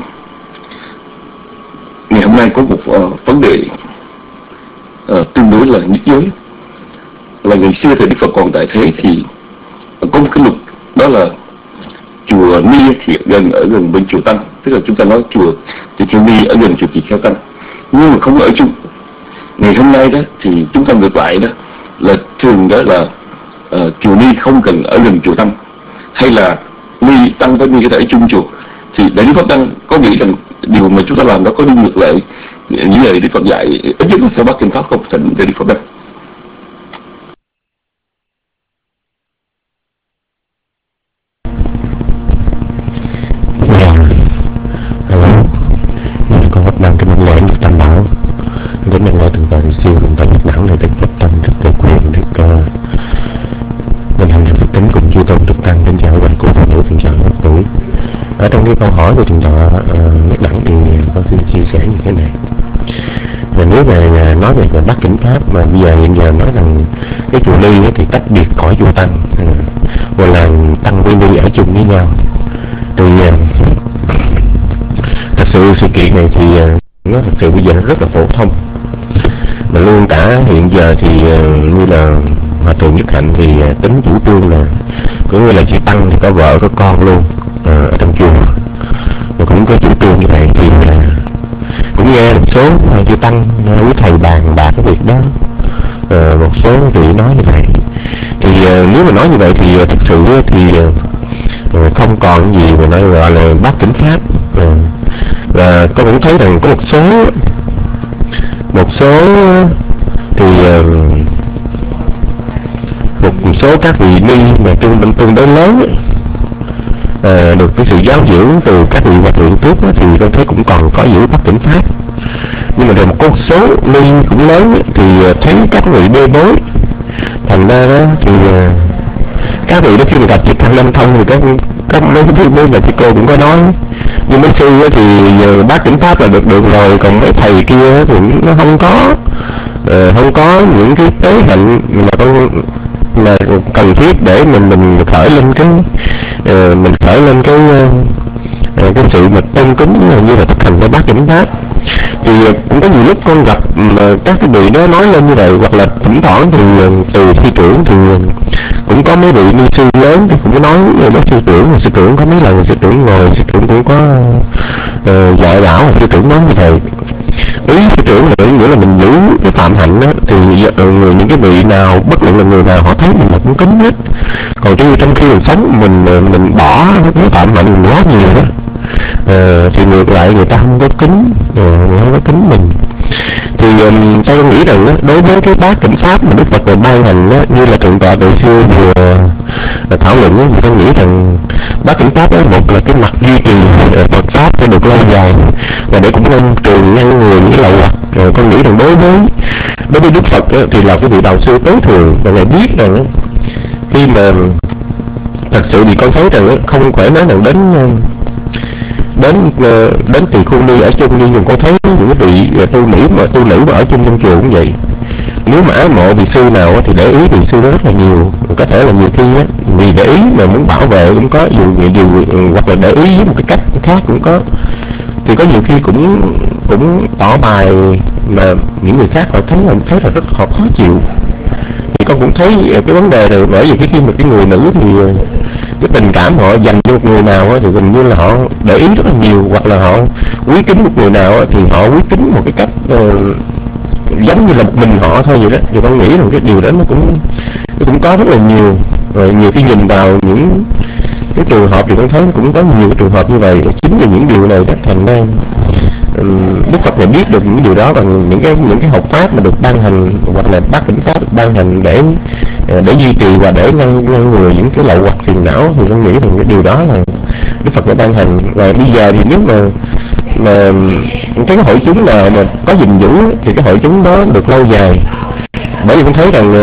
ngày hôm nay có một uh, vấn đề uh, tương đối là nhức nhối. Là ngày xưa thì Đức Phật còn tại thế thì có một cái luật, đó là chùa Ni thì gần ở gần bên chùa Tăng, tức là chúng ta nói chùa Tỳ Kheo Ni ở gần chùa Tỳ Kheo Tăng, nhưng mà không ở chung. Ngày hôm nay đó thì chúng ta ngược lại đó, là thường đó là uh, chùa Ni không cần ở gần chùa Tăng, hay là Ni Tăng với Ni có thể ở chung chùa. Thì Đại Đức Pháp Đăng có nghĩ rằng điều mà chúng ta làm đó có đi ngược lại những lời Đức Phật dạy, ít nhất là theo Bát Kinh Pháp không? Thỉnh Đại Đức Pháp Đăng. Đến năng lượng thượng tọa thì siêu thượng tọa Giác Đẳng này, Đức Pháp Tâm, Đức Tự Quyền, Đức Minh Hạnh, Đức Phật Tính cùng chư tôn Đức Tăng. Đến chào bạn cô phụ nữ, xin chào các tuổi. Ở trong cái câu hỏi của thượng tọa uh, Giác Đẳng thì con xin chia sẻ như thế này. Và nếu về nói về Bát Kinh Pháp mà bây giờ hiện giờ nói rằng cái chùa Ni thì tách biệt khỏi chùa Tăng, uh, hoặc là Tăng với Ni ở chung với nhau, thì uh, thật sự sự kiện này thì uh, nó thật sự bây giờ nó rất là phổ thông, mà luôn cả hiện giờ thì uh, như là Hòa Thượng Nhất Hạnh thì uh, tính chủ trương là có người là chư Tăng thì có vợ có con luôn uh, ở trong chùa, mà cũng có chủ trương như vậy. Thì uh, cũng nghe một số uh, chư Tăng uh, quý thầy bàn bạc cái việc đó, uh, một số vị nói như vậy. Thì uh, nếu mà nói như vậy thì uh, thực sự thì uh, không còn gì mà nói gọi là Bát Kinh Pháp. uh, Và con cũng thấy rằng có một số một số thì một số các vị Ni mà tương tương đối lớn à, được cái sự giáo dưỡng từ các vị hòa thượng trước đó, thì con thấy cũng còn có giữ Bát Kinh Pháp. Nhưng mà rồi một con số Ni cũng lớn thì thấy các vị bê bối, thành ra đó thì các vị đó khi mà gặp chị Thanh Nam Thông thì các các mấy cái mấy là chị cô cũng có nói, nhưng mấy sư thì giờ Bát Kinh Pháp là được được rồi, còn mấy thầy kia thì nó không có uh, không có những cái tế hạnh mà con là cần thiết để mình mình khởi lên cái uh, mình khởi lên cái uh, cái sự mà tôn kính như là thực hành cái Bát Kinh Pháp. Thì cũng có nhiều lúc con gặp uh, các cái vị đó nói lên như vậy, hoặc là thỉnh thoảng thì uh, từ sư trưởng thì uh, cũng có mấy vị ni sư lớn thì cũng có nói với sư trưởng, sư trưởng có mấy lần sư trưởng ngồi, sư trưởng cũng có uh, dạy bảo, sư trưởng nói như vậy. Ý sư trưởng là nghĩa là mình giữ cái phạm hạnh đó, thì người những cái vị nào bất luận là người nào họ thấy mình là cũng kính hết. Còn trong trong khi mình sống mình mình bỏ cái phạm hạnh mình quá nhiều đó, à, thì ngược lại người ta không có kính, à, không có kính mình. Thì um, tôi nghĩ rằng đó, đối với cái bát cảnh pháp mà Đức Phật vừa ban hành đó, như là thượng tọa Đại sư vừa uh, thảo luận đó, thì tôi nghĩ rằng bát cảnh pháp đó, một là cái mặt duy trì uh, Phật pháp sẽ được lâu dài, và để cũng ngăn trường ngăn ngừa những cái lậu hoặc. Uh, con nghĩ rằng đối với đối với Đức Phật đó, thì là cái vị đạo sư tối thượng, và ngài biết rằng đó, khi mà thật sự thì con thấy rằng đó, không phải nói rằng đến uh, đến đến tỳ khu ni ở chung, nhưng con thấy những cái vị tu nữ mà tu nữ mà ở chung trong chùa cũng vậy. Nếu mà ái mộ vị sư nào thì để ý vị sư đó rất là nhiều, có thể là nhiều khi á, vì để ý mà muốn bảo vệ cũng có, dù dù hoặc là để ý với một cái cách khác cũng có. Thì có nhiều khi cũng cũng tỏ bài mà những người khác họ thấy là thấy là rất họ khó chịu. Thì con cũng thấy cái vấn đề này, bởi vì cái khi mà cái người nữ thì cái tình cảm họ dành cho một người nào thì gần như là họ để ý rất là nhiều, hoặc là họ quý kính một người nào thì họ quý kính một cái cách uh, giống như là một mình họ thôi vậy đó. Thì con nghĩ rằng cái điều đó nó cũng nó cũng có rất là nhiều. Rồi nhiều khi nhìn vào những cái trường hợp thì con thấy cũng có nhiều trường hợp như vậy. Chính vì những điều này đó thành ra Đức Phật này biết được những điều đó, và những cái những cái học pháp mà được ban hành hoặc là bát cảnh pháp được ban hành để để duy trì và để ngăn ngăn ngừa những cái lậu hoặc phiền não, thì con nghĩ rằng cái điều đó là Đức Phật đã ban hành. Và bây giờ thì nếu mà mà cái hội chúng nào mà có gìn giữ thì cái hội chúng đó được lâu dài. Bởi vì con thấy rằng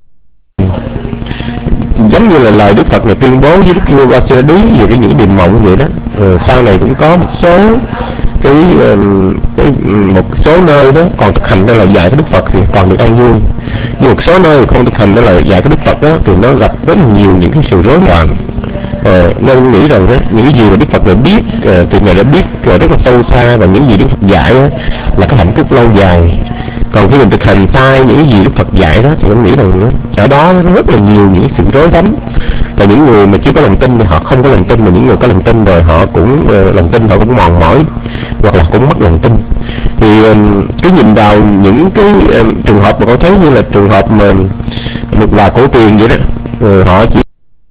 giống như là lời Đức Phật này tuyên bố với Đức Vua Vasudeva về cái những điềm mộng vậy đó. Rồi sau này cũng có một số cái, cái một số nơi đó còn thực hành đó là dạy cái Đức Phật thì còn được an vui, nhưng một số nơi không thực hành đó là dạy cái Đức Phật đó thì nó gặp rất là nhiều những cái sự rối loạn. À, nên nghĩ rằng đó, những cái gì mà Đức Phật đã biết à, thì Ngài đã biết à, rất là sâu xa, và những gì Đức Phật dạy đó, là cái hạnh phúc lâu dài. Còn khi mình thực hành sai những cái gì Đức Phật dạy đó thì tôi nghĩ rằng đó, ở đó nó rất là nhiều những sự rối rắm. Và những người mà chưa có lòng tin thì họ không có lòng tin, mà những người có lòng tin rồi họ cũng uh, lòng tin họ cũng mòn mỏi, hoặc là cũng mất lòng tin. Thì um, cái nhìn vào những cái um, trường hợp mà con thấy như là trường hợp mà một bà cổ tiền vậy đó, uh, họ chỉ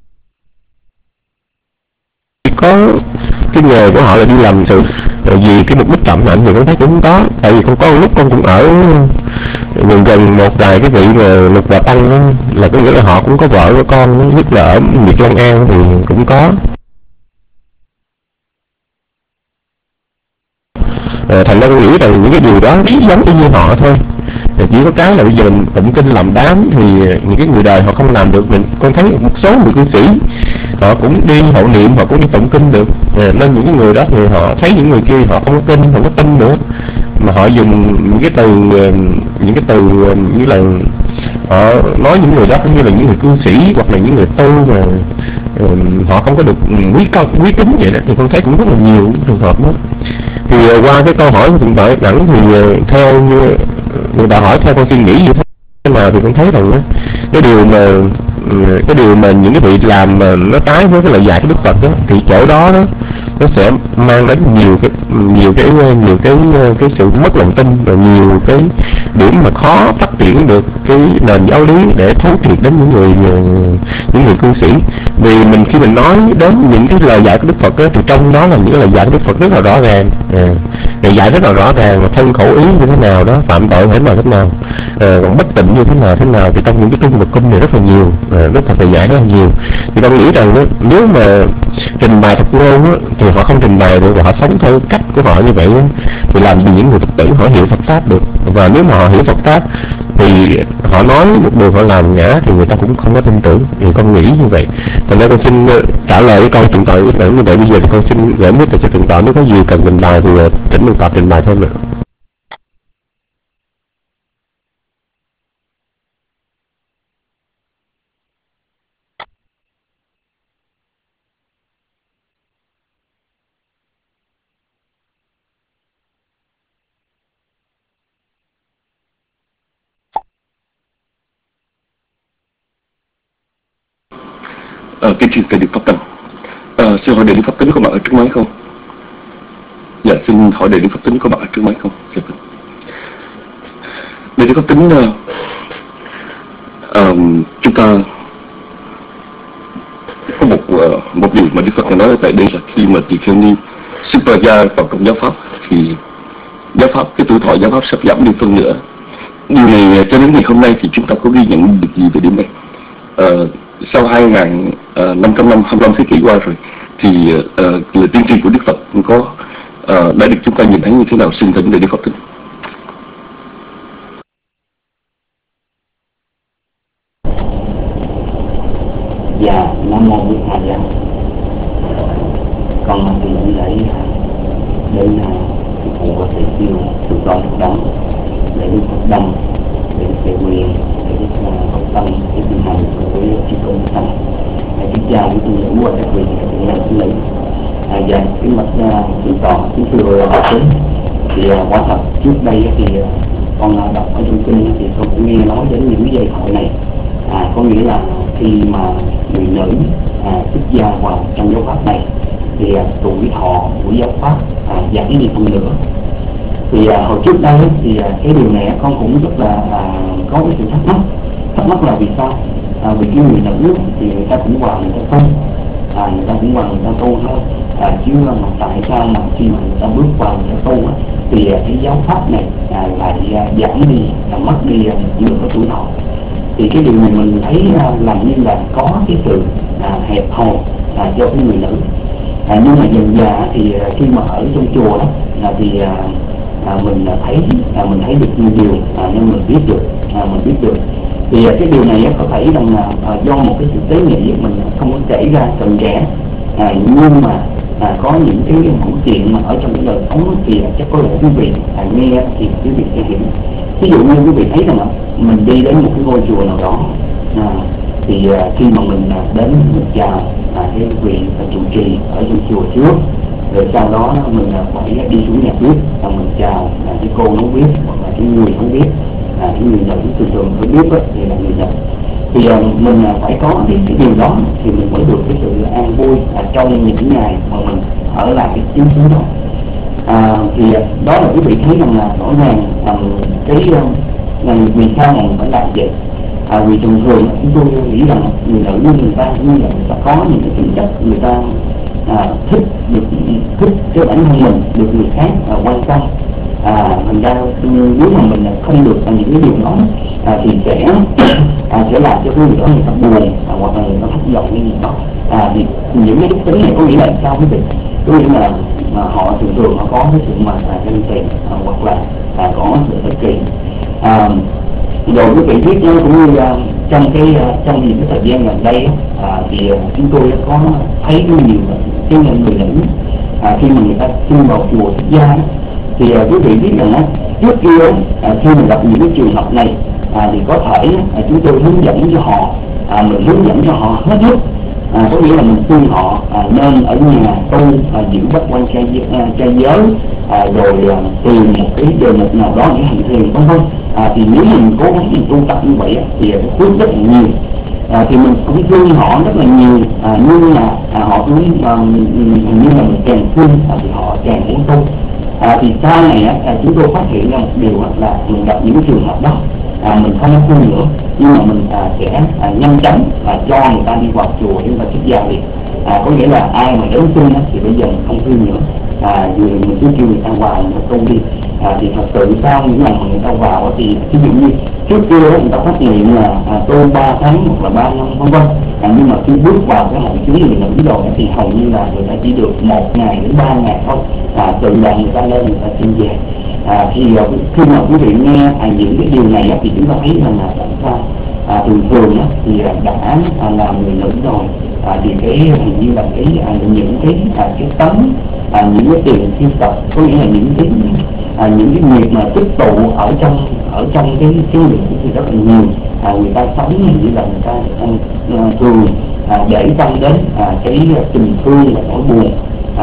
có cái nghề của họ là đi làm sự vì cái mục đích phạm hạnh, thì con thấy cũng không có. Tại vì con có lúc con cũng ở gần gần một vài cái vị mà Lục Bà Tăng đó, là có nghĩa là họ cũng có vợ có con, nhất là ở Việt Long An thì cũng có. À, thành ra con nghĩ rằng những cái điều đó ý giống y như họ thôi. Chỉ có cái là bây giờ mình tụng kinh làm đám thì những cái người đời họ không làm được. Mình con thấy một số người cư sĩ họ cũng đi hộ niệm, họ cũng đi tụng kinh được. À, nên những cái người đó thì họ thấy những người kia họ không có tin, không có tin nữa, mà họ dùng những cái từ những cái từ như là họ nói những người đó cũng như là những người cư sĩ hoặc là những người tu mà uh, họ không có được quý cao quý kính vậy đó. Thì con thấy cũng rất là nhiều trường hợp đó. Thì uh, qua cái câu hỏi của thượng tọa Đẳng thì uh, theo như người ta hỏi theo con suy nghĩ như thế nào, thì con thấy rằng đó, cái điều mà cái điều mà những cái vị làm mà nó trái với cái lời dạy của Đức Phật đó, thì chỗ đó đó nó sẽ mang đến nhiều cái nhiều cái nhiều cái cái sự mất lòng tin, và nhiều cái điểm mà khó phát triển được cái nền giáo lý để thấu triệt đến những người những người cư sĩ. Vì mình khi mình nói đến những cái lời dạy của Đức Phật đó, thì trong đó là những lời dạy của Đức Phật rất là rõ ràng, à, lời dạy rất là rõ ràng, mà thân khẩu ý như thế nào đó, phạm tội thế nào thế nào, à, còn bất tịnh như thế nào thế nào, thì trong những cái kinh Phật cung này rất là nhiều, à, Đức Phật dạy rất là nhiều. Thì con nghĩ rằng đó, nếu mà trình bày Phật ngôn đó, thì họ không trình bày được, và họ sống theo cách của họ như vậy đó, thì làm gì những người Phật tử họ hiểu Phật pháp được. Và nếu mà họ hiểu Phật pháp thì họ nói một đường họ làm ngã thì người ta cũng không có tin tưởng. Thì con nghĩ như vậy. Thành ra con xin trả lời cái câu thượng tọa như vậy. Bây giờ thì con xin gửi mic cho thượng tọa, nếu có gì cần trình bày thì thỉnh thượng tọa trình bày thêm nữa. Ờ, cái chuyện Đại Đức Pháp Tông. Ờ, xin hỏi Đại Đức Pháp Tông có bạn ở trước máy không? Dạ, xin hỏi Đại Đức Pháp Tính có mặt ở trước máy không? Dạ. Đại Đức Pháp Tính, uh, um, chúng ta có một uh, một điều mà Đức Phật nói ở tại đây là khi mà tỳ kheo ni xuất ra gia vào trong giáo pháp thì giáo pháp, cái tuổi thọ giáo pháp sắp giảm đi phân nửa. Điều này cho đến ngày hôm nay thì chúng ta có ghi nhận được gì về điểm này? Uh, sau hai nghìn năm trăm năm, hai mươi lăm thế kỷ qua rồi thì uh, lời tiên tri của Đức Phật có uh, đã được chúng ta nhìn thấy như thế nào? Xin thỉnh Đại Đức Pháp Tính. Dạ, Nam Mô Bụt Thầy Dạ. Con mang tiền lễ đến phục vụ và thầy siêu sự con thực đóng để Đức Phật Đông, để Đức Thầy Quyền, để Đức Phật Tâm, để Đức Hành với Chư Tôn Tâm. Kính chào quý tu nữ và các vị các nhà sư nữ. Dạ, kính bạch sự toàn, kính thưa đại chúng. Thì quả thật trước đây thì con đọc ở trong kinh thì con cũng nghe nói đến những giai thoại này. À, có nghĩa là khi mà người nữ à, xuất gia vào trong giáo pháp này thì à, tuổi thọ của giáo pháp à, giảm đi phân nửa. Thì à, hồi trước đây thì à, cái điều này con cũng rất là à, có cái sự thắc mắc. Thắc mắc là vì sao? À, vì cái người nữ thì người ta cũng vào người ta tu, à, người ta cũng vào người ta tu thôi. À, chứ mà tại sao mà khi mà người ta bước vào người ta tu á, thì à, cái giáo pháp này à, lại à, giảm đi, à, mất đi à, nửa tuổi thọ. Thì cái điều này mình thấy uh, làm như là có cái sự uh, hẹp hòi uh, cho cái người nữ. Uh, nhưng mà dần dà thì uh, khi mà ở trong chùa đó uh, thì uh, uh, mình uh, thấy uh, mình thấy được nhiều điều uh, nên mình biết được uh, mình biết được. Thì uh, cái điều này uh, có thể rằng là uh, do một cái sự tế nhị mình không có kể ra cận kẽ, uh, nhưng mà uh, có những cái mẫu chuyện mà ở trong cái đời sống thì uh, chắc có lẽ quý vị uh, nghe thì quý vị sẽ hiểu. Ví dụ như quý vị thấy rằng là mình đi đến một cái ngôi chùa nào đó, à, thì à, khi mà mình à, đến mình chào à, cái vị à, trụ trì ở trong chùa trước, rồi sau đó mình à, phải đi xuống nhà bếp và mình chào à, cái cô nấu bếp hoặc là cái người nấu bếp, à, cái người nữ thường thường nấu bếp ấy, thì là người nữ. Thì à, mình à, phải có cái, cái điều đó thì mình mới được cái sự an vui à, trong những ngày mà mình ở lại cái chứng xứ đó. À, thì đó là quý vị thấy rằng là rõ ràng à, cái là vì sao mà mình phải làm vậy? À, vì thường thường chúng tôi nghĩ rằng người nữ như người ta như là người ta có những cái tính chất người ta à, thích được thích cái bản thân mình, được người khác à, quan tâm. À, thành ra nếu mà mình không được những cái điều đó à, thì sẽ à, sẽ làm cho cái người đó người ta buồn à, hoặc là người ta thất vọng cái gì đó. À, thì những cái đức tính này có nghĩa là sao quý vị? Có nghĩa là mà họ thường thường họ có cái sự mà là ganh tị à, hoặc là à, có sự ích kỷ. À, rồi quý vị biết nó cũng như uh, trong cái uh, trong những cái thời gian gần đây uh, thì uh, chúng tôi có thấy nhiều cái người nữ uh, khi mà người ta xin vào chùa xuất gia thì uh, quý vị biết rằng uh, trước kia uh, khi mình gặp những cái trường hợp này uh, thì có thể uh, chúng tôi hướng dẫn cho họ uh, mình hướng dẫn cho họ hết mức. À, có nghĩa là mình khuyên họ à, nên ở nhà tu à, giữ bát quan trai trai giới à, rồi à, tìm một cái đề mục nào đó để hành thiền vân vân. À, thì nếu mình cố gắng mình tu tập như vậy thì cái phước rất là nhiều. À, thì mình cũng khuyên họ rất là nhiều à, nhưng mà à, họ cũng à, hình như là mình càng khuyên à, thì họ càng muốn tu. À, thì sau này à, chúng tôi phát hiện ra một điều là mình gặp những trường hợp đó à, mình không có khuyên nữa nhưng mà mình à, sẽ à, nhanh chóng à, cho người ta đi vào chùa để người ta xuất gia liền. À, có nghĩa là ai mà đến khuyên thì bây giờ mình không khuyên nữa, à, người mình cứ kêu người ta vào người ta tu đi. À, thì thật sự sau những lần mà người ta vào thì ví dụ như trước kia người ta phát hiện là à, tu ba tháng hoặc là ba năm vân vân, à, nhưng mà khi bước vào cái hội chứng người nữ rồi thì hầu như là người ta chỉ được một ngày đến ba ngày thôi, à, tự động người ta lên người ta xin về. À, thì khi mà quý vị nghe à, những cái điều này á, thì chúng ta thấy rằng là tại sao à, thường thường á, thì đã à, làm người nữ rồi à, thì cái hình như là cái à, những cái à, cái tấm à, những cái tiền siêu tập, có nghĩa là những cái à, những cái nghiệp mà tích tụ ở trong ở trong cái cái người thì rất là nhiều. À, người ta sống như là người ta à, thường à, để tâm đến à, cái tình thương và nỗi buồn. À, hoặc là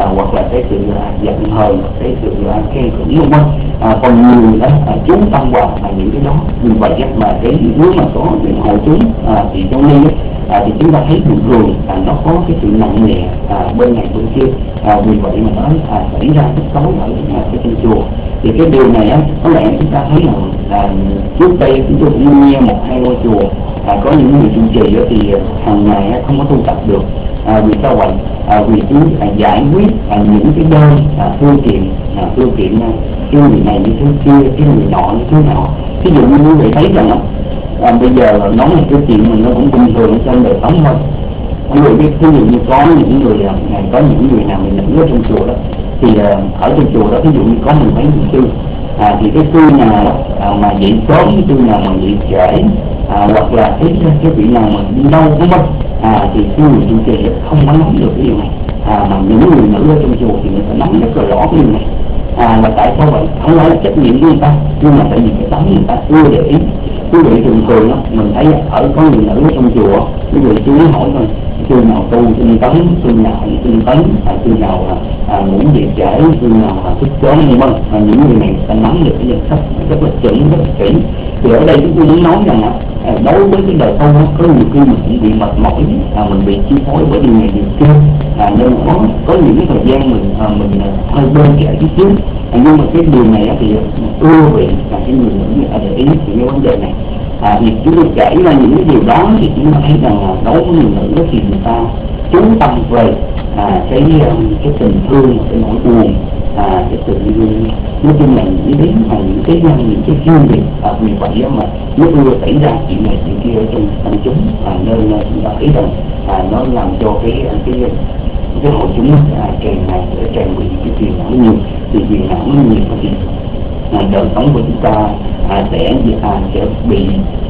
cái sự giận hờn, cái sự khen thưởng vân vân. À, còn nhiều đó à, chú tâm vào là những cái đó. Vì vậy mà cái nếu mà có những hội chúng à, thì trong đây à, thì chúng ta thấy thường thường là nó có cái sự nặng nề à, bên này bên kia. À, vì vậy mà nó à, xảy ra cái tối ở à, cái trong chùa. Thì cái điều này á, có lẽ chúng ta thấy là à, trước đây chúng tôi cũng nghe một hai ngôi chùa à, có những người trụ trì thì hàng ngày á, không có tu tập được. À, vì sao vậy? À, vì cứ à, giải quyết à, những cái đơn à, thư kiện à, thư kiện cái người này như thế kia, cái người nọ như thế nào. Ví dụ như quý vị thấy rằng à, bây giờ nói một cái chuyện mình nó cũng bình thường trong đời sống thôi. Quý vị biết, ví dụ như có những người à, có những người nào mình nữ ở trong chùa đó, thì à, ở trong chùa đó ví dụ như có mười mấy người sư, à, thì cái sư nào à, mà dậy sớm, cái sư nào mà dậy trễ, à, hoặc là cái cái vị nào mà đi đâu cũng mất, à, thì cái người trụ trì không có nắm được cái điều này. À, mà những người nữ ở trong chùa thì người ta nắm rất là rõ cái điều này. À, là tại sao vậy? Không phải là trách nhiệm của người ta, nhưng mà tại vì cái tấm người ta ưa để ý. Quý vị thường thường đó, mình thấy ở có người nữ ở trong chùa, quý vị chú ý hỏi thôi, sư nào tu tinh tấn, sư nào tinh tấn, à, sư nào à, à, ngủ dậy trễ, sư nào à, thức sớm như vân. À, những người này ta nắm được cái danh sách rất là chuẩn, rất là kỹ. Thì ở đây chúng tôi muốn nói rằng à, đối với cái đời tu có nhiều khi mình cũng bị mệt mỏi, à, mình bị chi phối bởi điều này điều kia, à, nên có có những cái thời gian mình à, mình hơi đơn giản chút xíu. À, nhưng mà cái điều này thì ưa vị là cái người nữ để ý những cái vấn đề này. À, thì chúng tôi kể ra những cái điều đó thì chúng ta thấy rằng là đối với người nữ thì người ta chú tâm về à, cái cái tình thương, cái nỗi buồn, à, cái sự nói chung là những cái mà những cái những cái riêng biệt. À, vì vậy mà nó ưa xảy ra chuyện này chuyện kia ở trong công chúng, à, nên chúng ta thấy rằng à, nó làm cho cái cái cái hội chúng à, càng ngày để càng bị cái phiền não nhiều. Thì phiền não nhiều thì à, đời sống của chúng ta à, sẽ à, sẽ bị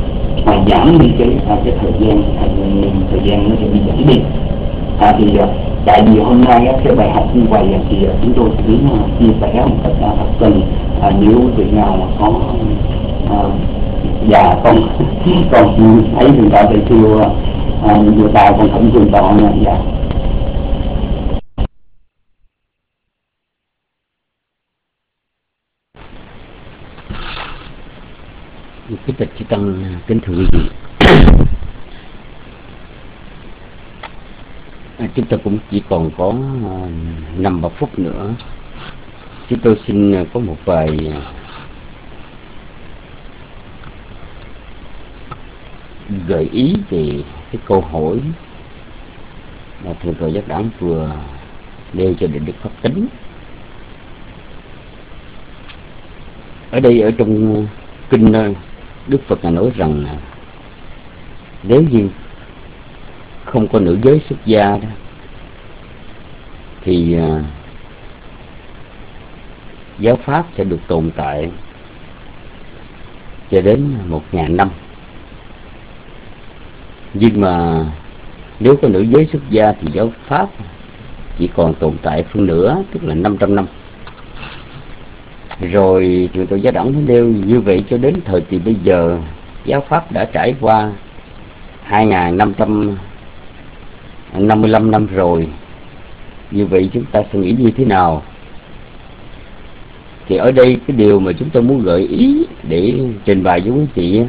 à, giảm đi cái à, cái thời gian à, thời gian nó sẽ bị giảm đi. À, thì à, tại vì hôm nay á, cái bài học như vậy thì à, chúng tôi chỉ à, chia sẻ một cách à, thật tình. À, nếu vị nào mà có à, già không còn thấy người ta thì kêu à, người ta còn không trường tọ nha. Dạ. Kính bạch chư tăng, kính thưa quý vị, à, chúng ta cũng chỉ còn có năm ba phút nữa. Chúng tôi xin có một vài gợi ý về cái câu hỏi mà Thượng tọa Giác Đẳng vừa nêu cho Đại Đức Pháp Tính. Ở đây ở trong kinh Đức Phật là nói rằng nếu như không có nữ giới xuất gia đó thì uh, giáo pháp sẽ được tồn tại cho đến một ngàn năm. Nhưng mà nếu có nữ giới xuất gia thì giáo pháp chỉ còn tồn tại phân nửa, tức là năm trăm năm. Rồi Thượng tọa Giác Đẳng nêu như vậy cho đến thời kỳ bây giờ giáo pháp đã trải qua hai nghìn năm trăm năm mươi lăm năm rồi. Như vậy chúng ta sẽ nghĩ như thế nào? Thì ở đây cái điều mà chúng tôi muốn gợi ý để trình bày với quý vị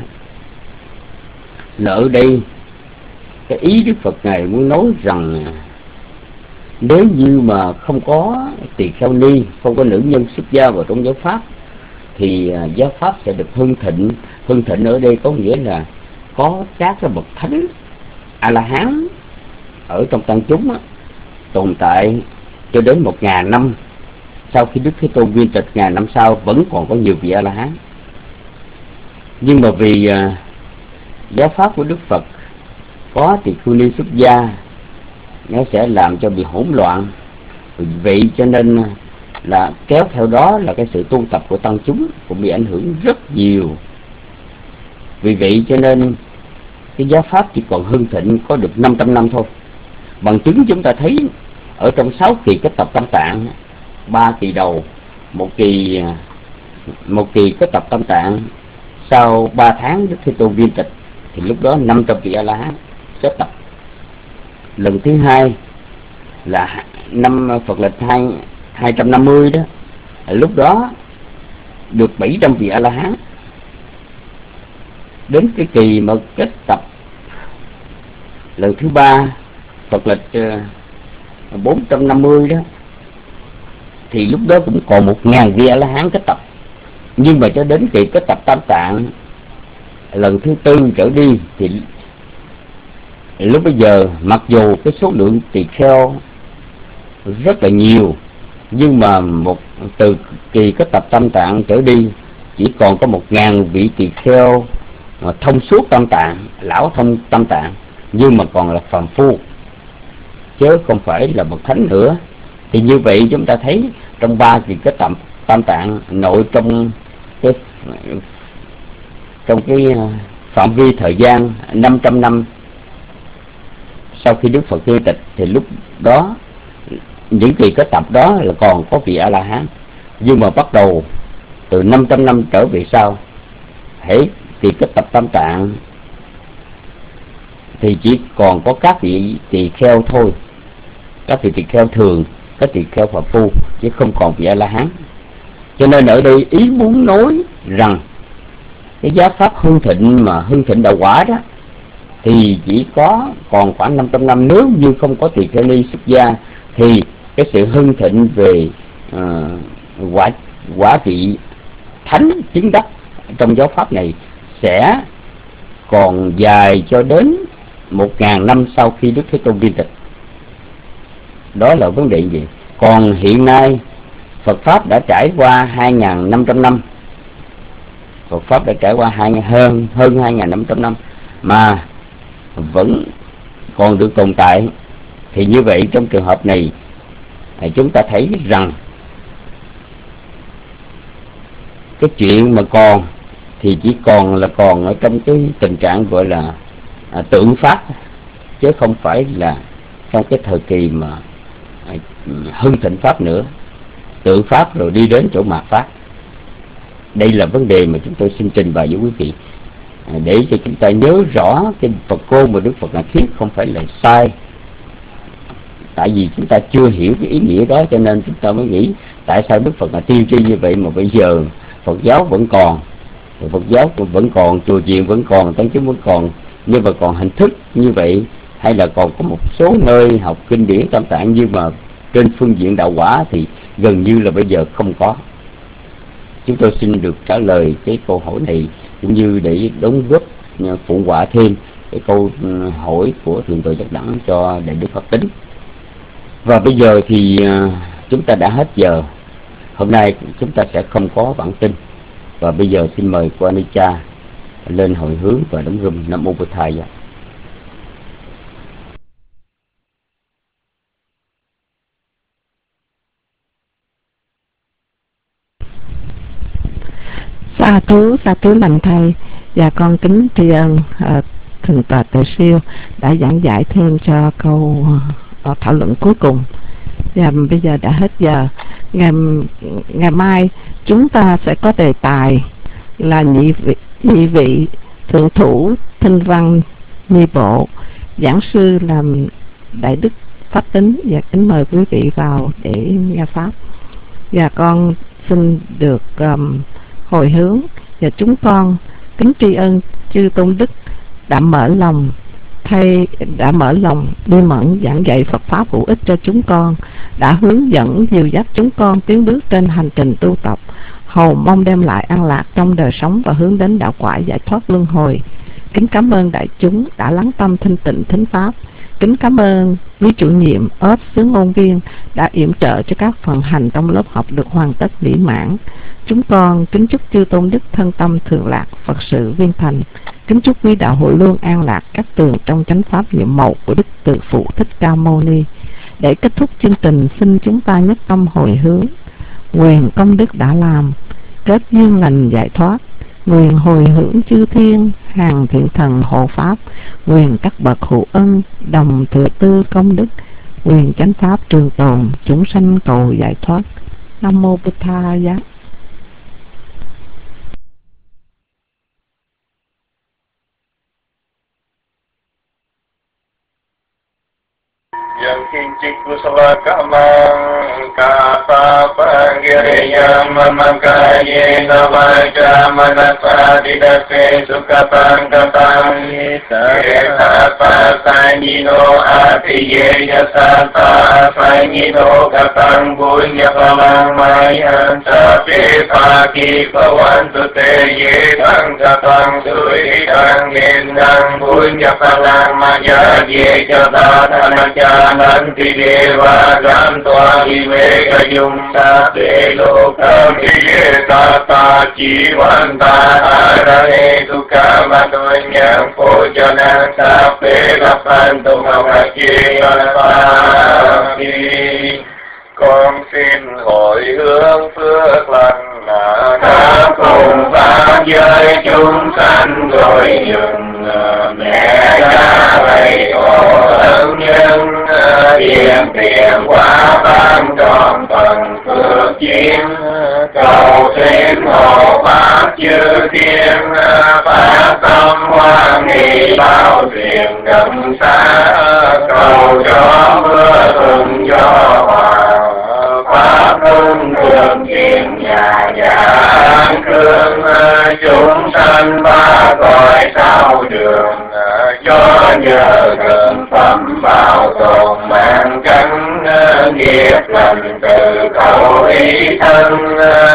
là ở đây cái ý Đức Phật Ngài muốn nói rằng nếu như mà không có tỳ kheo ni, không có nữ nhân xuất gia vào trong giáo pháp thì giáo pháp sẽ được hưng thịnh. Hưng thịnh ở đây có nghĩa là có các cái bậc thánh A La Hán ở trong tăng chúng á, tồn tại cho đến một ngàn năm. Sau khi Đức Thế Tôn viên tịch ngàn năm sau vẫn còn có nhiều vị A La Hán. Nhưng mà vì uh, giáo pháp của Đức Phật có tỳ khưu ni xuất gia, nó sẽ làm cho bị hỗn loạn. Vậy cho nên là kéo theo đó là cái sự tu tập của tăng chúng cũng bị ảnh hưởng rất nhiều. Vì vậy cho nên cái giáo pháp chỉ còn hưng thịnh có được năm trăm năm thôi. Bằng chứng chúng ta thấy ở trong sáu kỳ kết tập Tam Tạng, ba kỳ đầu, một kỳ một kỳ kết tập Tam Tạng, sau ba tháng Đức Thế Tôn viên tịch thì lúc đó năm trăm vị A La Hán kết tập. Lần thứ hai là năm Phật lịch hai hai trăm năm mươi đó, lúc đó được bảy trăm vị A La Hán. Đến cái kỳ mà kết tập lần thứ ba Phật lịch bốn trăm năm mươi đó, thì lúc đó cũng còn một ngàn vị A La Hán kết tập. Nhưng mà cho đến kỳ kết tập Tam Tạng lần thứ tư trở đi thì lúc bây giờ mặc dù cái số lượng tỳ kheo rất là nhiều, nhưng mà một từ kỳ kết tập Tam Tạng trở đi chỉ còn có một ngàn vị tỳ kheo mà thông suốt Tam Tạng, lão thông Tam Tạng, nhưng mà còn là phàm phu chứ không phải là bậc thánh nữa. Thì như vậy chúng ta thấy trong ba kỳ kết tập Tam Tạng, nội trong cái trong cái phạm vi thời gian năm trăm năm sau khi Đức Phật cư tịch, thì lúc đó những kỳ kết tập đó là còn có vị A La Hán. Nhưng mà bắt đầu từ năm trăm năm trở về sau, hễ kỳ kết tập Tam Tạng thì chỉ còn có các vị tỳ kheo thôi, các vị tỳ kheo thường, các tỳ kheo phàm phu, chứ không còn vị A La Hán. Cho nên ở đây ý muốn nói rằng cái giáo pháp hưng thịnh mà hưng thịnh đạo quả đó thì chỉ có còn khoảng năm trăm năm. Nếu như không có tỳ kheo ni xuất gia thì cái sự hưng thịnh về uh, quả quả vị thánh chứng đắc trong giáo pháp này sẽ còn dài cho đến một ngàn năm sau khi Đức Thế Tôn viên tịch. Đó là vấn đề gì? Còn hiện nay Phật pháp đã trải qua hai ngàn năm trăm năm, Phật pháp đã trải qua hai hơn hơn hai ngàn năm trăm năm mà vẫn còn được tồn tại. Thì như vậy trong trường hợp này chúng ta thấy rằng cái chuyện mà còn thì chỉ còn là còn ở trong cái tình trạng gọi là à, tượng pháp, chứ không phải là trong cái thời kỳ mà à, hưng thịnh pháp nữa. Tượng pháp rồi đi đến chỗ mạt pháp. Đây là vấn đề mà chúng tôi xin trình bày với quý vị à, để cho chúng ta nhớ rõ cái Phật ngôn mà Đức Phật đã thuyết không phải là sai. Tại vì chúng ta chưa hiểu cái ý nghĩa đó, cho nên chúng ta mới nghĩ tại sao Đức Phật là tiên tri như vậy mà bây giờ Phật giáo vẫn còn, Phật giáo vẫn còn, chùa chiền vẫn còn, tăng chúng vẫn còn, nhưng mà còn hình thức như vậy, hay là còn có một số nơi học kinh điển Tam Tạng, nhưng mà trên phương diện đạo quả thì gần như là bây giờ không có. Chúng tôi xin được trả lời cái câu hỏi này, cũng như để đóng góp phụ họa thêm cái câu hỏi của Thượng tọa Giác Đẳng cho Đại Đức Pháp Tính. Và bây giờ thì chúng ta đã hết giờ. Hôm nay chúng ta sẽ không có bản tin. Và bây giờ xin mời cô Anicca lên hồi hướng và đóng rùm. Nam Mô Bụt Thầy. Sa thú, sa thú lành thầy. Và con kính tri ân uh, Thượng tọa Tuệ Siêu đã giảng giải thêm cho câu uh, thảo luận cuối cùng. Và bây giờ đã hết giờ. Ngày, ngày mai chúng ta sẽ có đề tài là nhị vị, nhị vị thượng thủ Thinh Văn Ni Bộ. Giảng sư làm Đại Đức Pháp Tính, và kính mời quý vị vào để nghe pháp. Và con xin được um, hồi hướng, và chúng con kính tri ân chư tôn đức đã mở lòng thay đã mở lòng đi mẫn giảng dạy Phật pháp hữu ích cho chúng con, đã hướng dẫn dìu dắt chúng con tiến bước trên hành trình tu tập, hầu mong đem lại an lạc trong đời sống và hướng đến đạo quả giải thoát luân hồi. Kính cảm ơn đại chúng đã lắng tâm thanh tịnh thính pháp. Kính cảm ơn quý chủ nhiệm ốp xứ ngôn viên đã yểm trợ cho các phần hành trong lớp học được hoàn tất mỹ mãn. Chúng con kính chúc chư tôn đức thân tâm thường lạc, Phật sự viên thành. Kính chúc quý đạo hữu luôn an lạc các tường trong chánh pháp nhiệm màu của Đức Từ Phụ Thích Ca Mâu Ni. Để kết thúc chương trình, xin chúng ta nhất tâm hồi hướng. Nguyện công đức đã làm, kết duyên lành giải thoát. Nguyện hồi hướng chư thiên, hàng thiện thần hộ pháp. Nguyện các bậc hữu ân, đồng thừa tư công đức. Nguyện chánh pháp trường tồn, chúng sanh cầu giải thoát. Nam Mô Bụt Thầy. Yang kincik kusala kamang kata yam makaye navaja manasa didase sukapang kapang yeta pasanyino atiye yasata sanyino kapang bunya palang mayan sapi pagi pawantu te ye tang kapang sui tang gendang bunya palang maya ye jata tanajanan ti dewa gam tua iwe kayung sape lokam ye tata jiwanta arane duka matunyang pojana sape lapan tumawaki alapami. Con xin hồi hướng phước lành đã cùng pháp giới chúng sanh rồi dừng mẹ cha thầy tổ ân nhân tiền tiền quả tam tròn phần phước chiến cầu thêm hộ pháp chư thiên phát tâm hoan hỷ bao thuyền đậm xa cầu cho mưa thuận gió hòa pháp luân thường kiện nhà nhà an cương chúng sanh ba cõi sao đường cho nhờ thượng phẩm bảo tồn mạng cánh nghiệp lành từ khẩu ý thân